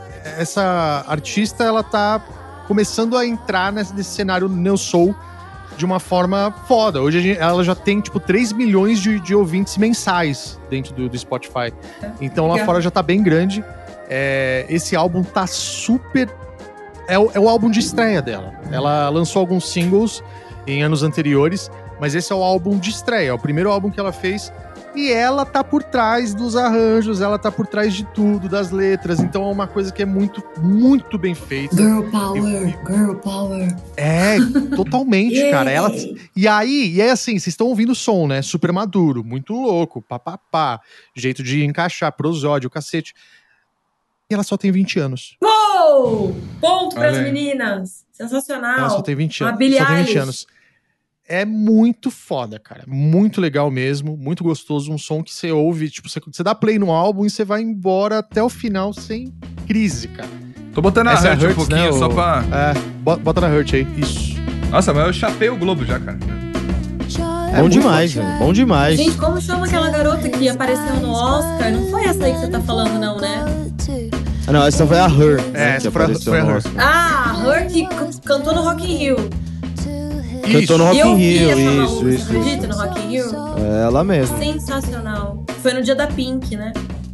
essa artista, ela tá começando a entrar nesse, nesse cenário neo soul de uma forma foda. Hoje a gente- ela já tem, tipo, três milhões de, de ouvintes mensais dentro do, do Spotify. Então lá Legal. fora já tá bem grande. É, esse álbum tá super... É o, é o álbum de estreia dela. Ela lançou alguns singles em anos anteriores, mas esse é o álbum de estreia. É o primeiro álbum que ela fez. E ela tá por trás dos arranjos, ela tá por trás de tudo, das letras. Então é uma coisa que é muito, muito bem feita. Girl power, girl power. É, totalmente, Yay. cara. Ela, e aí, e aí assim, vocês estão ouvindo o som, né? Super maduro, muito louco, papapá, jeito de encaixar, prosódio, cacete. E ela só tem vinte anos. Uou! Ponto pras Olha aí. meninas. Sensacional. Ela só tem vinte Uma anos. Billie Só tem vinte Eilish. anos. É muito foda, cara. Muito legal mesmo, muito gostoso. Um som que você ouve, tipo, você, você dá play no álbum e você vai embora até o final sem crise, cara. Tô botando a Essa é a Hurt um Hurts, pouquinho, né, só o- pra... É, bota, bota na Hurt aí. Isso. Nossa, mas eu chapei o Globo já, cara. Bom muito demais, velho. Bom demais. Gente, como chama aquela garota que apareceu no Oscar? Não foi essa aí que você tá falando, não, né? Ah, não, essa foi a Her. É, né, essa que foi a- apareceu foi a no Her. Oscar. Ah, a Her que c- cantou no Rock in Rio. Cantou no E Rock eu in vi Rio, essa isso, maluca, isso, você acredita, isso. no Rock in Rio? É ela mesma. Sensacional. Foi no dia da Pink, né?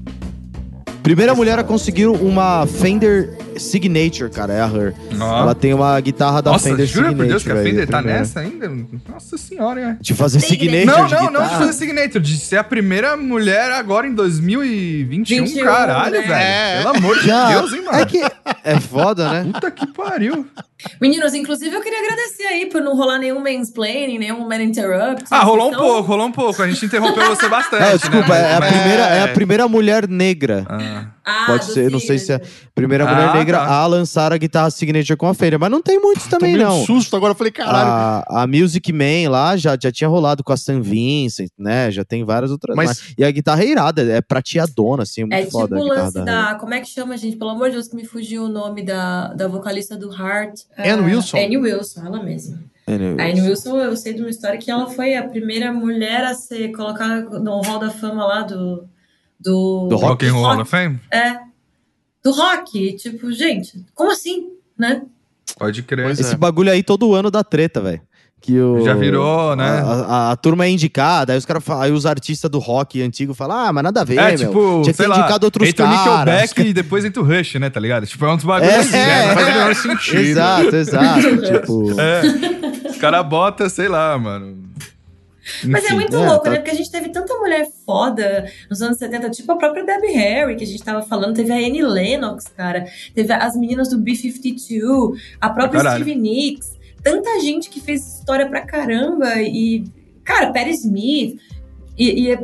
Primeira mulher a conseguir uma Fender Signature, cara, é a Her. Ó. Ela tem uma guitarra da Nossa, Fender jura Signature. por Deus que a velho, Fender tá primeira. nessa ainda? Nossa senhora, é. De fazer Signature. Signature Não, de não, não de guitarra. fazer Signature, de ser a primeira mulher agora em dois mil e vinte e um, vinte e um, caralho, né? velho. É. Pelo amor de Já- Deus, hein, mano. É que é foda, né? Puta que pariu. Meninos, inclusive eu queria agradecer aí por não rolar nenhum mansplaining, nenhum man interrupt. Ah, rolou um Então, pouco, rolou um pouco. A gente interrompeu você bastante, Ah, desculpa, né? é, a Mas- primeira, é a primeira mulher negra. Ah. Ah, Pode do ser, não sei se é a Signature. primeira mulher Ah, negra tá. a lançar a guitarra Signature com a Fender. Mas não tem muitos também, Tomei um não. susto agora, eu falei, caralho. A, a Music Man lá já, já tinha rolado com a Sam Vincent, né? Já tem várias outras. Mas- mais. E a guitarra é irada, é prateadona, assim, é muito É tipo foda o a guitarra lance da da. Como é que chama, gente? Pelo amor de Deus, que me fugiu o nome da, da vocalista do Heart. Anne Wilson? Anne Wilson, ela mesma. Anyway. A Anne Wilson, eu sei de uma história que ela foi a primeira mulher a ser colocada no Hall da Fama lá do. Do, Do Rock and Roll Hall of Fame? É. Do rock. Tipo, gente, como assim? Né? Pode crer. Pois Esse é. bagulho aí todo ano dá treta, velho. Que o, Já virou, né? A, a- a turma é indicada, aí os caras falam- aí os artistas do rock antigo falam, ah, mas nada a ver, É, meu. tipo, Tinha que sei ter lá, indicado outros entra o caras. Nickelback e depois entra o Rush, né, tá ligado? Tipo, é uns bagulhos É, assim, é, né? Não faz o é. menor sentido. Exato, exato. tipo, É. Os caras botam, sei lá, mano. Mas é Enfim. muito é, louco, tá- né? Porque a gente teve tanta mulher foda nos anos setenta, tipo a própria Debbie Harry, que a gente tava falando. Teve a Annie Lennox, cara. Teve as meninas do B cinquenta e dois, a própria Caralho. Stevie Nicks. Tanta gente que fez história pra caramba. E, cara, Patti Smith. E, e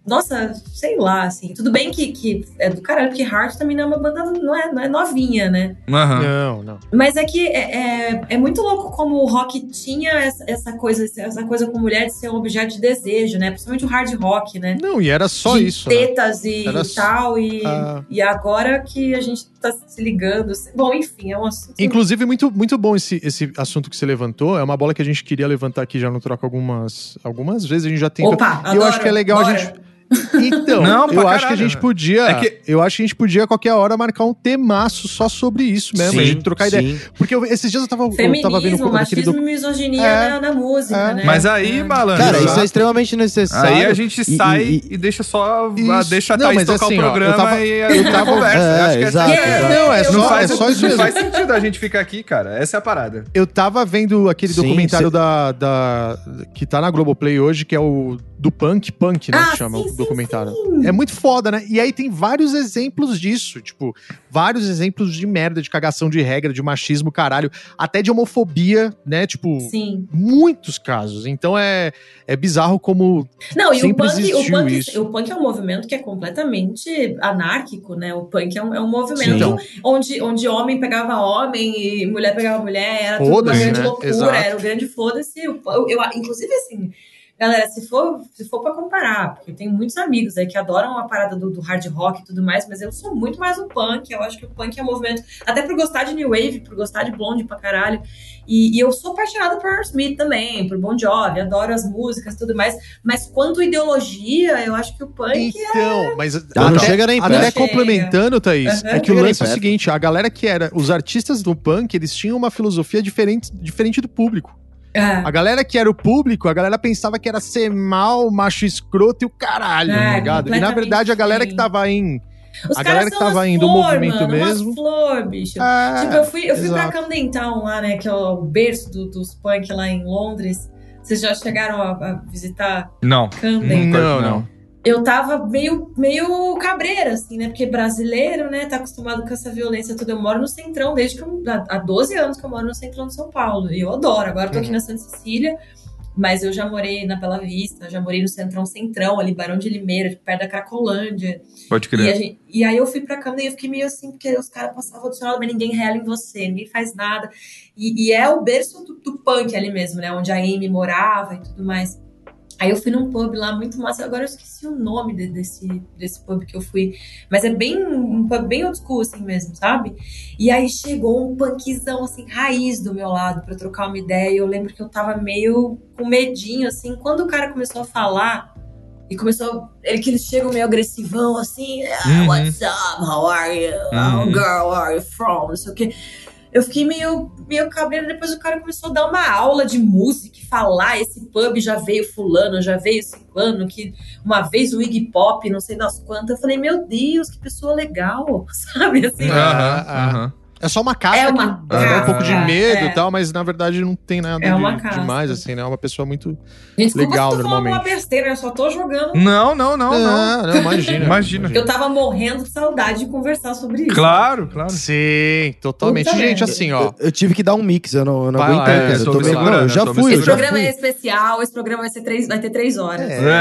nossa, sei lá, assim. Tudo bem que, que é do caralho, porque Heart também não é uma banda, não é, não é novinha, né? Uhum. Não, não. Mas é que é, é, é muito louco como o rock tinha essa, essa, coisa, essa coisa com mulher de ser um objeto de desejo, né? Principalmente o hard rock, né? Não, e era só de isso, né? tetas e Era tal, e, ah. e agora que a gente tá se ligando. Bom, enfim, é um assunto... Inclusive, muito, muito bom esse, esse assunto que você levantou. É uma bola que a gente queria levantar aqui já no Troca algumas, algumas vezes. A gente já tem. Opa, e eu acho que é legal bora. a gente. Então, Não, eu pra acho que a gente podia. É que... Eu acho que a gente podia, a qualquer hora, marcar um temaço só sobre isso mesmo. Sim, a gente trocar sim. ideia. Porque eu, esses dias eu tava, Feminismo, eu tava vendo um machismo do... e misoginia É, na, na música, é. né? Mas aí, é. malandro. Cara, isso exato. é extremamente necessário. Aí a gente E- sai e- e, e- deixa só. Isso. Deixa a Não, Thaís mas tocar assim, o ó, programa eu tava- e a eu gente tava- conversa. É, Eu acho que exato, essa é, exato. Não, é Eu- só, não, faz, é só isso não mesmo. faz sentido a gente ficar aqui, cara. Essa é a parada. Eu tava vendo aquele Sim, documentário cê- da, da. que tá na Globoplay hoje, que é o do Punk, Punk, né? Ah, que chama sim, o sim, documentário. sim. É muito foda, né? E aí tem vários exemplos disso. Tipo, vários exemplos de merda, de cagação de regra, de machismo, caralho. Até de homofobia, né? Tipo, Sim. muitos casos. Então é, é bizarro como. Não, e o Sempre punk, o, existiu punk, isso. o punk é um movimento que é completamente anárquico, né? O punk é um, é um movimento Sim. onde, onde homem pegava homem e mulher pegava mulher, era tudo uma Foda-se, grande né? loucura, Exato. era o grande foda-se. Eu, eu, inclusive, assim, galera, se for, se for pra comparar, porque eu tenho muitos amigos aí que adoram a parada do, do hard rock e tudo mais, mas eu sou muito mais do punk. Eu acho que o punk é um movimento, até por gostar de New Wave, por gostar de Blonde pra caralho. E, e eu sou apaixonada por Aerosmith também, por Bon Jovi, adoro as músicas e tudo mais. Mas quanto ideologia, eu acho que o punk é... Então, mas não até, chega nem até perto. complementando, Thaís, Uhum. é que o Chega nem lance é o perto. seguinte, a galera que era, os artistas do punk, eles tinham uma filosofia diferente, diferente do público. Ah, A galera que era o público, a galera pensava que era ser mal, macho escroto e o caralho, É, tá ligado? E na completamente verdade a galera que diferente. tava em... os a caras galera que são tava umas indo no flor, movimento mano, mesmo. umas flor, bicho. É, Tipo, eu fui, eu fui pra exato. Camden Town lá, né, que é o berço do- dos punk lá em Londres. Vocês já chegaram a, a visitar Não. Camden? Nunca, Não, não. Eu tava meio, meio cabreira, assim, né? Porque brasileiro, né? Tá acostumado com essa violência toda. Eu moro no Centrão desde que eu... Há doze anos que eu moro no Centrão de São Paulo. E eu adoro. Agora eu tô aqui Uhum. na Santa Cecília. Mas eu já morei na Bela Vista. Já morei no Centrão Centrão, ali, Barão de Limeira, perto da Cracolândia. Pode E, a crer. gente- e aí eu fui pra Camden e eu fiquei meio assim, porque os caras passavam do seu lado, mas ninguém rela em você, ninguém faz nada. E, e é o berço do, do punk ali mesmo, né? Onde a Amy morava e tudo mais. Aí eu fui num pub lá muito massa. Agora eu esqueci o nome de- desse, desse pub que eu fui. Mas é bem um pub bem old school, assim mesmo, sabe? E aí chegou um punkzão, assim, raiz do meu lado pra trocar uma ideia. E eu lembro que eu tava meio com medinho, assim. Quando o cara começou a falar, e começou... Ele, que eles chegam meio agressivão, assim. Ah, Uhum. what's up? How are you? Uhum. Oh, girl, where are you from? Não sei o quê. Eu fiquei meio, meio cabreira, depois o cara começou a dar uma aula de música e falar, esse pub já veio fulano, já veio ciclano, que uma vez o Iggy Pop, não sei das quantas. Eu falei, meu Deus, que pessoa legal, sabe? Assim, Ah, Aham, aham. É só uma casca É uma que dá um pouco de casca, medo é. e tal, mas na verdade não tem nada É uma de, casca. demais, assim, né? É uma pessoa muito... gente, desculpa legal, se eu tô falando uma normalmente. besteira, eu só tô jogando. Não, não, não, não. não, imagina. Imagina. Eu tava morrendo de saudade de conversar sobre isso. Claro, claro. Sim, totalmente. Puta Gente, merda. assim, ó. Eu, eu tive que dar um mix, eu não, eu não Vai lá, aguentei, é, cara. Eu tô tô me meio- segurando, não, eu já tô me fui, eu Esse já programa fui. é especial, esse programa vai, ser três, vai ter três horas.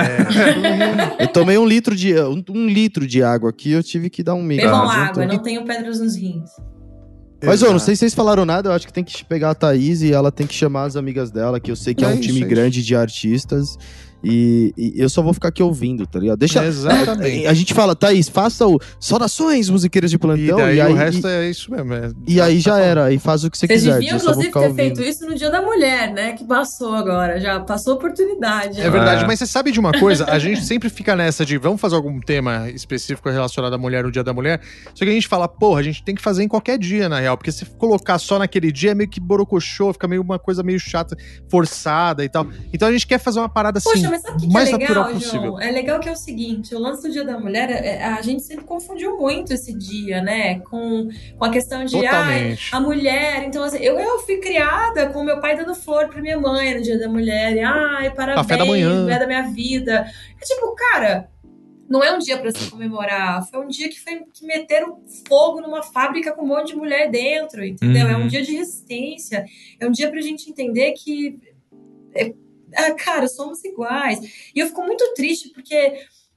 É. Eu tomei um litro de um, um litro de água aqui, eu tive que dar um mix. Bebam Não água, adiantou. não tenho pedras nos rins. Mas, ô, não Exato. sei se vocês falaram nada, eu acho que tem que pegar a Thaís e ela tem que chamar as amigas dela, que eu sei que é, É um isso, time é isso. grande de artistas. E, e eu só vou ficar aqui ouvindo, tá ligado? Deixa. Exatamente. A gente fala, Thaís, faça o saudações musiqueiras de E plantão. daí E, aí, o resto e, é isso mesmo. É, e aí tá já falando. era, e faz o que você Vocês quiser. deviam, eu só vou inclusive, ficar ter ouvindo. feito isso no Dia da Mulher, né? Que passou agora, já passou a oportunidade. É verdade, É. mas você sabe de uma coisa? A gente sempre fica nessa de vamos fazer algum tema específico relacionado à mulher no Dia da Mulher. Só que a gente fala, porra, a gente tem que fazer em qualquer dia, na real. Porque se colocar só naquele dia é meio que borocochô, fica meio uma coisa meio chata, forçada e tal. Então a gente quer fazer uma parada assim, Poxa, mas sabe o que, que mais é natural legal, possível. João? É legal que é o seguinte, o lance do Dia da Mulher, é- a gente sempre confundiu muito esse dia, né? Com, com a questão de, ai, Totalmente. a mulher. Então, assim, eu, eu fui criada com meu pai dando flor pra minha mãe no Dia da Mulher. E, ai, parabéns, Café da manhã. mulher da minha vida. É tipo, cara, não é um dia pra se comemorar. Foi um dia que, foi, que meteram fogo numa fábrica com um monte de mulher dentro, entendeu? Uhum. É um dia de resistência. É um dia pra gente entender que... É, ah, cara, somos iguais. E eu fico muito triste porque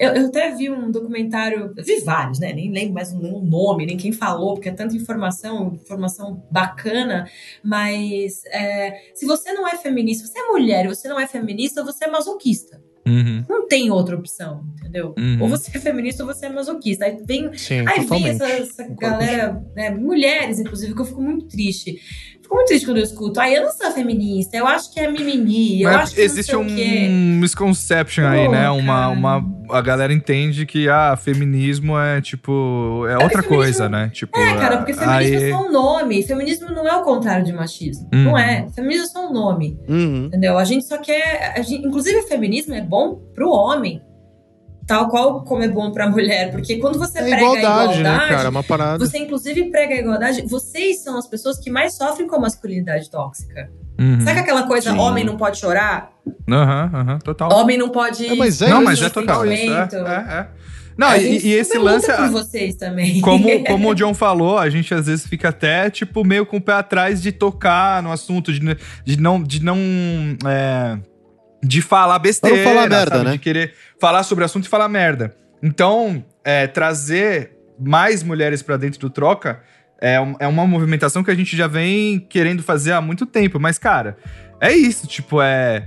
Eu, eu até vi um documentário, vi vários, né? Nem lembro mais o nome, nem quem falou, porque é tanta informação, informação bacana, mas é, se você não é feminista, você é mulher e você não é feminista, você é masoquista. Uhum. Não tem outra opção, entendeu? Uhum. Ou você é feminista ou você é masoquista. Aí vem, Sim, aí vem totalmente. essa, essa galera, né, mulheres, inclusive, que eu fico muito triste. Fico muito triste quando eu escuto. Aí ah, eu não sou feminista, eu acho que é mimimi, eu Mas acho que existe não um sei o quê. misconception aí, Pô, né? Uma, cara. uma, a galera entende que ah, feminismo é tipo. É outra feminismo- coisa, né? Tipo, É, cara, porque feminismo aí... é só um nome. Feminismo não é o contrário de machismo. Uhum. Não é. Feminismo é só um nome. Uhum. Entendeu? A gente só quer. A gente, inclusive, o feminismo é bom pro homem. Tal qual como é bom pra mulher. Porque quando você É prega igualdade, a igualdade, né, cara? É uma parada. você inclusive prega a igualdade. Vocês são as pessoas que mais sofrem com a masculinidade tóxica. Uhum. Sabe aquela coisa, Sim. homem não pode chorar? Aham, aham, total. Homem não pode. É, mas é Não, isso, mas é total isso. É, sentimento. é, é. Não, A e, gente e esse super lance. luta por vocês também. Como, como o John falou, a gente às vezes fica até, tipo, meio com o pé atrás de tocar no assunto, de, de não. De não é, de falar besteira. Pra não falar merda, sabe? né? De querer falar sobre o assunto e falar merda. Então, é, trazer mais mulheres pra dentro do Troca é, um- é uma movimentação que a gente já vem querendo fazer há muito tempo. Mas, cara, é isso. Tipo, é.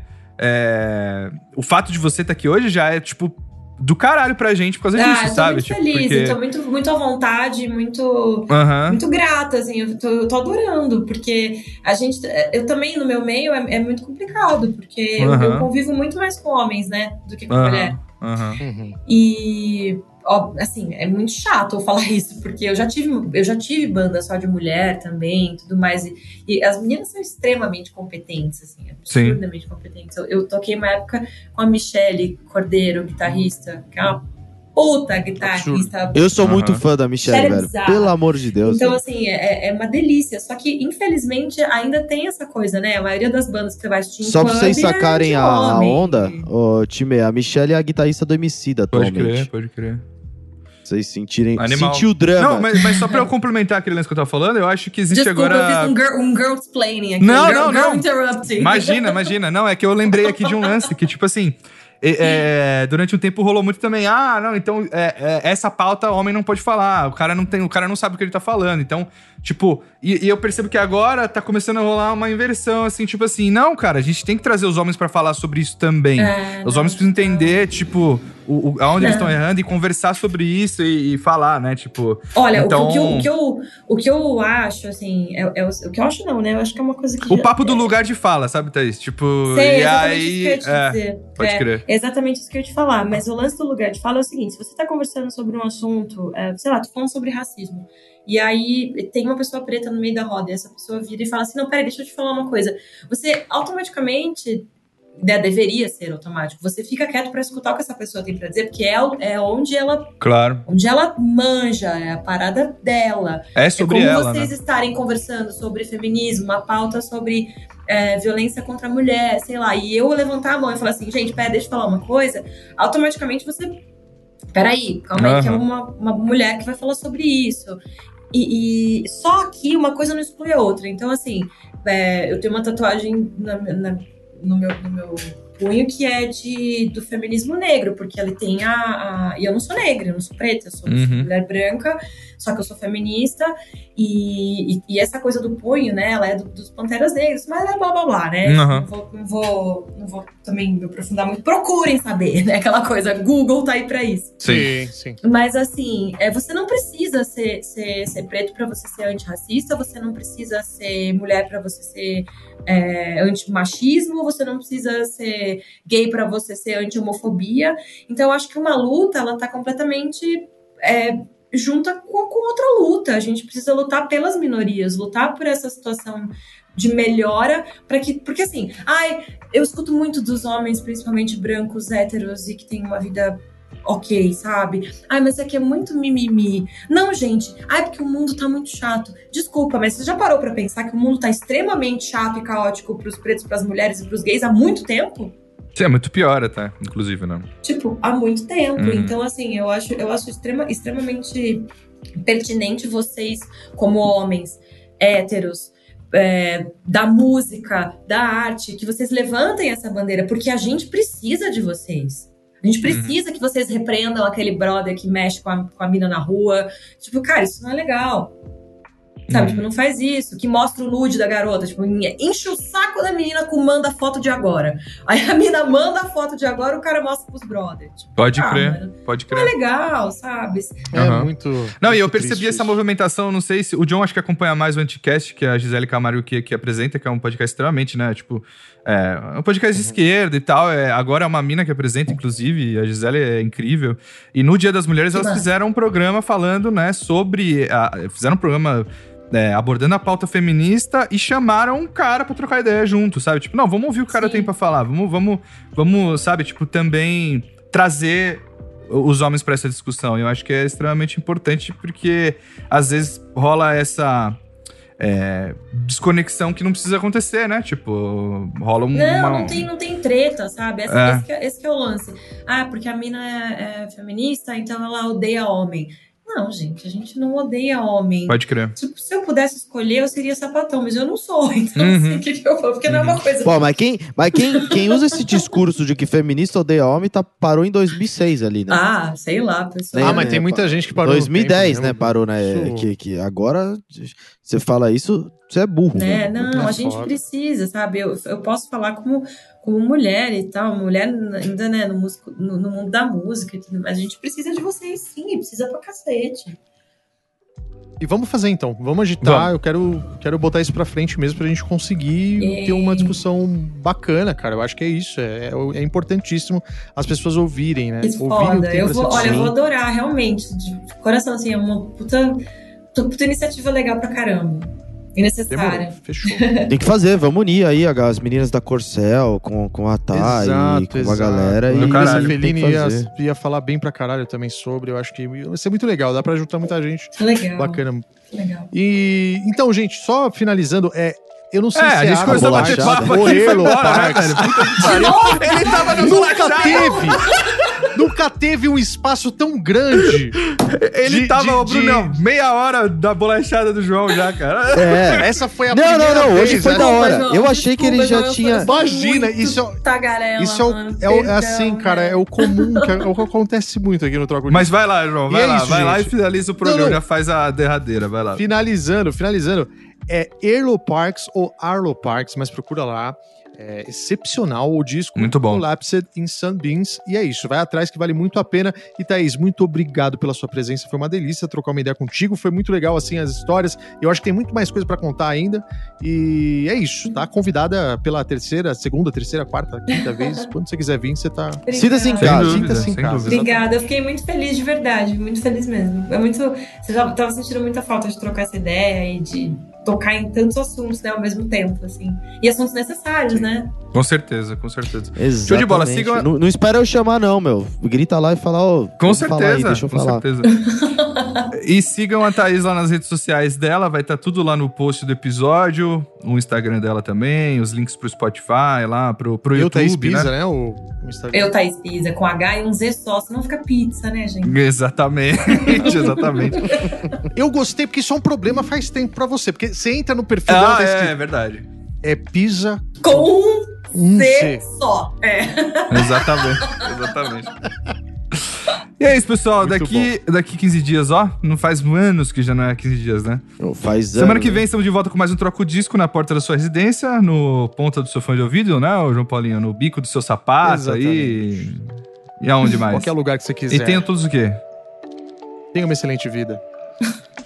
é o fato de você estar aqui hoje já é, tipo, do caralho pra gente por causa Ah, disso, eu tô sabe? muito Tipo, feliz, porque- eu tô muito, muito à vontade, muito, Aham. muito grata, assim, eu tô, eu tô adorando, porque a gente, eu também, no meu meio, é, é muito complicado, porque eu, Aham. eu convivo muito mais com homens, né, do que com mulher. Aham. Aham. Uhum. E, ó, assim, é muito chato eu falar isso, porque eu já tive, eu já tive banda só de mulher também, e tudo mais, e, e as meninas são extremamente competentes, assim, absurdamente competentes. Eu, eu toquei uma época com a Michele Cordeiro, guitarrista, que é uma puta guitarrista. Eu sou Aham. muito fã da Michelle, Michelle é velho. bizarra. Pelo amor de Deus. Então, velho. assim, é, é uma delícia. Só que, infelizmente, ainda tem essa coisa, né? A maioria das bandas que você vai assistir em Só pra club vocês é sacarem de a, a homem. onda, ô, time, a Michelle é a guitarrista do Emicida Pode atualmente. crer, pode crer. Vocês sentirem, Animal. sentir o drama. Não, mas, mas só pra eu complementar aquele lance que eu tava falando, eu acho que existe Desculpa, agora... eu fiz um girl, um girl explaining aqui. Não, um girl, não, girl não. interrupting. Imagina, imagina. Não, é que eu lembrei aqui de um lance que, tipo assim... é, é, durante um tempo rolou muito também. Ah, não, então é, é, essa pauta o homem não pode falar. O cara não tem, o cara não sabe o que ele tá falando. Então, tipo, e, e eu percebo que agora tá começando a rolar uma inversão, assim, tipo assim, não, cara, a gente tem que trazer os homens pra falar sobre isso também. É, Os não, homens precisam entender, tipo, o, o, aonde Não. eles estão errando e conversar sobre isso e, e falar, né? Tipo. Olha, o que- então, o, que eu, o, que eu, o que eu acho, assim, é, é o, o que eu acho não, né? Eu acho que é uma coisa que... o papo do lugar de fala, sabe, Thaís? Tipo, Sei, e exatamente aí. isso que eu ia te é, dizer. pode É, crer. exatamente isso que eu ia te falar. Mas o lance do lugar de fala é o seguinte: se você tá conversando sobre um assunto, é, sei lá, tô falando sobre racismo, e aí tem uma pessoa preta no meio da roda, e essa pessoa vira e fala assim: não, peraí, deixa eu te falar uma coisa. Você automaticamente. Né, deveria ser automático. Você fica quieto pra escutar o que essa pessoa tem pra dizer, porque é, é onde ela Claro. onde ela manja, é a parada dela. É sobre é como ela, vocês né? estarem conversando sobre feminismo, uma pauta sobre é, violência contra a mulher, sei lá, e eu levantar a mão e falar assim, gente, pera, deixa eu falar uma coisa, automaticamente você... Peraí, calma aí, que é Aham. uma, uma mulher que vai falar sobre isso. E, e só que uma coisa não exclui a outra. Então, assim, é, eu tenho uma tatuagem na, na, no, meu, no meu punho que é de, do feminismo negro, porque ele tem a, a... E eu não sou negra, eu não sou preta, eu sou, Uhum. sou mulher branca, só que eu sou feminista. E, e, e essa coisa do punho, né, ela é do, dos Panteras Negras, mas é blá blá blá, né? Uhum. Não, vou, não, vou, não vou também me aprofundar muito. Procurem saber, né? Aquela coisa, Google tá aí pra isso. Sim. sim. Mas assim, é, você não precisa ser, ser, ser preto pra você ser antirracista, você não precisa ser mulher pra você ser é, antimachismo, você não precisa ser gay pra você ser anti-homofobia. Então eu acho que uma luta, ela tá completamente é, junta com, com outra luta. A gente precisa lutar pelas minorias, lutar por essa situação de melhora, para que, porque assim, ai, eu escuto muito dos homens, principalmente brancos, héteros e que têm uma vida ok, sabe? Ai, mas aqui é muito mimimi. Não, gente. Ai, porque o mundo tá muito chato. Desculpa, mas você já parou pra pensar que o mundo tá extremamente chato e caótico pros pretos, pras mulheres e pros gays há muito tempo? Sim, é muito pior até, inclusive, né? Tipo, há muito tempo. Uhum. Então, assim, eu acho, eu acho extrema, extremamente pertinente vocês, como homens héteros, é, da música, da arte, que vocês levantem essa bandeira, porque a gente precisa de vocês. A gente precisa uhum. que vocês repreendam aquele brother que mexe com a, com a mina na rua. Tipo, cara, isso não é legal. Sabe, hum. tipo, não faz isso. Que mostra o nude da garota. Tipo, enche o saco da menina com manda a foto de agora. Aí a menina manda a foto de agora, o cara mostra pros brothers. Tipo, pode ah, crer, mano, pode crer. Não é legal, sabe? É uhum. muito... Não, muito e eu percebi essa isso. movimentação, não sei se... O John acho que acompanha mais o Anticast, que é a Gisele Camargo que, que apresenta, que é um podcast extremamente, né, tipo... É um podcast uhum. de esquerda e tal. É, agora é uma mina que apresenta, inclusive. A Gisele é incrível. E no Dia das Mulheres, elas fizeram um programa falando, né, sobre... A, fizeram um programa... É, abordando a pauta feminista e chamaram um cara pra trocar ideia junto, sabe? Tipo, não, vamos ouvir o que o cara Sim. tem pra falar. Vamos, vamos, vamos, sabe? Tipo, também trazer os homens pra essa discussão. Eu acho que é extremamente importante porque, às vezes, rola essa... É, desconexão que não precisa acontecer, né? Tipo, rola um... Não, uma... não, tem, não tem treta, sabe? Esse é. Esse, que é, esse que é o lance. Ah, porque a mina é, é feminista, então ela odeia homem. Não, gente, a gente não odeia homem. Pode crer. Tipo, se eu pudesse escolher, eu seria sapatão, mas eu não sou. Então, uhum. assim, o que, que eu vou? Porque uhum. não é uma coisa... Pô, mas quem, mas quem, quem usa esse discurso de que feminista odeia homem tá, parou em dois mil e seis ali, né? Ah, sei lá, pessoal. Ah, mas tem muita gente que parou dois mil e dez, no tempo, né? Parou, né? Isso... Que, que agora, você fala isso, você é burro. É, né? não, é a gente foda. precisa, sabe? Eu, eu posso falar como... como mulher e tal, mulher ainda, né, no, músico, no, no mundo da música e tudo mais. A gente precisa de vocês, sim, precisa pra cacete. E vamos fazer então, vamos agitar, vamos. eu quero, quero botar isso pra frente mesmo pra gente conseguir e... ter uma discussão bacana, cara. Eu acho que é isso, é, é importantíssimo as pessoas ouvirem, né? Que ouvirem foda, eu vou, olha, eu vou adorar, realmente, de coração, assim, é uma puta, puta iniciativa legal pra caramba. E necessária. Demorou. Fechou. Tem que fazer, vamos unir aí as meninas da Corcel com, com a Thay, exato, com exato. a galera. E a Felini ia, ia falar bem pra caralho também sobre, eu acho que vai ser muito legal, dá pra juntar muita gente. Legal. Bacana. Legal. E, então, gente, só finalizando, é... Eu não sei é, se a gente é começou a bater papo aqui e foi embora, né, velho? Ele tava no Nunca teve... Nunca teve um espaço tão grande. Ele de, tava, de, Bruno, de... meia hora da bolachada do João já, cara. É. Essa foi a não, primeira Não, não, não. vez, Hoje foi né? da hora. Não, eu achei que ele já não, tinha... Imagina, isso é... Tagarela, isso é, o, mano, é, o, perdão, é assim, cara, é o comum, que é, é o que acontece muito aqui no Troco de... Mas vai lá, João, vai e lá. é isso, vai gente. lá e finaliza o programa, não, não. já faz a derradeira, vai lá. Finalizando, finalizando. É Erlo Parks ou Arlo Parks, mas procura lá. É excepcional o disco. Muito bom. Collapsed in Sunbeams. E é isso, vai atrás que vale muito a pena. E Thaís, muito obrigado pela sua presença. Foi uma delícia trocar uma ideia contigo. Foi muito legal, assim, as histórias. Eu acho que tem muito mais coisa pra contar ainda. E é isso, tá? Convidada pela terceira, segunda, terceira, quarta, quinta vez. Quando você quiser vir, você tá... Sinta-se em casa. Sinta-se em casa. Obrigada, eu fiquei muito feliz de verdade. Muito feliz mesmo. É muito... Você já tava sentindo muita falta de trocar essa ideia e de tocar em tantos assuntos, né, ao mesmo tempo, assim. E assuntos necessários, Sim. né? Com certeza, com certeza. Exatamente. Show de bola, siga... Não, não espera eu chamar, não, meu. Grita lá e fala, ó... Oh, com certeza, aí, deixa eu com falar. certeza. E sigam a Thaís lá nas redes sociais dela, vai estar tá tudo lá no post do episódio, o Instagram dela também, os links pro Spotify, lá pro, pro eu, YouTube, Thaís Pisa, né? né? O, o Instagram. Eu, Thaís Pisa, com H e um Z só, senão fica pizza, né, gente? Exatamente, exatamente. Eu gostei porque isso é um problema faz tempo pra você, porque você entra no perfil ah, dela, tá é, escrito, é verdade. É Pisa com um Z, C só. É. Exatamente, exatamente. E é isso, pessoal. Daqui, daqui quinze dias, ó. Não faz anos que já não é quinze dias, né? Não faz Semana anos. que vem estamos de volta com mais um Troco Disco na porta da sua residência, no ponta do seu fone de ouvido, né, o João Paulinho? No bico do seu sapato aí. E aonde mais? Qualquer lugar que você quiser. E tenha todos o quê? Tenha uma excelente vida.